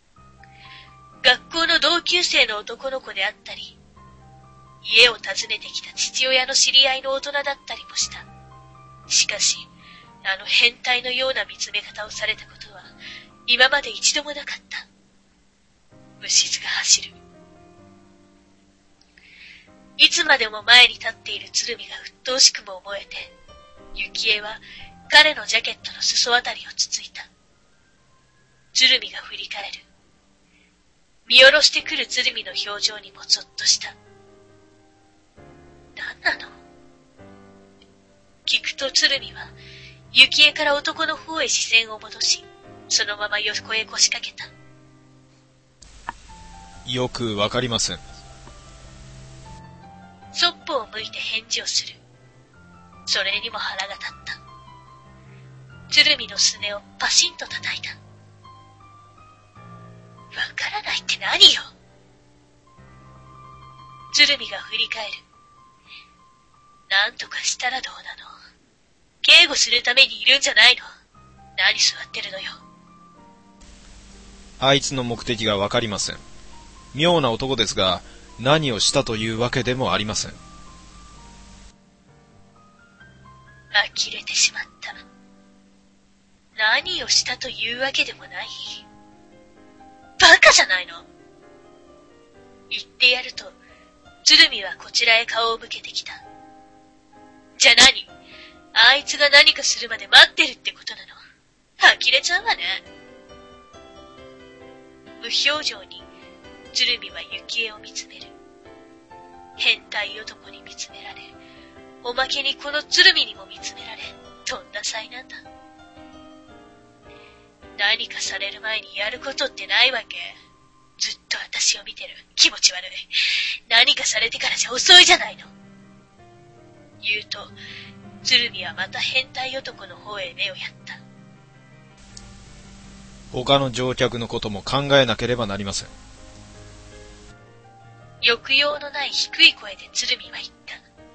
学校の同級生の男の子であったり、家を訪ねてきた父親の知り合いの大人だったりもした。しかし、あの変態のような見つめ方をされたことは今まで一度もなかった。虫唾が走る。いつまでも前に立っている鶴見が鬱陶しくも思えて、雪絵は彼のジャケットの裾あたりをつついた。鶴見が振り返る。見下ろしてくる鶴見の表情にもゾッとした。何なの？聞くと鶴見は雪絵から男の方へ視線を戻し、そのまま横へ腰掛けた。 よくわかりません。 そっぽを向いて返事をする。それにも腹が立った。鶴見のすねをパシンと叩いた。わからないって何よ。鶴見が振り返る。なんとかしたらどうなの？警護するためにいるんじゃないの？何座ってるのよ。 あいつの目的がわかりません。妙な男ですが、何をしたというわけでもありません。 呆れてしまった。何をしたというわけでもない。バカじゃないの？言ってやると、鶴見はこちらへ顔を向けてきた。じゃあ何？あいつが何かするまで待ってるってことなの？呆れちゃうわね。無表情に鶴見は雪絵を見つめる。変態男に見つめられ、おまけにこの鶴見にも見つめられ、とんだ災難だ。何かされる前にやることってないわけ。ずっと私を見てる。気持ち悪い。何かされてからじゃ遅いじゃないの。言うと、鶴見はまた変態男の方へ目をやった。 他の乗客のことも考えなければなりません。 抑揚のない低い声で鶴見は言った。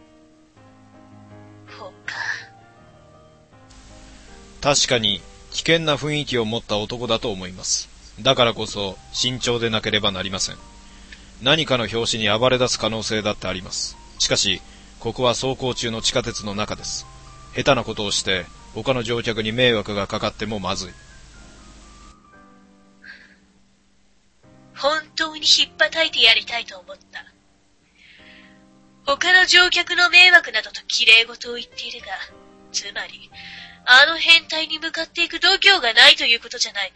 ほうか。 確かに危険な雰囲気を持った男だと思います。だからこそ慎重でなければなりません。何かの拍子に暴れ出す可能性だってあります。しかし、ここは走行中の地下鉄の中です。下手なことをして他の乗客に迷惑がかかってもまずい。 本当にひっぱたいてやりたいと思った。他の乗客の迷惑などと綺麗事を言っているが、つまり、あの変態に向かっていく度胸がないということじゃないか。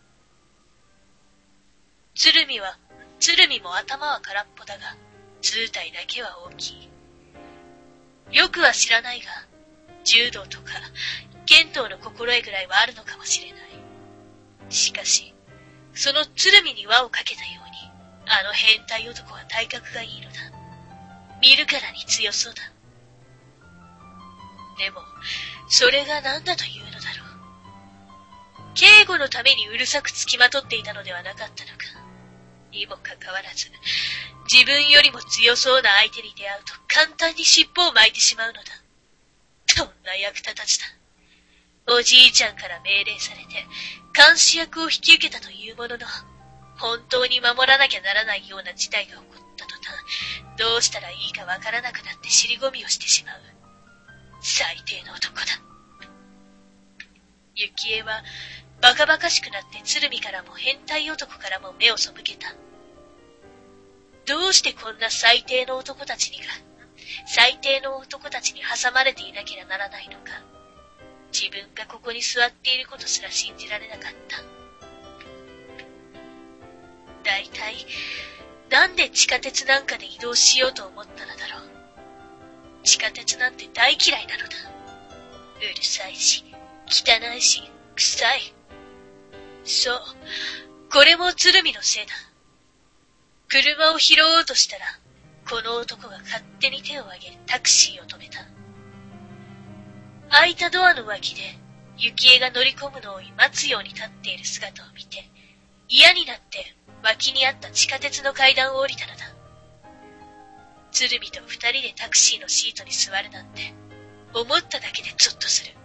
鶴見も頭は空っぽだが、図体だけは大きい。よくは知らないが、柔道とか、剣道の心得ぐらいはあるのかもしれない。しかし、その鶴見に輪をかけたように、あの変態男は体格がいいのだ。見るからに強そうだ。でも、それが何だというのだろう。警護のためにうるさくつきまとっていたのではなかったのか。にもかかわらず、自分よりも強そうな相手に出会うと簡単に尻尾を巻いてしまうのだ。どんな役立たずだ。おじいちゃんから命令されて、監視役を引き受けたというものの、本当に守らなきゃならないような事態が起こった途端、どうしたらいいかわからなくなって尻込みをしてしまう。最低の男だ。雪絵はバカバカしくなって鶴見からも変態男からも目を背けた。どうしてこんな最低の男たちに挟まれていなければならないのか。自分がここに座っていることすら信じられなかった。だいたい、なんで地下鉄なんかで移動しようと思ったのだろう。地下鉄なんて大嫌いなのだ。うるさいし、汚いし、臭い。そう、これも鶴見のせいだ。車を拾おうとしたら、この男が勝手に手を挙げタクシーを止めた。 開いたドアの脇で、幸恵が乗り込むのを待つように立っている姿を見て、嫌になって脇にあった地下鉄の階段を降りたのだ。鶴見と二人でタクシーのシートに座るなんて、思っただけでゾッとする。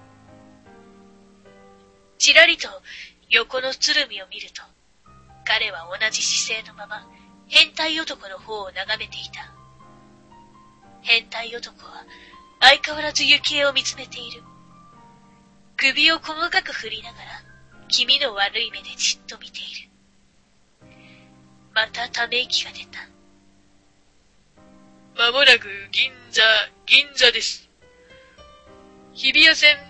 ちらりと横の鶴見を見ると、彼は同じ姿勢のまま、変態男の方を眺めていた。変態男は相変わらず幸恵を見つめている。首を細かく振りながら、気味の悪い目でじっと見ている。またため息が出た。まもなく銀座です。日比谷線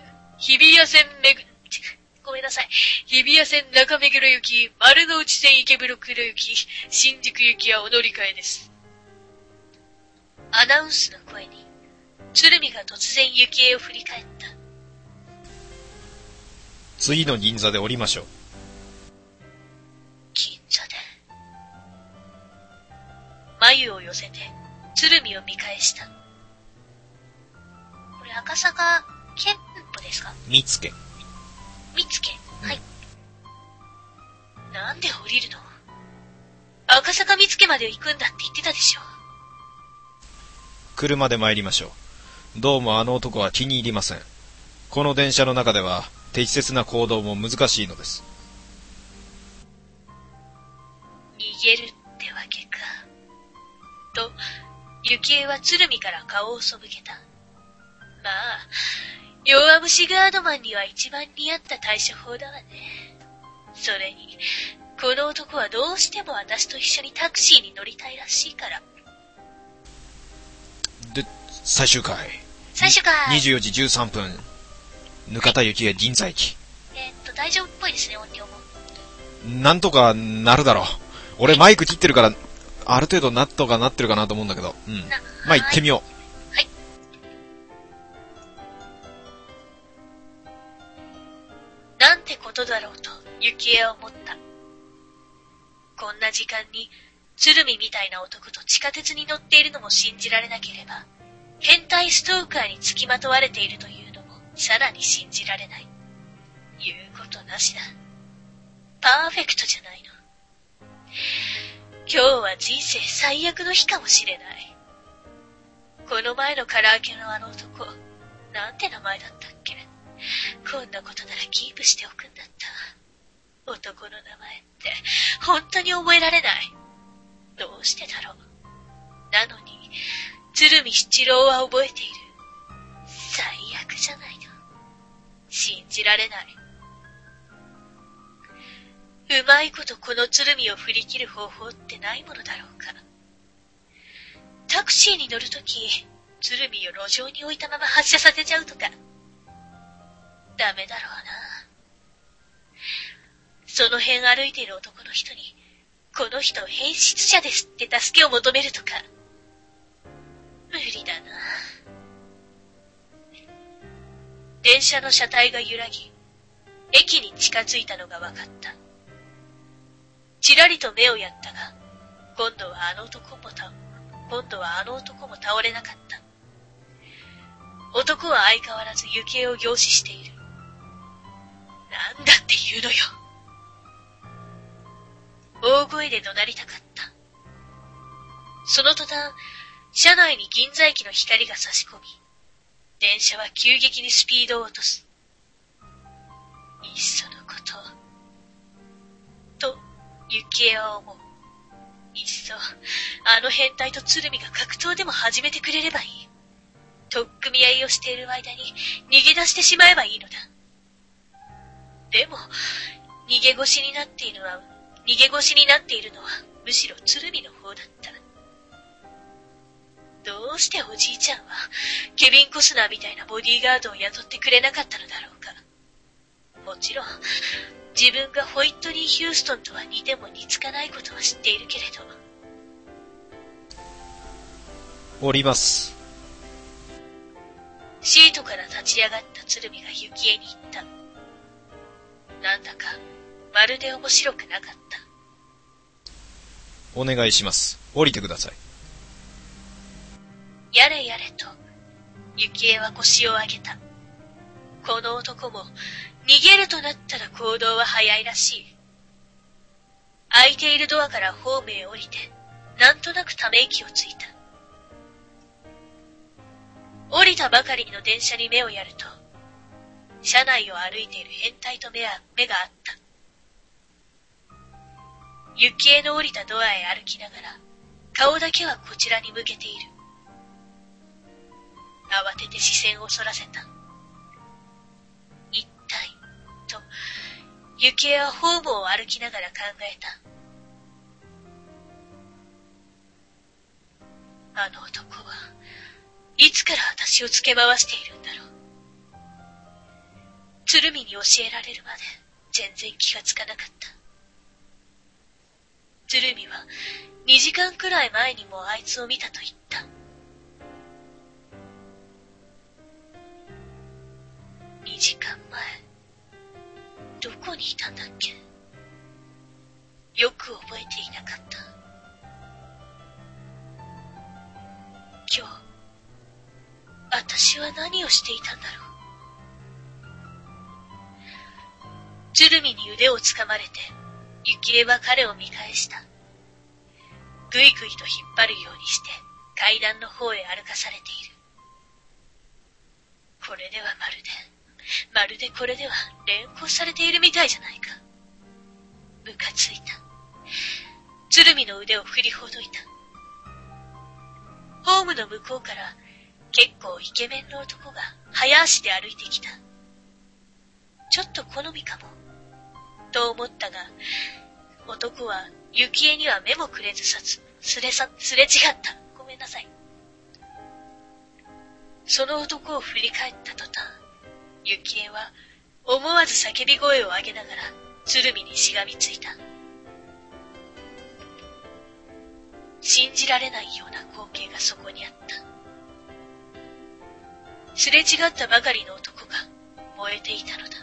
ごめんなさい。日比谷線中目黒行き、丸の内線池袋行き、新宿行きはお乗り換えです。アナウンスの声に、鶴見が突然幸恵を振り返った。 次の銀座で降りましょう。 銀座で。眉を寄せて、鶴見を見返した。これ赤坂憲法ですか？ 見つけ。 はい。なんで降りるの？赤坂見附まで行くんだって言ってたでしょ。 車で参りましょう。どうもあの男は気に入りません。この電車の中では適切な行動も難しいのです。 逃げるってわけか。と、幸恵は鶴見から顔を背けた。まあ、弱虫ガードマンには一番似合った対処法だわね。それに、この男はどうしても私と一緒にタクシーに乗りたいらしいから。 で、最終回。24時13分。ぬかた幸恵銀座駅。 大丈夫っぽいですね、音量も。 なんとかなるだろう。俺マイク切ってるから、ある程度なんとかなってるかなと思うんだけど。うん。まあ行ってみよう。 はい。なんてことだろうと、幸恵は思った。こんな時間に、鶴見みたいな男と地下鉄に乗っているのも信じられなければ、変態ストーカーにつきまとわれているというのもさらに信じられない。言うことなしだ。パーフェクトじゃないの。今日は人生最悪の日かもしれない。この前の唐揚げのあの男、なんて名前だったっけ？こんなことならキープしておくんだった。男の名前って本当に覚えられない。どうしてだろう。なのに、鶴見七郎は覚えている。最悪じゃないの。信じられない。うまいことこの鶴見を振り切る方法ってないものだろうか。タクシーに乗るとき、鶴見を路上に置いたまま発車させちゃうとか。ダメだろうな。その辺歩いている男の人に、この人変質者ですって助けを求めるとか。無理だな。電車の車体が揺らぎ、駅に近づいたのが分かった。ちらりと目をやったが、今度はあの男も倒れなかった。男は相変わらず幸恵を凝視している。なんだって言うのよ。大声で怒鳴りたかった。その途端、車内に銀座駅の光が差し込み、電車は急激にスピードを落とす。いっそのこと。と、幸恵は思う。いっそ、あの変態と鶴見が格闘でも始めてくれればいい。取っ組み合いをしている間に逃げ出してしまえばいいのだ。でも、逃げ腰になっているのはむしろ鶴見の方だった。どうしておじいちゃんはケビン・コスナーみたいなボディーガードを雇ってくれなかったのだろうか。もちろん、自分がホイットニー・ヒューストンとは似ても似つかないことは知っているけれど。 降ります。 シートから立ち上がった鶴見が幸恵に言った。なんだか、まるで面白くなかった。 お願いします。降りてください。 やれやれと、幸恵は腰を上げた。 この男も逃げるとなったら行動は早いらしい。開いているドアからホームへ降りて、なんとなくため息をついた。降りたばかりの電車に目をやると、車内を歩いている変態と目があった。雪絵の降りたドアへ歩きながら、顔だけはこちらに向けている。慌てて視線をそらせた。一体、と、雪絵はホームを歩きながら考えた。あの男はいつから私をつけ回しているんだろう。鶴見に教えられるまで全然気がつかなかった。鶴見は2時間くらい前にもあいつを見たと言った。2時間前、どこにいたんだっけ？よく覚えていなかった。今日、私は何をしていたんだろう。鶴見に腕をつかまれて、雪絵は彼を見返した。ぐいぐいと引っ張るようにして階段の方へ歩かされている。これではまるでこれでは連行されているみたいじゃないか。ムカついた。鶴見の腕を振りほどいた。ホームの向こうから結構イケメンの男が早足で歩いてきた。ちょっと好みかも、と思ったが、男は雪絵には目もくれずすれ違った。ごめんなさい。その男を振り返った途端、雪絵は思わず叫び声を上げながら鶴見にしがみついた。信じられないような光景がそこにあった。すれ違ったばかりの男が燃えていたのだ。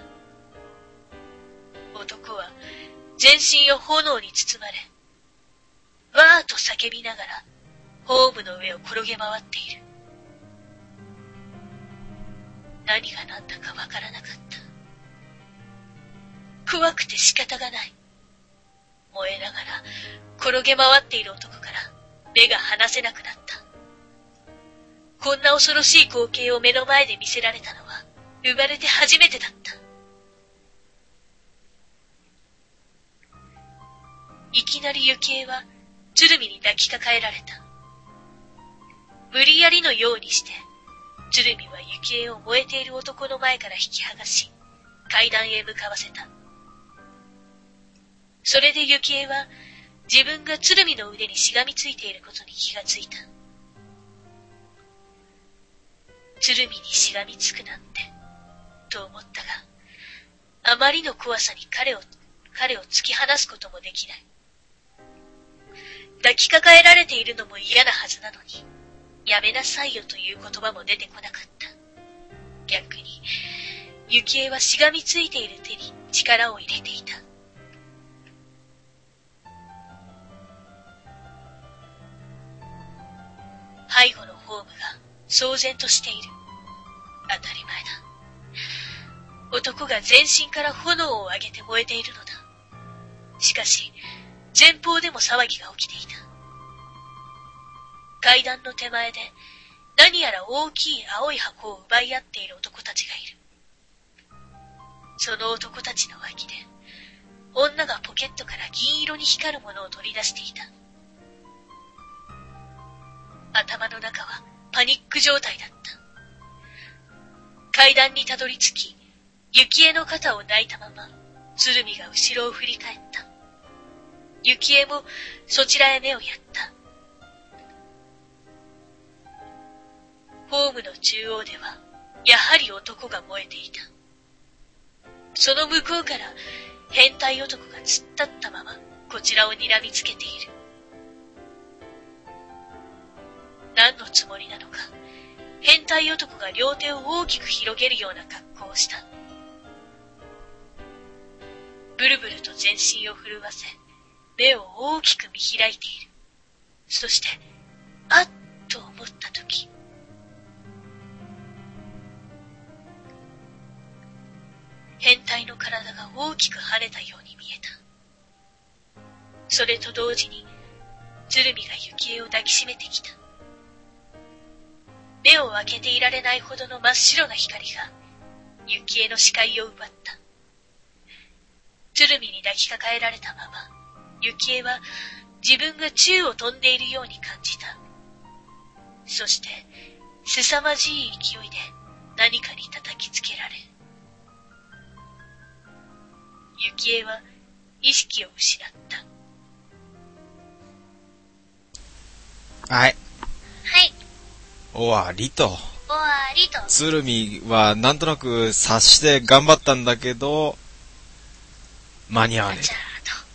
男は全身を炎に包まれ、わーと叫びながらホームの上を転げ回っている。何が何だかわからなかった。怖くて仕方がない。燃えながら転げ回っている男から目が離せなくなった。こんな恐ろしい光景を目の前で見せられたのは生まれて初めてだった。いきなり雪絵は鶴見に抱きかかえられた。無理やりのようにして鶴見は雪絵を燃えている男の前から引き剥がし、階段へ向かわせた。それで雪絵は自分が鶴見の腕にしがみついていることに気がついた。鶴見にしがみつくなんて、と思ったが、あまりの怖さに彼を突き放すこともできない。抱きかかえられているのも嫌なはずなのに、やめなさいよという言葉も出てこなかった。逆に、雪絵はしがみついている手に力を入れていた。背後のホームが騒然としている。当たり前だ。男が全身から炎を上げて燃えているのだ。しかし、前方でも騒ぎが起きていた。階段の手前で何やら大きい青い箱を奪い合っている男たちがいる。その男たちの脇で女がポケットから銀色に光るものを取り出していた。頭の中はパニック状態だった。階段にたどり着き、雪絵の肩を抱いたまま鶴見が後ろを振り返った。雪絵もそちらへ目をやった。ホームの中央ではやはり男が燃えていた。その向こうから変態男が突っ立ったままこちらを睨みつけている。何のつもりなのか、変態男が両手を大きく広げるような格好をした。ブルブルと全身を震わせ、目を大きく見開いている。そして、あっと思ったとき、 変態の体が大きく腫れたように見えた。それと同時に、鶴見が雪江を抱きしめてきた。目を開けていられないほどの真っ白な光が、雪江の視界を奪った。鶴見に抱きかかえられたまま、雪江は自分が宙を飛んでいるように感じた。そして、凄まじい勢いで何かに叩きつけられ、雪江は意識を失った。 はい。 はい。 終わりと。 終わりと。 鶴見はなんとなく察して頑張ったんだけど、間に合わねえと。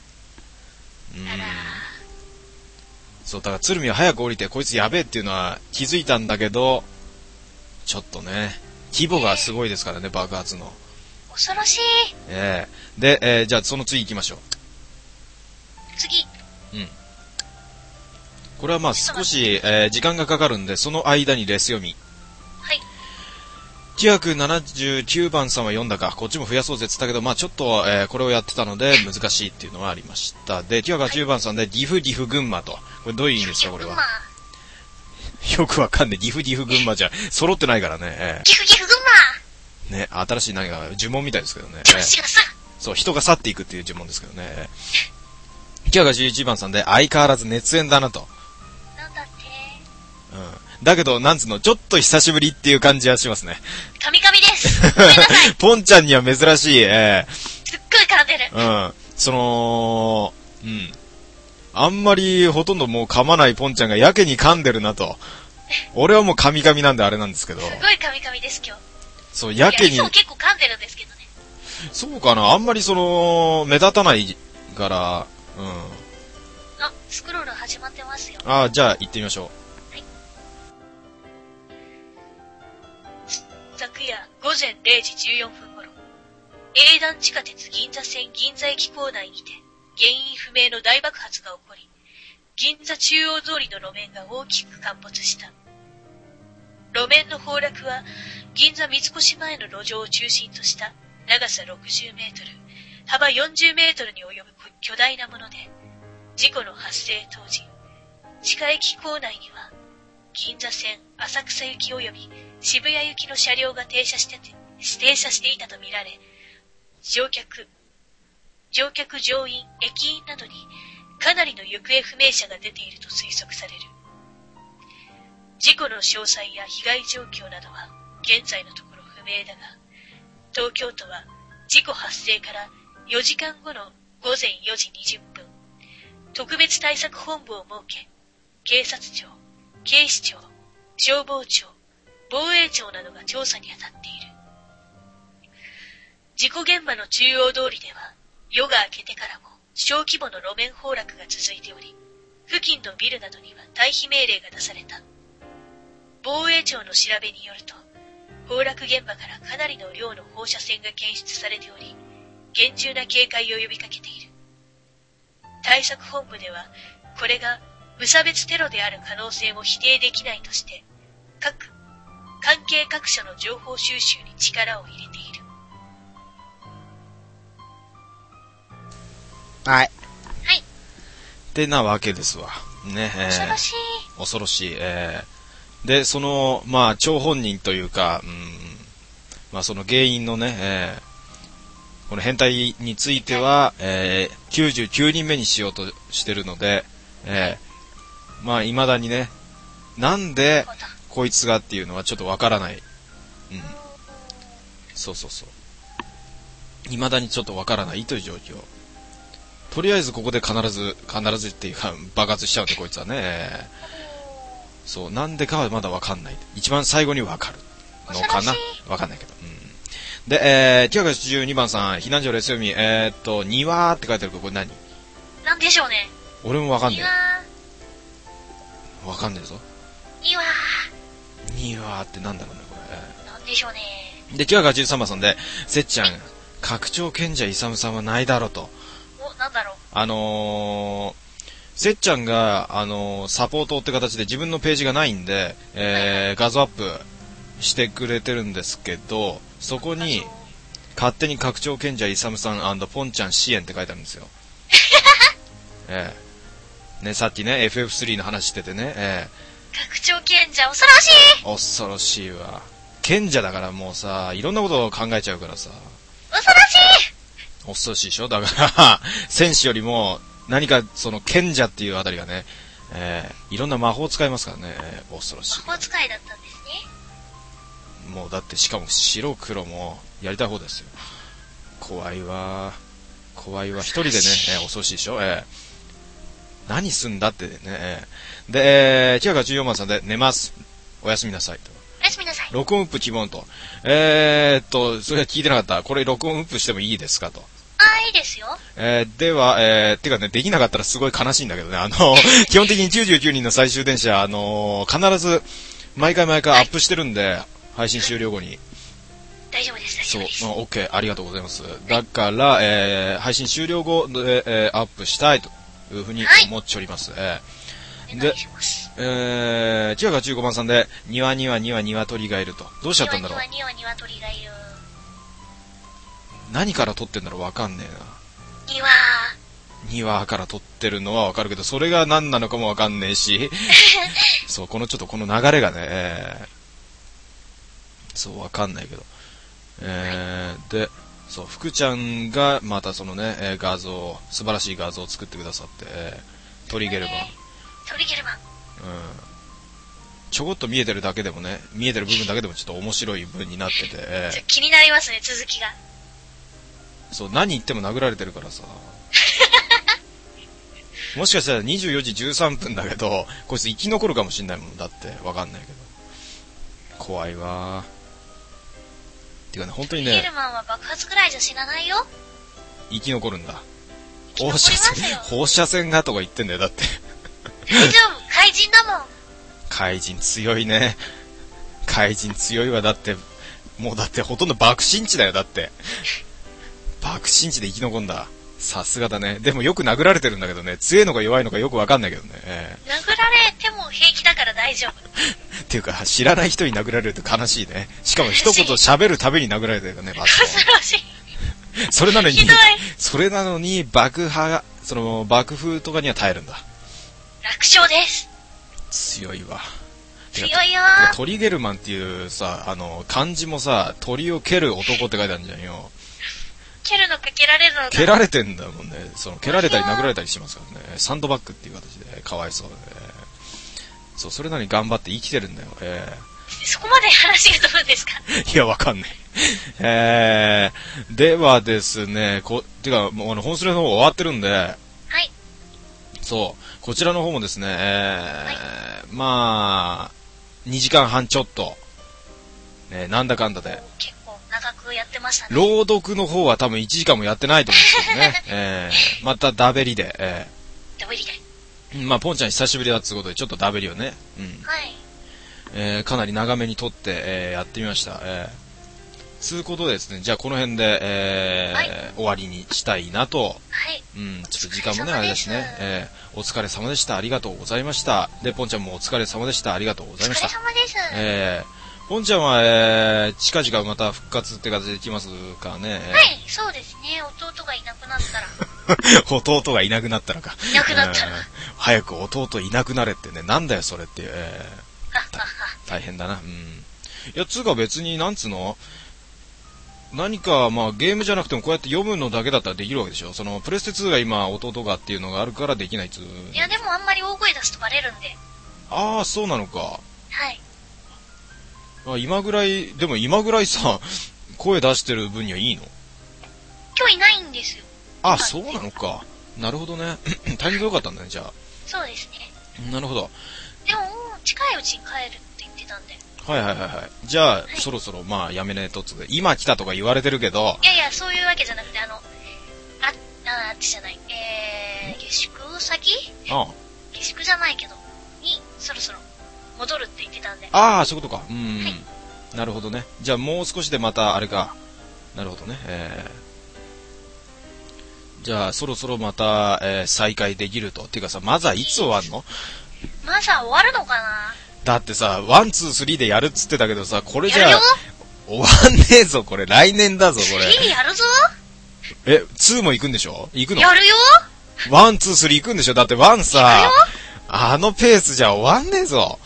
そう、だから鶴見は早く降りてこいつやべえっていうのは気づいたんだけど、ちょっとね、規模がすごいですからね、爆発の。 恐ろしい。 で、じゃあその次行きましょう。 次。 うん。これはまあ少し、時間がかかるんで、その間にレス読み。 はい。 979番さんは読んだか、こっちも増やそうぜって言ったけど、まあちょっと、これをやってたので難しいっていうのはありました。で、980番さんで、ディフディフ群馬と。これどういう意味ですか、これは。よくわかんない。ディフディフ群馬じゃ、揃ってないからね。 ディフディフ群馬ね、新しい何か呪文みたいですけどね。そう、人が去っていくっていう呪文ですけどね。981番さんで、相変わらず熱演だなと。 なんだって。 うん。だけど、なんつうの、ちょっと久しぶりっていう感じはしますね。 カミカミです。ごめんなさい。 ポンちゃんには珍しい、 すっごい噛んでる。 うん。あんまりほとんどもう噛まないポンちゃんがやけに噛んでるなと。俺はもうカミカミなんであれなんですけど。 すごいカミカミです今日。 そう、やけに。 いつも結構噛んでるんですけどね。 そうかな、あんまり目立たないから、 あ、スクロール始まってますよ。 じゃあ行ってみましょう。はい。 昨夜午前0時14分頃、営団地下鉄銀座線銀座駅構内にて、原因不明の大爆発が起こり、銀座中央通りの路面が大きく陥没した。路面の崩落は、銀座三越前の路上を中心とした長さ60メートル、幅40メートルに及ぶ巨大なもので、事故の発生当時、地下駅構内には、銀座線浅草行き及び渋谷行きの車両が停車していたとみられ、乗客乗員、駅員などにかなりの行方不明者が出ていると推測される。事故の詳細や被害状況などは現在のところ不明だが、東京都は事故発生から4時間後の午前4時20分、特別対策本部を設け、警察庁、警視庁、消防庁、防衛庁などが調査に当たっている。事故現場の中央通りでは、夜が明けてからも小規模の路面崩落が続いており、付近のビルなどには退避命令が出された。防衛庁の調べによると、崩落現場からかなりの量の放射線が検出されており、厳重な警戒を呼びかけている。対策本部では、これが無差別テロである可能性も否定できないとして、関係各所の情報収集に力を入れている。 はい。 はい。 ってなわけですわ。ね。 恐ろしい。 恐ろしい。で、まあ、張本人というか、まあ、その原因のね、この変態については、99人目にしようとしてるので、まあ、未だにね、なんで、こいつがっていうのはちょっとわからない。そう。未だにちょっとわからないという状況。とりあえずここで必ずっていうか、爆発しちゃうんで、こいつはね。そう、なんでかはまだわかんない。一番最後にわかるのかな、わかんないけど。で、982番さん、避難所レス読み、庭って書いてあるけど、これ何？ なんでしょうね。 俺もわかんねえ。わかんねえぞ。庭ってなんだろうね、これ。 なんでしょうね。 で、983番さんで、せっちゃん、拡張賢者イサムさんはないだろうと。 なんだろう。 せっちゃんが、サポートって形で自分のページがないんで、画像アップしてくれてるんですけど、そこに、 勝手に拡張賢者イサムさん&ポンちゃん支援って書いてあるんですよ。ね、さっきね、FF3 の話しててね、 拡張賢者恐ろしい。 恐ろしいわ。賢者だからもうさ、いろんなことを考えちゃうからさ。 恐ろしい。 恐ろしいでしょ。だから戦士よりも何かその賢者っていうあたりがね、いろんな魔法を使いますからね、恐ろしい。 魔法使いだったんですね。 もうだってしかも白黒もやりたい方ですよ。怖いわ。怖いわ。一人でね、恐ろしいでしょ。何すんだってね。で、キャガ14番さんで寝ます。おやすみなさいと。 おやすみなさい。 録音ウップ希望と。それは聞いてなかった。これ録音ウップしてもいいですかと。 いいですよ。 では、てかね、できなかったらすごい悲しいんだけどね、基本的に99人の最終電車、必ず、毎回アップしてるんで、配信終了後に。 大丈夫です、大丈夫です。 そう、OK、ありがとうございます。だから、配信終了後で、アップしたいというふうに思っております。 お願いします。 キャガ15番さんで、庭には鶏がいると。どうしちゃったんだろう。 庭には鶏がいる。 何から撮ってんだろうわかんねえな。庭から撮ってるのはわかるけど、それが何なのかもわかんねえし、そう、この流れがね、そう、わかんないけど。で、そう、福ちゃんがまたそのね、素晴らしい画像を作ってくださって、トリゲルマン。ちょこっと見えてるだけでもね、見えてる部分だけでもちょっと面白い文になってて、 気になりますね、続きが。 そう、何言っても殴られてるからさ。もしかしたら24時13分だけど、こいつ生き残るかもしんないもんだって、わかんないけど。怖いわー。てかね、本当にね。 ヘルマンは爆発くらいじゃ死なないよ。 生き残るんだ。 放射線がとか言ってんだよ、だって。 大丈夫、怪人だもん。 怪人強いね。怪人強いわ、だって。もうだってほとんど爆心地だよ、だって。爆心地で生き残んだ。さすがだね。でもよく殴られてるんだけどね。強いのか弱いのかよくわかんないけどね。 殴られても平気だから大丈夫。 っていうか、知らない人に殴られると悲しいね。しかも一言喋るたびに殴られてるからね、 恐ろしい。 それなのに、爆風とかには耐えるんだ。 楽勝です。 強いわ。 強いよー。 トリゲルマンっていうさ、漢字もさ、鳥を蹴る男って書いてあるんじゃんよ。 蹴るのか蹴られるのか。 蹴られてんだもんね。蹴られたり殴られたりしますからね。サンドバッグっていう形で、かわいそうで、そう、それなのに頑張って生きてるんだよ。 そこまで話が飛ぶんですか？ いや、わかんない。ではですね、てか、もう本スレの方終わってるんで、 はい。 そう、こちらの方もですね、まあ、2時間半ちょっと、なんだかんだで。 結構長くやってましたね。 朗読の方は多分1時間もやってないと思うんですけどね。またダベリで、 ダベリで。 まあ、ポンちゃん久しぶりだってことで、ちょっとダベリをね、 はい。 かなり長めに撮って、やってみました。つうことでですね、じゃあこの辺で、 はい、 終わりにしたいなと。 はい。 ちょっと時間もね、あれですね。お疲れ様でした。ありがとうございました。で、ポンちゃんもお疲れ様でした。ありがとうございました。 お疲れ様です。 ポンちゃんは、近々また復活って形できますかね。 はい、そうですね。弟がいなくなったら。 弟がいなくなったらか。 いなくなったら。 早く弟いなくなれってね、なんだよそれって、大変だな。いや、つうか別に、なんつうの、何か、まあ、ゲームじゃなくてもこうやって読むのだけだったらできるわけでしょ。プレステ2が今、弟がっていうのがあるからできないっつう。 いや、でもあんまり大声出すとバレるんで。 ああ、そうなのか。 はい。 今ぐらいさ、声出してる分にはいいの？ 今日いないんですよ。 あ、そうなのか。なるほどね。タイミング良かったんだね、じゃあ。 そうですね。 なるほど。 でも、近いうちに帰るって言ってたんで。 はい。じゃあ、そろそろ、まあ、やめねえとっつうで、今来たとか言われてるけど。 いや、そういうわけじゃなくて、あっちじゃない。下宿先？下宿じゃないけど、に、そろそろ戻るって言ってたんで。 ああ、そういうことか。はい、 なるほどね。じゃあもう少しでまたあれか。なるほどね。じゃあそろそろまた、再開できると。っていうかさ、まずはいつ終わるの？ まずは終わるのかな？ だってさ、1、2、3でやるっつってたけどさ、これじゃあ、 終わんねえぞ、これ。来年だぞ、これ。 3 やるぞ。 2も行くんでしょ？行くの？ やるよ。 1、2、3行くんでしょ？だって1さ、あのペースじゃ終わんねえぞ。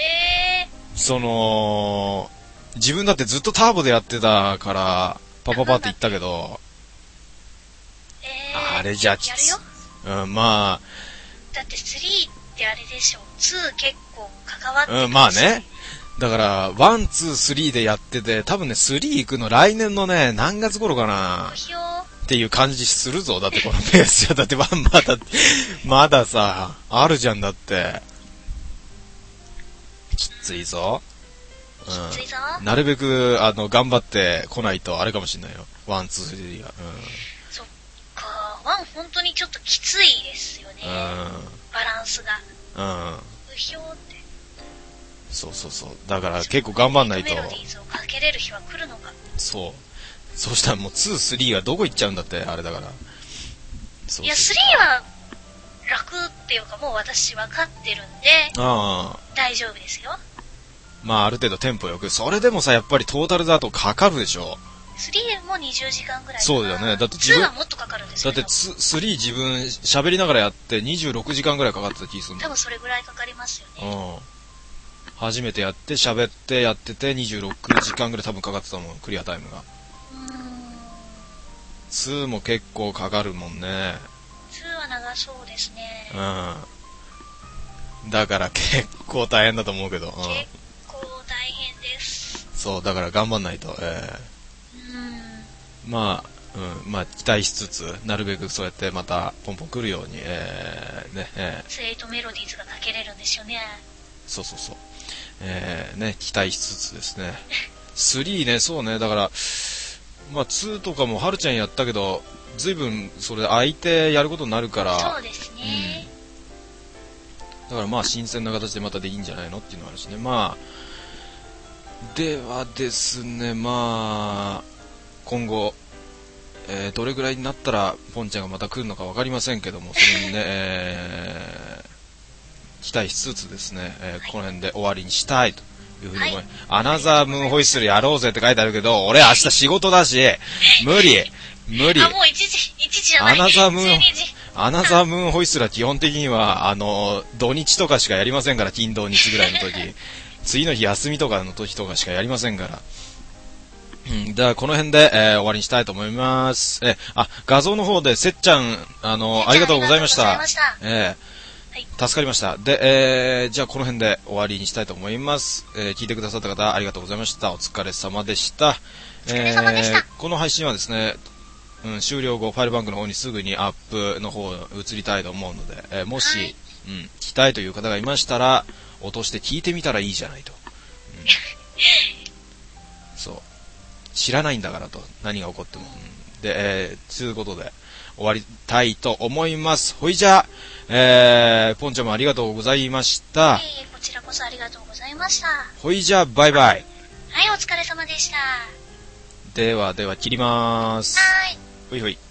自分だってずっとターボでやってたから、パパパって言ったけど、あれじゃやるよ。 まあ。 だって3ってあれでしょ。2結構関わってるし。 まあね。だから、1、2、3でやってて、多分ね、3行くの来年のね、何月頃かなっていう感じするぞ。だってこのペースじゃ、だってまださ、あるじゃんだって。きついぞ。 きついぞ。 なるべく、頑張って来ないとあれかもしんないよ。1、2、3が。 そっか、1本当にちょっときついですよね。バランスが。うひょーって。 そう。だから結構頑張んないと。 メロディーズをかけれる日は来るのか。 そう。そしたらもう2、3がどこ行っちゃうんだって、あれだから。 いや、3は楽っていうかもう私分かってるんで、大丈夫ですよ。 まあある程度テンポよく。それでもさ、やっぱりトータルだとかかるでしょ。 3も20時間ぐらいかな。 そうだよね。だって 2はもっとかかるんですけど。 だって3自分喋りながらやって26時間ぐらいかかってた気するの。 多分それぐらいかかりますよね。 初めてやって喋ってやってて26時間ぐらい多分かかってたもん、クリアタイムが。2も結構かかるもんね。 2は長そうですね。 だから結構大変だと思うけど。 結構大変です。 そう、だから頑張んないと。まあ期待しつつ、なるべくそうやってまたポンポン来るように、 スエイトメロディーズがかけれるんですよね。 そう。期待しつつですね。3ね、そうね、だから、まあ2とかもはるちゃんやったけど、ずいぶんそれ相手やることになるから。 そうですね。 だからまあ新鮮な形でまたでいいんじゃないのっていうのがあるしね。まあ、ではですね、まあ、今後、どれぐらいになったらポンちゃんがまた来るのか分かりませんけども、それにね、期待しつつですね、この辺で終わりにしたいというふうに思い、アナザームーンホイッスルやろうぜって書いてあるけど、俺明日仕事だし、無理。 あ、もう1時じゃない。 アナザームーンホイッスルは基本的には、土日とかしかやりませんから、金土日ぐらいの時。次の日休みとかの時とかしかやりませんから。ではこの辺で、終わりにしたいと思います。画像の方でせっちゃん、ありがとうございました。助かりました。で、じゃあこの辺で終わりにしたいと思います。聞いてくださった方ありがとうございました。お疲れ様でした。 お疲れ様でした。 この配信はですね、終了後ファイルバンクの方にすぐにアップの方移りたいと思うので、もし、聞きたいという方がいましたら、落として聞いてみたらいいじゃないと。そう。知らないんだからと、何が起こっても。で、ということで、終わりたいと思います。ほいじゃ、ポンちゃんもありがとうございました。 こちらこそありがとうございました。 ほいじゃ、バイバイ。 はい、お疲れ様でした。 では、切りまーす。 はい。 ほいほい。